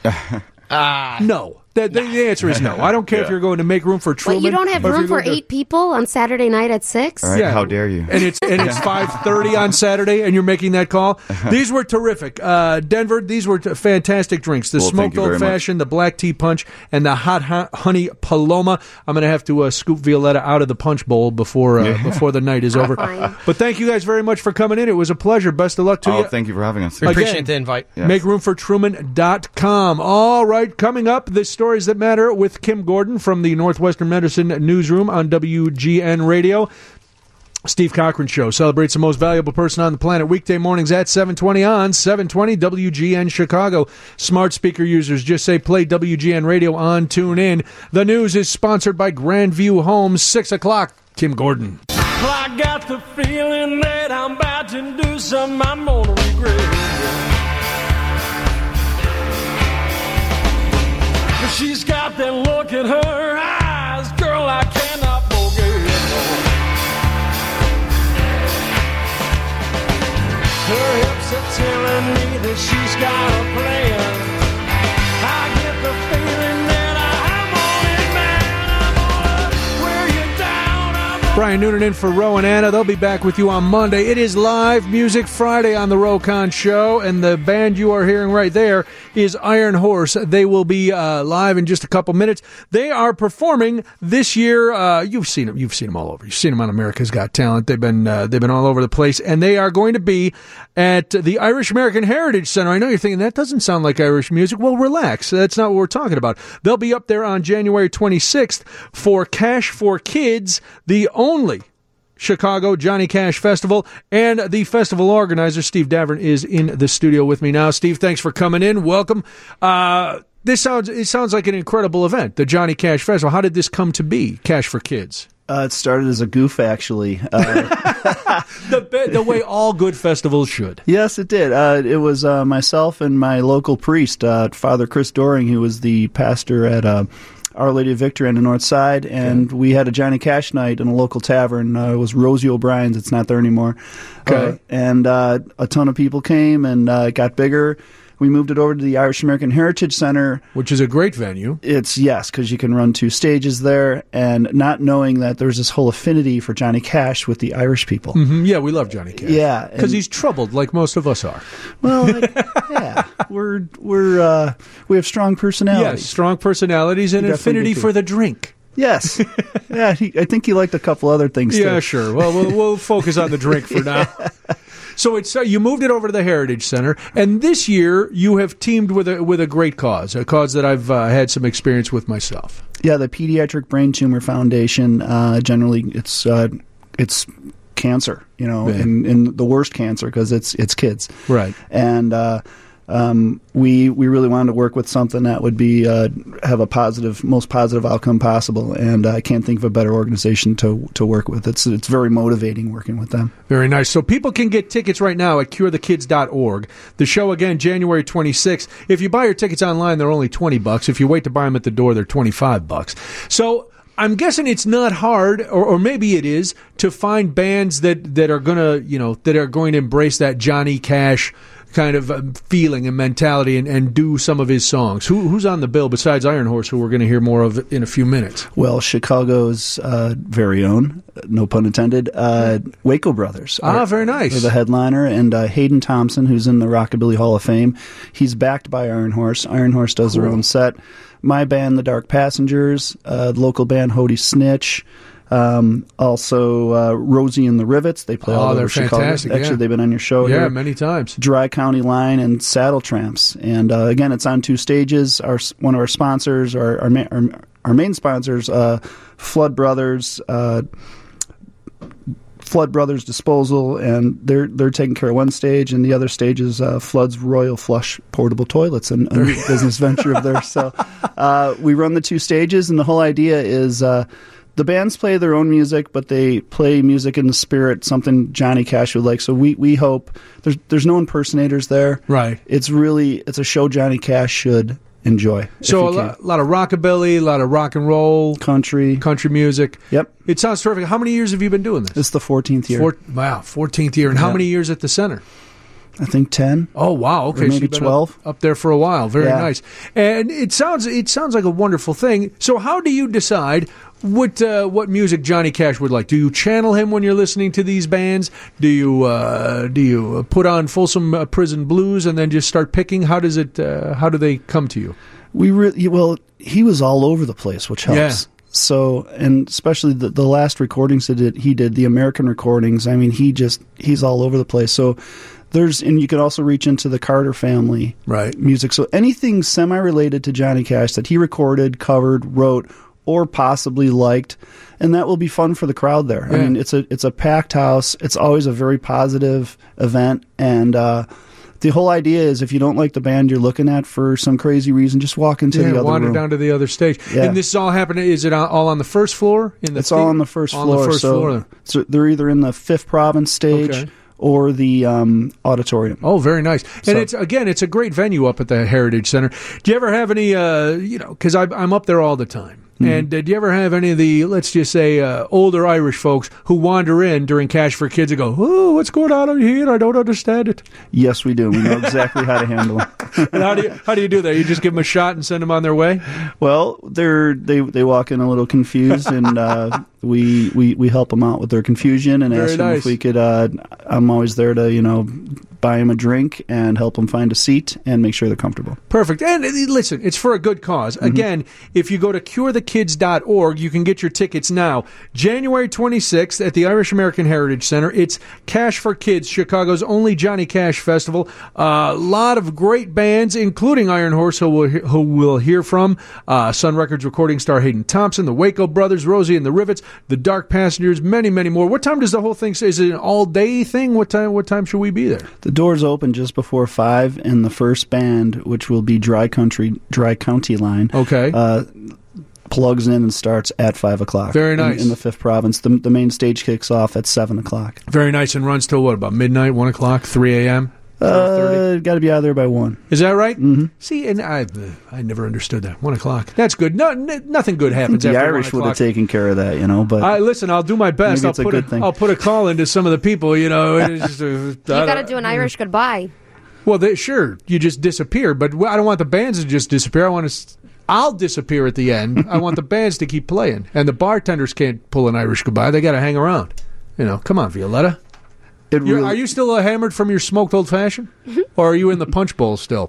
Ah, No. The, the, the answer is no. I don't care if Yeah. you're going to Make Room for Wait, Truman. you don't have or if room you're for going to- eight people on Saturday night at six? All right, Yeah. how dare you? And it's and it's five thirty on Saturday, and you're making that call. These were terrific, uh, Denver. These were t- fantastic drinks. The Well, thank smoked you very old much. fashioned, the black tea punch, and the hot hu- honey paloma. I'm going to have to uh, scoop Violetta out of the punch bowl before uh, Yeah. before the night is over. Fine. But thank you guys very much for coming in. It was a pleasure. Best of luck to Oh, you. thank you for having us. we Again, appreciate the invite. Yes. make room for truman dot com. All right, coming up, the stories that matter with Kim Gordon from the Northwestern Medicine Newsroom on W G N Radio. Steve Cochran Show celebrates the most valuable person on the planet weekday mornings at seven twenty on seven twenty W G N Chicago. Smart speaker users just say play W G N Radio on TuneIn. The news is sponsored by Grandview Homes. six o'clock. Kim Gordon. Well, I got the feeling that I'm about to do something I'm gonna regret. She's got that look in her eyes, girl, I cannot forget. Her hips are telling me that she's got a plan. I get the feeling that I'm on it, man. I'm gonna wear you down. I'm Brian Noonan in for Ro and Anna. They'll be back with you on Monday. It is Live Music Friday on the Rokon Show, and the band you are hearing right there is Iron Horse. They will be uh, live in just a couple minutes. They are performing this year. Uh, you've seen them. You've seen them all over. You've seen them on America's Got Talent. They've been uh, they've been all over the place, and they are going to be at the Irish American Heritage Center. I know you're thinking that doesn't sound like Irish music. Well, relax. That's not what we're talking about. They'll be up there on January twenty-sixth for Cash for Kids, the only Chicago Johnny Cash Festival, and the festival organizer, Steve Davern, is in the studio with me now. Steve, thanks for coming in. Welcome. Uh, this sounds it sounds like an incredible event, the Johnny Cash Festival. How did this come to be, Cash for Kids? Uh, it started as a goof, actually. Uh, the, the way all good festivals should. Yes, it did. Uh, it was uh, myself and my local priest, uh, Father Chris Doring, who was the pastor at uh, Our Lady of Victory on the North Side, and okay. we had a Johnny Cash night in a local tavern. Uh, it was Rosie O'Brien's. It's not there anymore. Okay. Uh, and uh, a ton of people came, and uh, it got bigger. We moved it over to the Irish American Heritage Center. Which is a great venue. It's, yes, because you can run two stages there, and not knowing that there's this whole affinity for Johnny Cash with the Irish people. Mm-hmm. Yeah, we love Johnny Cash. Yeah. Because he's troubled, like most of us are. Well, like, yeah. We're, we're, uh, we have strong personalities. Yes, strong personalities and affinity for the drink. Yes. Yeah, he, I think he liked a couple other things, too. Yeah, sure. Well, we'll, we'll focus on the drink for now. Yeah. So it's uh, you moved it over to the Heritage Center, and this year you have teamed with a with a great cause, a cause that I've uh, had some experience with myself. Yeah, the Pediatric Brain Tumor Foundation. Uh, generally, it's uh, it's cancer, you know, yeah. and, and the worst cancer because it's it's kids, right? And uh, um, we we really wanted to work with something that would be uh, have a positive, most positive outcome possible, and uh, I can't think of a better organization to to work with. It's it's very motivating working with them. Very nice. So people can get tickets right now at cure the kids dot org. The show again, January twenty-sixth. If you buy your tickets online, they're only twenty bucks. If you wait to buy them at the door, they're twenty-five bucks. So I'm guessing it's not hard, or, or maybe it is, to find bands that, that are gonna, you know, that are going to embrace that Johnny Cash kind of um, feeling and mentality and, and do some of his songs. Who, who's on the bill besides Iron Horse, who we're going to hear more of in a few minutes? Well, Chicago's uh, very own, no pun intended, uh, Waco Brothers. Ah, are, very nice. They're the headliner, and uh, Hayden Thompson, who's in the Rockabilly Hall of Fame, he's backed by Iron Horse. Iron Horse does cool. their own set. My band, The Dark Passengers, uh, the local band, Hody Snitch. Um, also, uh, Rosie and the Rivets. They play oh, all over they're Chicago. Fantastic, Actually, yeah. they've been on your show yeah, here. many times. Dry County Line and Saddle Tramps. And uh, again, it's on two stages. Our One of our sponsors, our our, ma- our, our main sponsors, uh, Flood Brothers, uh, Flood Brothers Disposal, and they're they're taking care of one stage, and the other stage is uh, Flood's Royal Flush Portable Toilets, and a new business venture of theirs. So uh, we run the two stages, and the whole idea is uh, the bands play their own music, but they play music in the spirit, something Johnny Cash would like. So we, we hope there's there's no impersonators there. Right. It's really it's a show Johnny Cash should enjoy. So a lot, a lot of rockabilly, a lot of rock and roll, country, country music. Yep. It sounds terrific. How many years have you been doing this? This is the fourteenth year. Four, wow, fourteenth year. And yeah. how many years at the center? I think ten. Oh wow! Okay, or maybe so you've been twelve. Up, up there for a while. Very yeah. nice. And it sounds it sounds like a wonderful thing. So how do you decide what uh, what music Johnny Cash would like? Do you channel him when you're listening to these bands? Do you uh, do you put on Folsom uh, Prison Blues and then just start picking? How does it? Uh, how do they come to you? We really well. He was all over the place, which helps. Yeah. So, and especially the, the last recordings that did, he did, the American recordings, I mean, he just, he's all over the place. So there's, and you can also reach into the Carter family right. music. So anything semi-related to Johnny Cash that he recorded, covered, wrote, or possibly liked, and that will be fun for the crowd there. Yeah. I mean, it's a, it's a packed house. It's always a very positive event. And, uh, the whole idea is if you don't like the band you're looking at for some crazy reason, just walk into yeah, the other wander room. down to the other stage. Yeah. And this is all happening, is it all on the first floor? In the it's the- all on the first on floor. The first so, floor. so they're either in the Fifth Province stage Okay. or the um, auditorium. Oh, very nice. So- And it's again, it's a great venue up at the Heritage Center. Do you ever have any, uh, you know, because I'm up there all the time. Mm-hmm. And uh, do you ever have any of the, let's just say, uh, older Irish folks who wander in during Cash for Kids and go, oh, what's going on over here? I don't understand it. Yes, we do. We know exactly how to handle them. And how do you how do you do that? You just give them a shot and send them on their way? Well, they're they they walk in a little confused, and uh, we, we we help them out with their confusion and Very ask them nice. if we could. Uh, I'm always there to you know buy them a drink and help them find a seat and make sure they're comfortable. Perfect. And uh, listen, it's for a good cause. Mm-hmm. Again, if you go to cure the kids dot org, you can get your tickets now. January twenty-sixth at the Irish American Heritage Center. It's Cash for Kids, Chicago's only Johnny Cash festival. A uh, lot of great bands, including Iron Horse, who we'll, who we'll hear from. Uh, Sun Records recording star Hayden Thompson, the Waco Brothers, Rosie and the Rivets, the Dark Passengers, many, many more. What time does the whole thing say? Is it an all-day thing? What time What time should we be there? The doors open just before five, and the first band, which will be Dry Country, Dry County Line, okay, uh, plugs in and starts at five o'clock. Very in- nice. in, the fifth province. The, the main stage kicks off at seven o'clock. Very nice, and runs till what, about midnight, one o'clock, three a.m.? Uh, got to be out there by one. Is that right? Mm-hmm. See, and I, I never understood that. One o'clock. That's good. No, n- nothing good happens the after Irish one would have o'clock. taken care of that, you know. But I listen. I'll do my best. maybe I'll it's a put good thing. I'll put a call into some of the people. You know, it's just, uh, You got to do an Irish goodbye. Well, they, sure, you just disappear, but I don't want the bands to just disappear. I want to. I'll disappear at the end. I want the bands to keep playing, and the bartenders can't pull an Irish goodbye. They got to hang around. You know, come on, Violetta. It You're- really- are you still uh, hammered from your smoked old fashioned, or are you in the punch bowl still?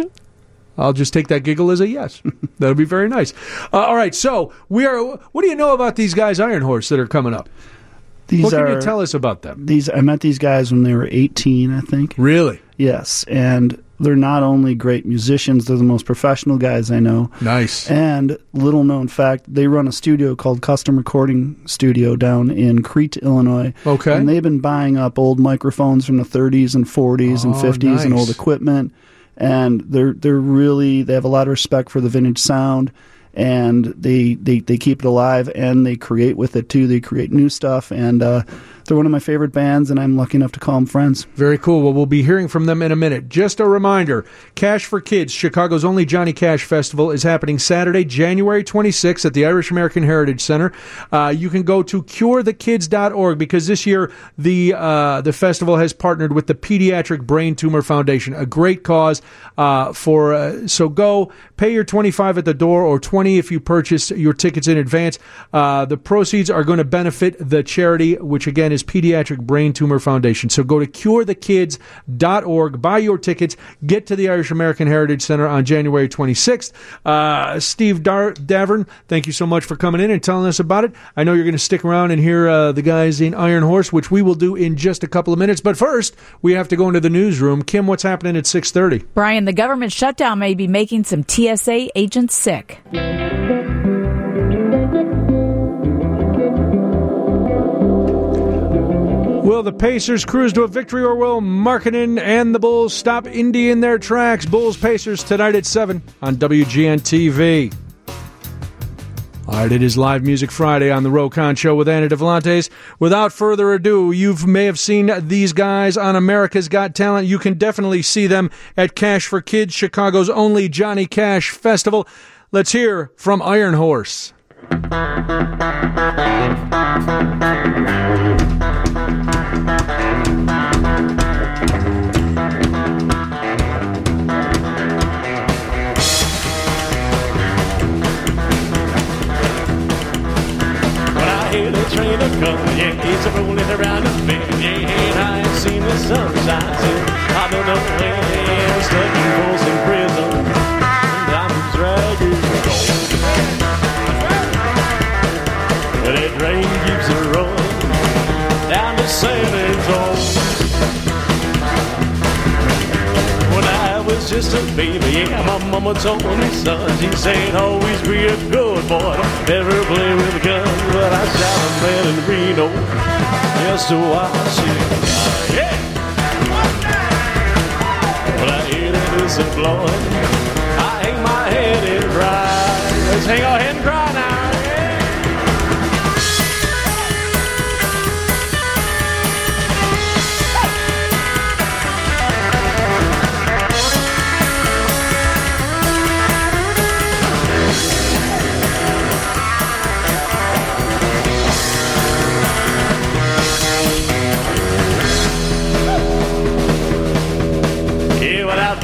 I'll just take that giggle as a yes. That'll be very nice. Uh, all right, so we are. What do you know about these guys, Iron Horse, that are coming up? These what can are, you tell us about them? These I met these guys when they were eighteen, I think. Really? Yes, and they're not only great musicians, they're the most professional guys I know. Nice. And little known fact, they run a studio called Custom Recording Studio down in Crete, Illinois. Okay. And they've been buying up old microphones from the thirties and forties and Oh, fifties and nice. old equipment. And they're they're really they have a lot of respect for the vintage sound, and they they, they keep it alive, and they create with it too. They create new stuff, and uh, they're one of my favorite bands, and I'm lucky enough to call them friends. Very cool. Well, we'll be hearing from them in a minute. Just a reminder, Cash for Kids, Chicago's only Johnny Cash Festival, is happening Saturday, January twenty-sixth at the Irish American Heritage Center. Uh, you can go to cure the kids dot org because this year the uh, the festival has partnered with the Pediatric Brain Tumor Foundation, a great cause uh, for. Uh, so go, pay your twenty-five at the door or twenty if you purchase your tickets in advance. Uh, the proceeds are going to benefit the charity, which again is Pediatric Brain Tumor Foundation. So go to cure the kids dot org, buy your tickets, get to the Irish American Heritage Center on January twenty-sixth. Uh, Steve Dar- Davern, thank you so much for coming in and telling us about it. I know you're going to stick around and hear uh, the guys in Iron Horse, which we will do in just a couple of minutes. But first, we have to go into the newsroom. Kim, what's happening at six thirty? Brian, the government shutdown may be making some T S A agents sick. Will the Pacers cruise to a victory, or will Markkanen and the Bulls stop Indy in their tracks? Bulls-Pacers tonight at seven on W G N T V. All right, it is Live Music Friday on the Rokon Show with Anna Devlantes. Without further ado, you may have seen these guys on America's Got Talent. You can definitely see them at Cash for Kids, Chicago's only Johnny Cash Festival. Let's hear from Iron Horse. Hear the train a coming, yeah, he's a rolling around the bend, yeah, and I ain't seen the sunshine since I don't know when. Stuck in Folsom Prison, and I'm dragging on. That train keeps a rolling down to San Antonio. When I was just a baby, yeah, my mama told me, son, she said, always be a good boy, never play with guns. But I shot a man in Reno just to watch it. Yeah! Well, I hear that it's a Floyd. I hang my head and cry. Let's hang our head and cry now. Yeah!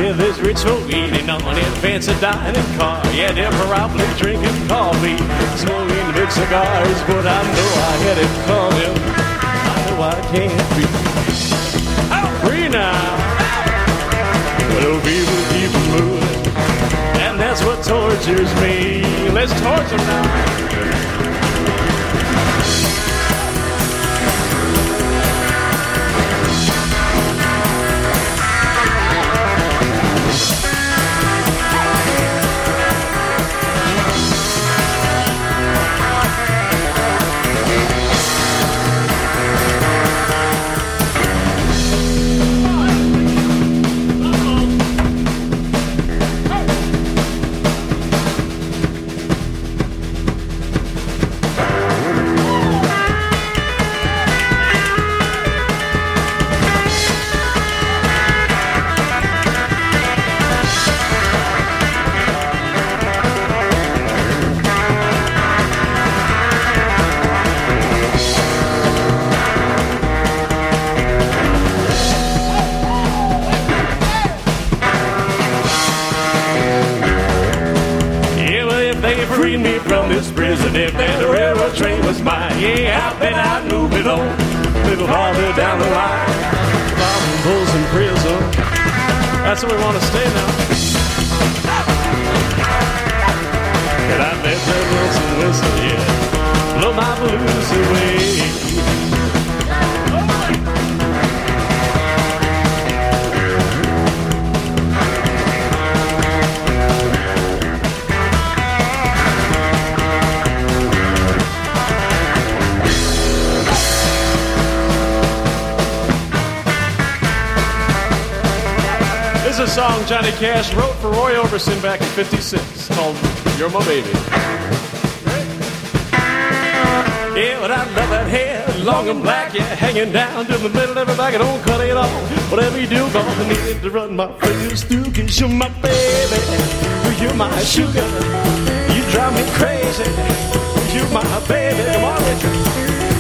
Yeah, there's rich folk eating on in fancy dining car. Yeah, they're probably drinking coffee, smoking big cigars, but I know I had it coming. I know I can't be. I'm free now. Well, people keep moving, and that's what tortures me. Let's torture now. If that railroad train was mine, yeah, I bet I'd move it on a little farther down the line. Bombing bulls in prison, that's where we want to stay now. And I bet that Wilson whistle, yeah, blow my blues away. A song Johnny Cash wrote for Roy Orbison back in fifty-six called You're My Baby. Yeah, but I love that hair, long and black, yeah, hanging down to the middle of my back. I don't cut it off. Whatever you do, gonna need to run my fingers through, 'cause you're my baby, you're my sugar, you drive me crazy, you're my baby. Come on, Richard.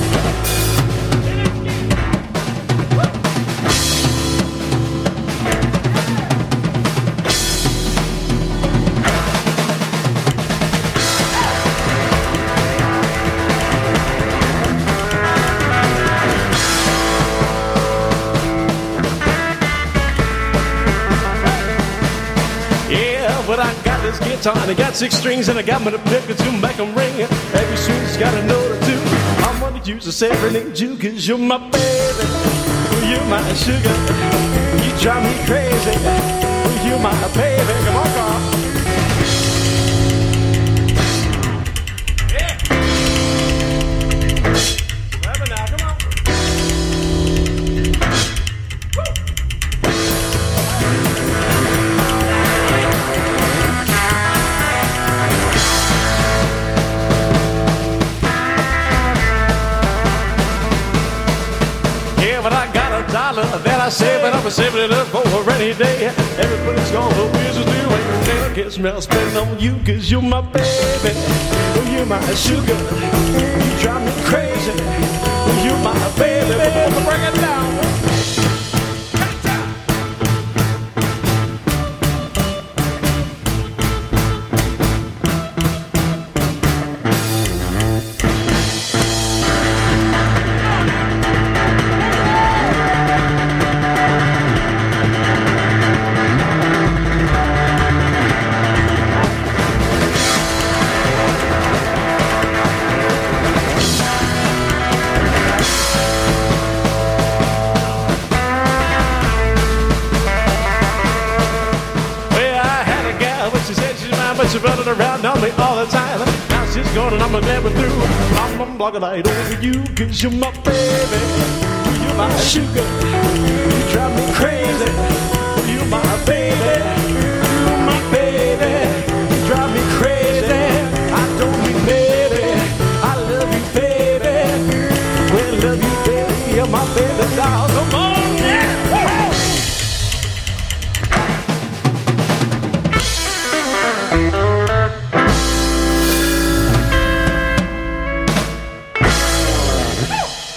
Guitar, and I got six strings, and I got me to pick a tune, make them ring. Every string's got a note or two. I'm gonna use a serenade you, 'cause you're my baby, you're my sugar, you drive me crazy, you're my baby. Come on, Carl. Yeah. Whatever now, come on. That I save it up and saving it up for a rainy day. Everybody's gone, but we're just doing it. Can't smell spending on you, 'cause you're my baby, you're my sugar, you drive me crazy, you're my baby. Bring it down. She's running around on me all the time. Now she's gone and I'm never through. I'm gonna block a light over you, 'cause you're my baby, you're my sugar, you drive me crazy, you're my baby, you're my baby, you drive me crazy. I don't mean baby, I love you, baby, well, love you, baby, you're my baby doll. Come on, yeah. Woo-hoo.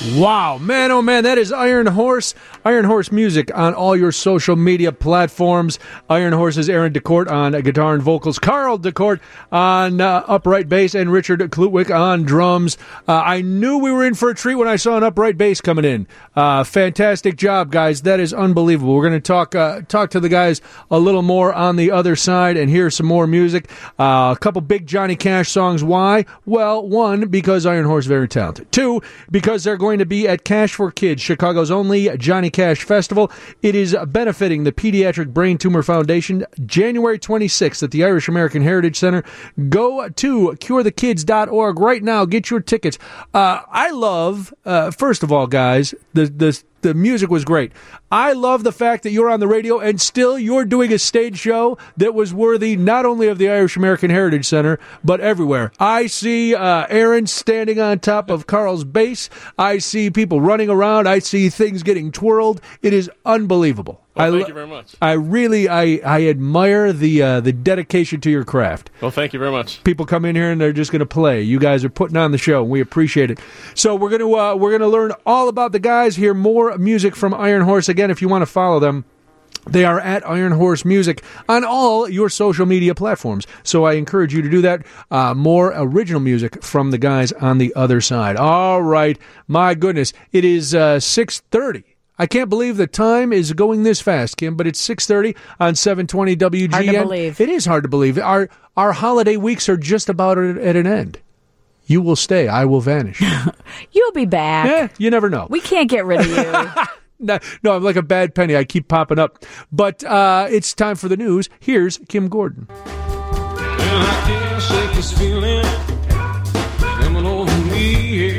Wow, man, oh man, that is Iron Horse. Iron Horse Music on all your social media platforms. Iron Horse is Aaron DeCourt on guitar and vocals, Carl DeCourt on uh, upright bass, and Richard Klutwick on drums. Uh, I knew we were in for a treat when I saw an upright bass coming in. Uh, fantastic job, guys. That is unbelievable. We're going to talk uh, talk to the guys a little more on the other side and hear some more music. Uh, a couple big Johnny Cash songs. Why? Well, one, because Iron Horse is very talented. Two, because they're going to be at Cash for Kids, Chicago's only Johnny Cash festival. It is benefiting the Pediatric Brain Tumor Foundation, January twenty-sixth at the Irish American Heritage Center. Go to cure the kids dot org right now. Get your tickets. Uh, I love, uh, first of all, guys, the the the music was great. I love the fact that you're on the radio and still you're doing a stage show that was worthy not only of the Irish American Heritage Center, but everywhere. I see uh, Aaron standing on top of Carl's bass. I see people running around. I see things getting twirled. It is unbelievable. Well, thank I, you very much. I really, I, I admire the uh, the dedication to your craft. Well, thank you very much. People come in here and they're just going to play. You guys are putting on the show, and we appreciate it. So we're going to uh, we're going to learn all about the guys. Hear more music from Iron Horse. Again, if you want to follow them, they are at Iron Horse Music on all your social media platforms. So I encourage you to do that. Uh, more original music from the guys on the other side. All right, my goodness, it is uh, six thirty. I can't believe the time is going this fast, Kim, but it's six thirty on seven twenty W G N. Hard to believe. It is hard to believe. Our our holiday weeks are just about at, at an end. You will stay. I will vanish. You'll be back. Yeah, you never know. We can't get rid of you. no, no, I'm like a bad penny. I keep popping up. But uh, it's time for the news. Here's Kim Gordon. And I can't shake this feeling coming over me.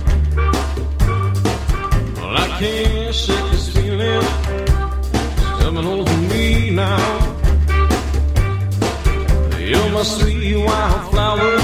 Well, I can't shake this feeling coming over me now. You're my sweet wildflower,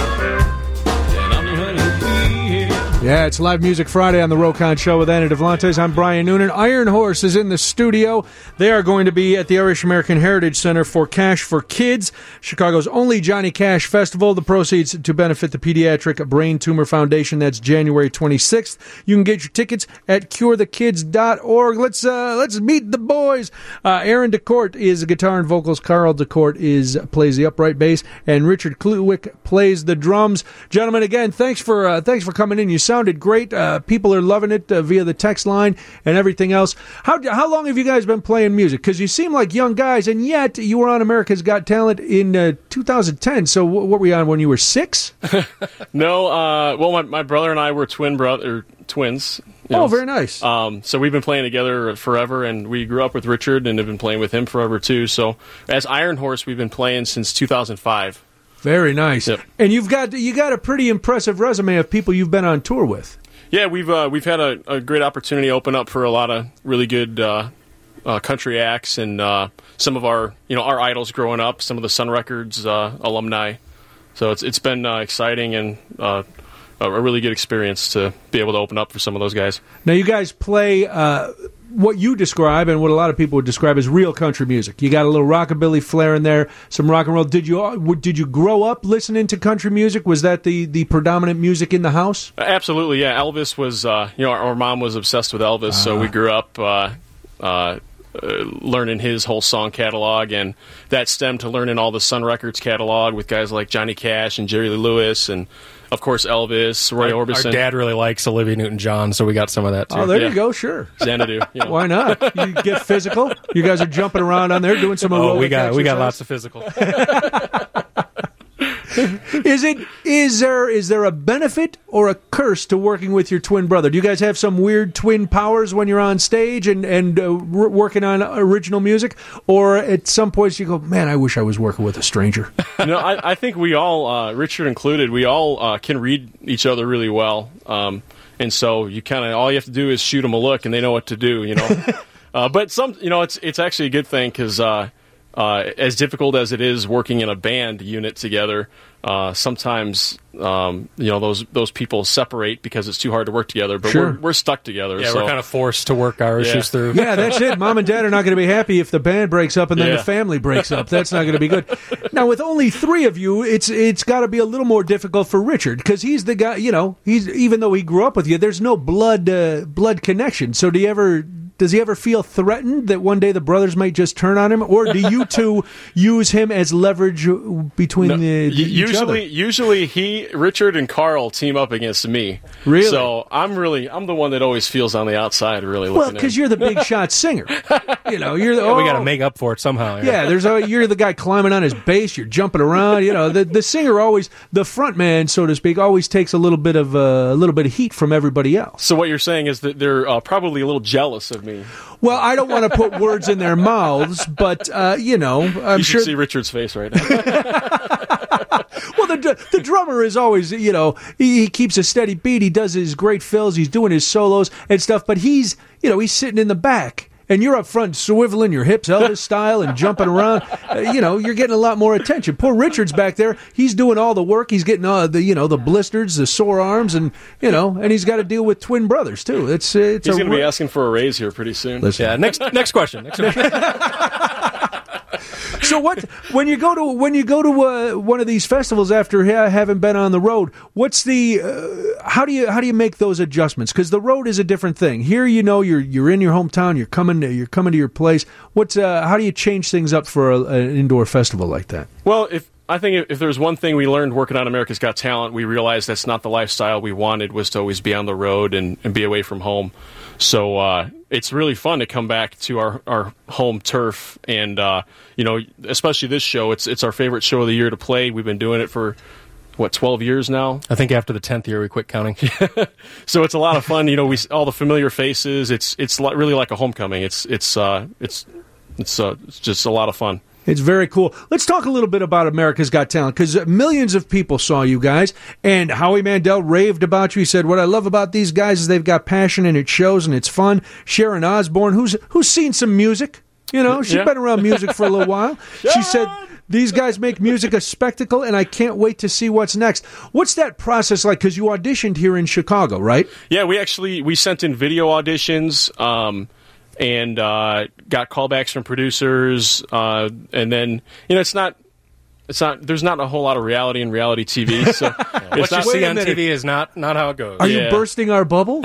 and I'm your honeybee. Yeah, it's Live Music Friday on the Rokon Show with Anna Devlantes. I'm Brian Noonan. Iron Horse is in the studio. They are going to be at the Irish American Heritage Center for Cash for Kids, Chicago's only Johnny Cash festival. The proceeds to benefit the Pediatric Brain Tumor Foundation. That's January twenty-sixth. You can get your tickets at cure the kids dot org. Let's uh, let's meet the boys. Uh, Aaron DeCourt is guitar and vocals. Carl DeCourt is plays the upright bass, and Richard Klutwick plays the drums. Gentlemen, again, thanks for uh, thanks for coming in. You sounded great. Uh, people are loving it uh, via the text line and everything else. How how long have you guys been playing music? Because you seem like young guys, and yet you were on America's Got Talent in uh, two thousand ten. So what were you on when you were six? No, uh, well, my, my brother and I were twin brother twins. You know, oh, very nice. Um, so we've been playing together forever, and we grew up with Richard and have been playing with him forever too. So as Iron Horse, we've been playing since two thousand five. Very nice. Yep. And you've got you got a pretty impressive resume of people you've been on tour with. Yeah, we've uh, we've had a, a great opportunity open up for a lot of really good uh, uh, country acts and uh, some of our you know our idols growing up, some of the Sun Records uh, alumni. So it's it's been uh, exciting and uh, a really good experience to be able to open up for some of those guys. Now you guys play uh, what you describe and what a lot of people would describe as real country music. You got a little rockabilly flair in there, some rock and roll. Did you did you grow up listening to country music? Was that the, the predominant music in the house? Absolutely, yeah. Elvis was, uh, you know, our, our mom was obsessed with Elvis, uh-huh. so we grew up uh, uh, uh, learning his whole song catalog, and that stemmed to learning all the Sun Records catalog with guys like Johnny Cash and Jerry Lee Lewis and, of course, Elvis, Roy our, Orbison. Our dad really likes Olivia Newton-John, so we got some of that, too. Oh, there yeah. you go, sure. Xanadu. You know. Why not? You get physical. You guys are jumping around on there doing some aerobic Oh, we got, we got exercise. lots of physical. Is it is there is there a benefit or a curse to working with your twin brother? Do you guys have some weird twin powers when you're on stage and and uh, r- working on original music, or at some points you go, man, I wish I was working with a stranger? No, I, I think we all, uh, Richard included, we all uh, can read each other really well, um, and so you kind of all you have to do is shoot them a look, and they know what to do, you know. uh, but some, you know, it's it's actually a good thing because. Uh, uh, as difficult as it is working in a band unit together, uh, sometimes um, you know those those people separate because it's too hard to work together. But Sure. we're, we're stuck together. Yeah, so. we're kind of forced to work our Yeah. issues through. Yeah, that's it. Mom and Dad are not going to be happy if the band breaks up and then Yeah. the family breaks up. That's not going to be good. Now, with only three of you, it's it's got to be a little more difficult for Richard because he's the guy. You know, he's even though he grew up with you, there's no blood uh, blood connection. So, do you ever? Does he ever feel threatened that one day the brothers might just turn on him, or do you two use him as leverage between No, the, the u- each other? usually, usually he, Richard, and Carl team up against me. Really? So I'm really, I'm the one that always feels on the outside, really. Well, looking because in. you're the big shot singer. You know, you're the, Yeah, we oh, got to make up for it somehow. Yeah, there's a, you're the guy climbing on his bass. You're jumping around. You know, the the singer always, the front man, so to speak, always takes a little bit of uh, a little bit of heat from everybody else. So what you're saying is that they're uh, probably a little jealous of me. Well, I don't want to put words in their mouths, but uh, you know, I'm you sure. should see Richard's face right now. Well, the the drummer is always, you know, he, he keeps a steady beat. He does his great fills. He's doing his solos and stuff. But he's, you know, he's sitting in the back. And you're up front swiveling your hips Elvis style and jumping around. Uh, you know, you're getting a lot more attention. Poor Richard's back there. He's doing all the work. He's getting uh, the, you know, the blisters, the sore arms, and, you know, and he's got to deal with twin brothers, too. It's, uh, it's He's a going to be ri- asking for a raise here pretty soon. Listen. Yeah, next next question. Next question. So what when you go to when you go to uh, one of these festivals after ha- having been on the road, what's the uh, how do you how do you make those adjustments? Because the road is a different thing. Here, you know, you're you're in your hometown, you're coming to, you're coming to your place. What's uh, how do you change things up for a, an indoor festival like that? Well, if I think if, if there's one thing we learned working on America's Got Talent, we realized that's not the lifestyle we wanted, was to always be on the road and, and be away from home. So uh, it's really fun to come back to our, our home turf, and uh, you know, especially this show. It's it's our favorite show of the year to play. We've been doing it for what twelve years now. I think after the tenth year, we quit counting. So it's a lot of fun. You know, we all the familiar faces. It's it's li- really like a homecoming. It's it's uh, it's it's uh, it's just a lot of fun. It's very cool. Let's talk a little bit about America's Got Talent, because millions of people saw you guys, and Howie Mandel raved about you. He said, what I love about these guys is they've got passion, and it shows, and it's fun. Sharon Osbourne, who's who's seen some music, you know, she's Yeah. been around music for a little while. She said, these guys make music a spectacle, and I can't wait to see what's next. What's that process like? Because you auditioned here in Chicago, right? Yeah, we actually we sent in video auditions. Um, and uh, got callbacks from producers, uh, and then you know it's not, it's not. There's not a whole lot of reality in reality T V. So What it's you not, see on T V is not not how it goes. Are Yeah. you bursting our bubble?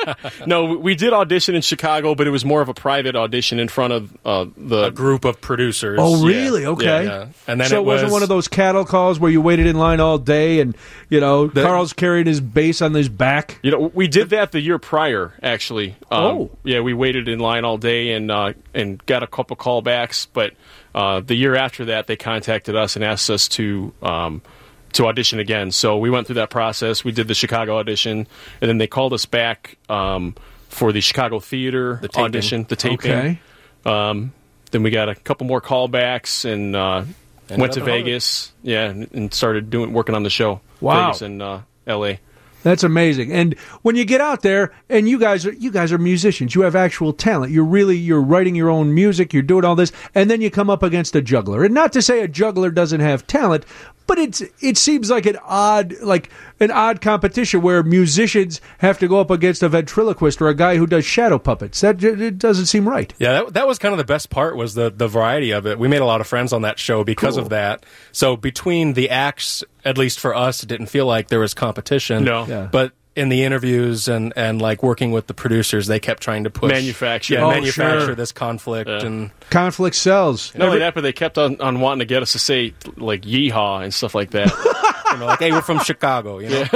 No, we- we did audition in Chicago, but it was more of a private audition in front of uh, the A group of producers. Oh, Yeah. really? Okay. Yeah. And then so it it wasn't was- one of those cattle calls where you waited in line all day and, you know, The- Carl's carrying his bass on his back? You know, we did that the year prior, actually. Um, Oh. Yeah, we waited in line all day and uh, and got a couple callbacks, but uh, the year after that, they contacted us and asked us to um, to audition again. So we went through that process. We did the Chicago audition, and then they called us back um, for the Chicago Theater The taping. audition, the taping. Okay. Um, then we got a couple more callbacks and uh, Ended went up to in Hollywood. Vegas. Yeah, and, and started doing working on the show. Wow. Vegas and uh, L A. That's amazing. And when you get out there, and you guys are you guys are musicians, you have actual talent. You're really you're writing your own music, you're doing all this, and then you come up against a juggler. And not to say a juggler doesn't have talent, but it's it seems like an odd like an odd competition where musicians have to go up against a ventriloquist or a guy who does shadow puppets. That j- it doesn't seem right. Yeah, that, that was kind of the best part, was the, the variety of it. We made a lot of friends on that show because Cool. of that. So between the acts, at least for us, it didn't feel like there was competition. No. Yeah. But in the interviews and, and like working with the producers, they kept trying to push. Manufacture. Yeah, Oh, manufacture sure. this conflict. Yeah. and Conflict sells. Not only that, but they kept on, on wanting to get us to say like "yeehaw" and stuff like that. you know, like, hey, we're from Chicago, you know?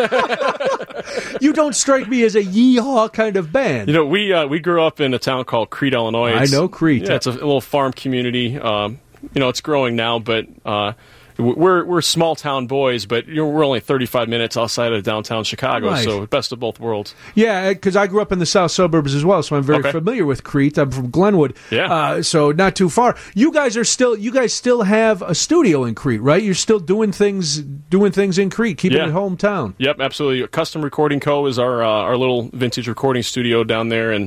You don't strike me as a yeehaw kind of band. You know, we uh, we grew up in a town called Crete, Illinois. I It's- know Crete. Yeah, it's a little farm community. Um, you know, it's growing now, but uh, we're we're small town boys. But you know, we're only thirty-five minutes outside of downtown Chicago, Right. so best of both worlds. Yeah, because I grew up in the south suburbs as well, so I'm very Okay. familiar with Crete. I'm from Glenwood, Yeah. uh, so not too far. You guys are still, you guys still have a studio in Crete, right? You're still doing things, doing things in Crete, keeping Yeah. it hometown. Yep, absolutely. Custom Recording Co. is our uh, our little vintage recording studio down there, and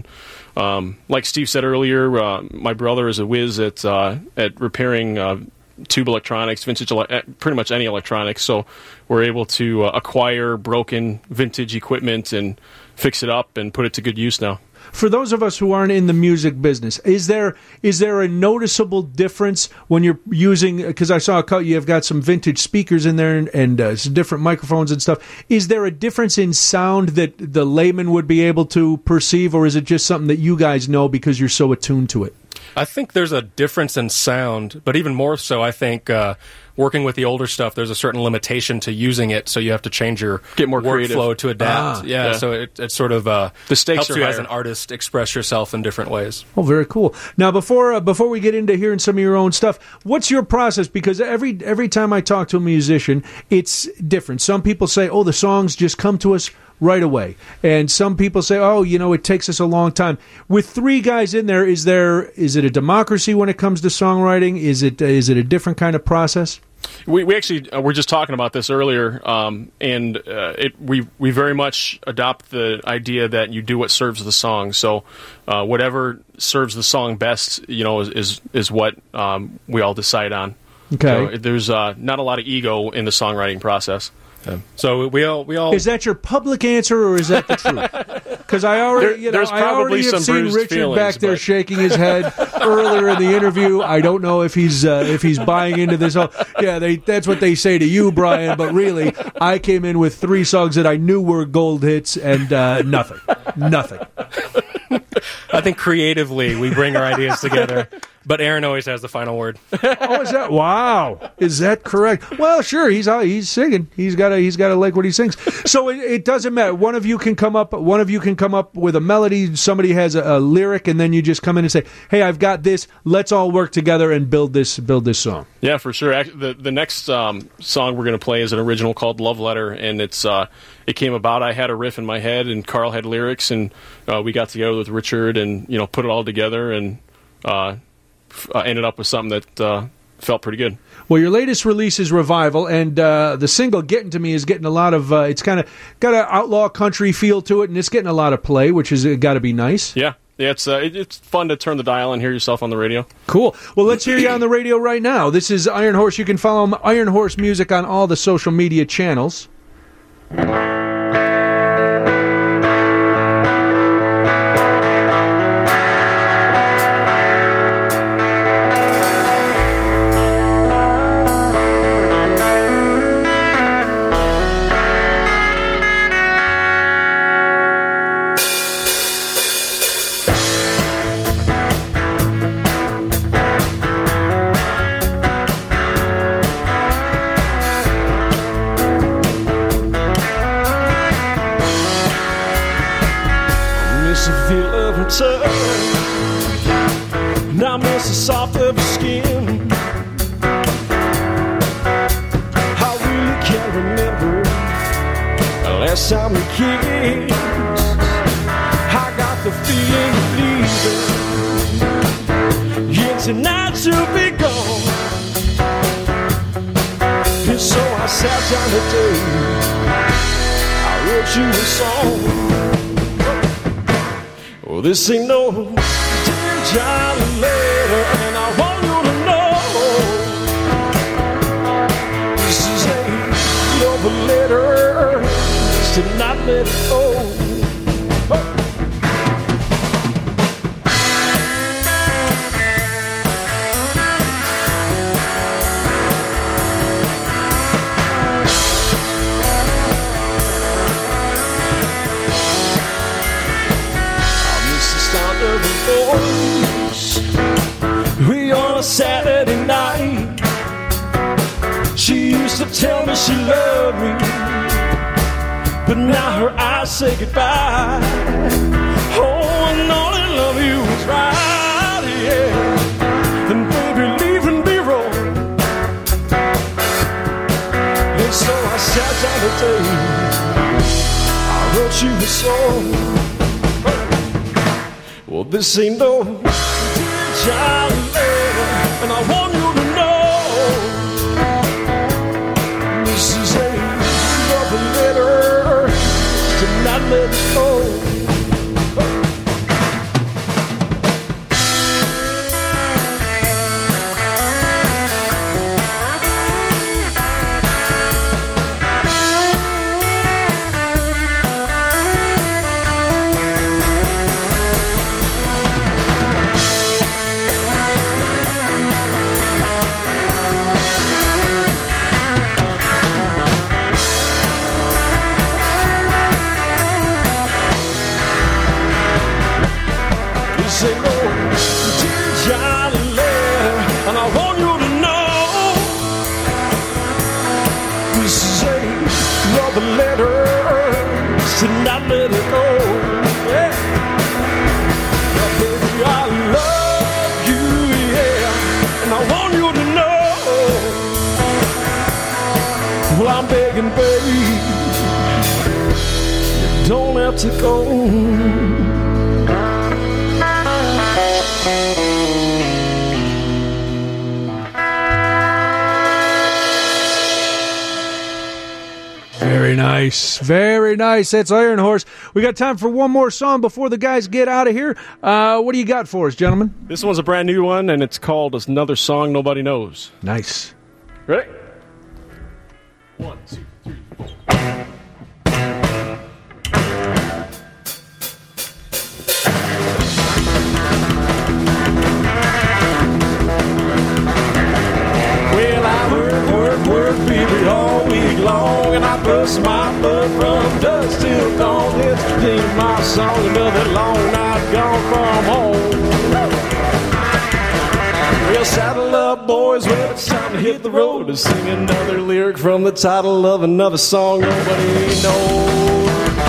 um, like Steve said earlier, uh, my brother is a whiz at uh, at repairing uh, tube electronics, vintage, ele- pretty much any electronics. So we're able to uh, acquire broken vintage equipment and fix it up and put it to good use now. For those of us who aren't in the music business, is there is there a noticeable difference when you're using? Because I saw a cut, you've got some vintage speakers in there and, and uh, some different microphones and stuff. Is there a difference in sound that the layman would be able to perceive, or is it just something that you guys know because you're so attuned to it? I think there's a difference in sound, but even more so, I think uh, working with the older stuff, there's a certain limitation to using it, so you have to change your Get more workflow creative. to adapt. Ah, yeah, yeah. so it, it sort of uh, The stakes helps are you as higher. an artist express yourself in different ways. Oh, very cool. Now, before uh, before we get into hearing some of your own stuff, what's your process? Because every every time I talk to a musician, it's different. Some people say, "Oh, the songs just come to us right away," and some people say, "Oh, you know, it takes us a long time." With three guys in there, is there is it a democracy when it comes to songwriting? Is it uh, is it a different kind of process? We we actually uh, were just talking about this earlier, um, and uh, it we we very much adopt the idea that you do what serves the song. So uh, whatever serves the song best, you know, is is, is what um, we all decide on. Okay. So there's uh, not a lot of ego in the songwriting process. So we all we all Is that your public answer, or is that the truth? Because I already, There- you know, there's I probably already have some seen bruised Richard feelings, back there but- shaking his head earlier in the interview. I don't know if he's uh, if he's buying into this. Oh, yeah, they, that's what they say to you, Brian. But really, I came in with three songs that I knew were gold hits, and uh, nothing, nothing. I think creatively we bring our ideas together, but Aaron always has the final word. Oh, is that wow? Is that correct? Well, sure. He's uh, he's singing. He's got to he's got to like what he sings. So it, it doesn't matter. One of you can come up. One of you can come up with a melody. Somebody has a, a lyric, and then you just come in and say, "Hey, I've got this. Let's all work together and build this build this song." Yeah, for sure. Act- The the next um, song we're going to play is an original called "Love Letter," and it's uh, it came about. I had a riff in my head, and Carl had lyrics, and uh, we got together with Richard, and you know, put it all together, and uh, f- uh, ended up with something that uh, felt pretty good. Well, your latest release is Revival, and uh, the single "Getting to Me" is getting a lot of. Uh, it's kind of got an outlaw country feel to it, and it's getting a lot of play, which is got to be nice. Yeah, yeah, it's uh, it, it's fun to turn the dial and hear yourself on the radio. Cool. Well, let's hear you on the radio right now. This is Iron Horse. You can follow Iron Horse Music on all the social media channels. Miss the feel of her touch, and I miss the soft of her skin. I really can't remember the last time we kissed. I got the feeling of leaving, yeah, tonight to be gone. And so I sat down today, I wrote you a song. Well, this ain't no dear John letter, and I want you to know this is a love letter to not let it go. We on a Saturday night, she used to tell me she loved me, but now her eyes say goodbye. Oh, and all I love you is right, yeah. And baby, leaving me wrong. And so I sat down today, I wrote you a song. Well, this ain't no dear child letter, and I want you to know this is a love letter to not let it go. say, oh, dear Johnny letter, and I want you to know this is a love letter, so not let it go. Yeah. Now, baby, I love you, yeah, and I want you to know. Well, I'm begging, baby, you don't have to go. Very nice. Very nice. That's Iron Horse. We got time for one more song before the guys get out of here. Uh, what do you got for us, gentlemen? This one's a brand new one, and it's called Another Song Nobody Knows. Nice. Ready? One, two, three, four. Well, I work, work, work, baby, all week long, and I bust my butt from dusk till dawn. Yesterday, my song, another long night gone from home. Well, saddle up, boys, well, it's time to hit the road to sing another lyric from the title of another song nobody knows.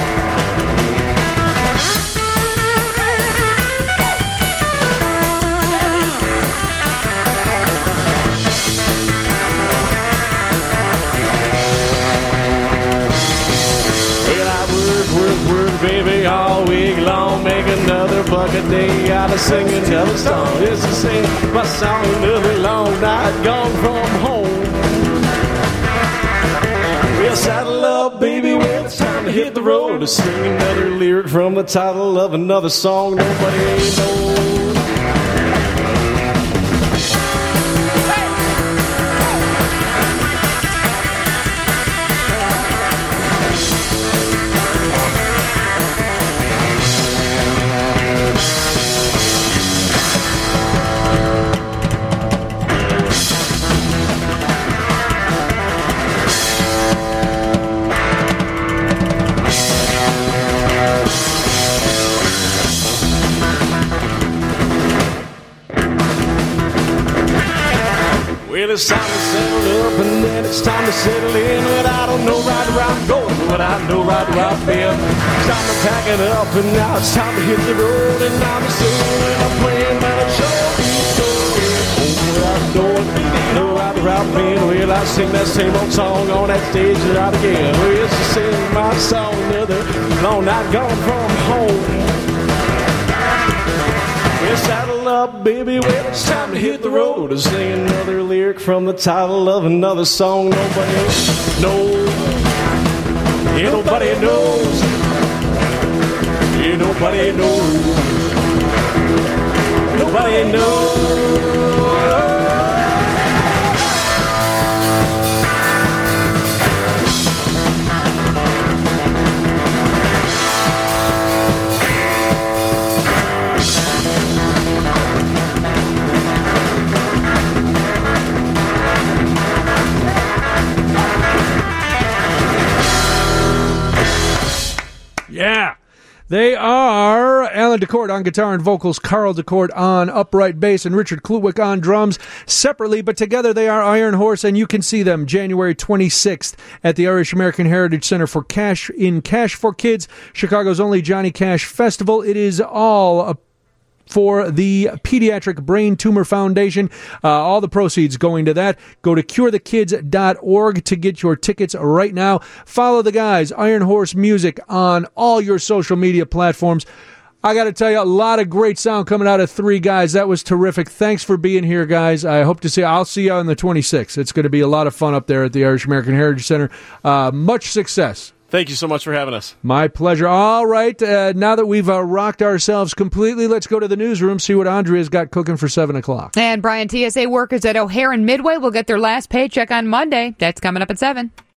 Baby, all week long, make another buck a day out of singing another song. It's the same, my song, another long night gone from home. We'll saddle up, baby, well, it's time to hit the road to sing another lyric from the title of another song nobody knows. Well, it's time to settle up and then it's time to settle in. But I don't know right where I'm going, but I know right where I've been. It's time to pack it up and now it's time to hit the road. And I'm singing and I'm playing by the show. Oh, where I'm going, know right where I've been. Well, I sing that same old song on that stage right again. Well, it's the same my song, another long night gone from home. Well, saddle up, baby, well, it's time to hit the road to sing another lyric from the title of another song nobody knows. Yeah, nobody knows. Yeah, nobody knows. Nobody knows. Yeah. They are Alan DeCord on guitar and vocals, Carl DeCord on upright bass, and Richard Kluwick on drums. Separately, but together they are Iron Horse, and you can see them January twenty-sixth at the Irish American Heritage Center for Cash in Cash for Kids, Chicago's only Johnny Cash festival. It is all a for the Pediatric Brain Tumor Foundation. Uh, all the proceeds going to that. Go to cure the kids dot org to get your tickets right now. Follow the guys, Iron Horse Music, on all your social media platforms. I got to tell you, a lot of great sound coming out of three guys. That was terrific. Thanks for being here, guys. I hope to see you. I'll see you on the twenty-sixth. It's going to be a lot of fun up there at the Irish American Heritage Center. Uh, much success. Thank you so much for having us. My pleasure. All right, uh, now that we've uh, rocked ourselves completely, let's go to the newsroom, see what Andrea's got cooking for seven o'clock. And Brian, T S A workers at O'Hare and Midway will get their last paycheck on Monday. That's coming up at seven.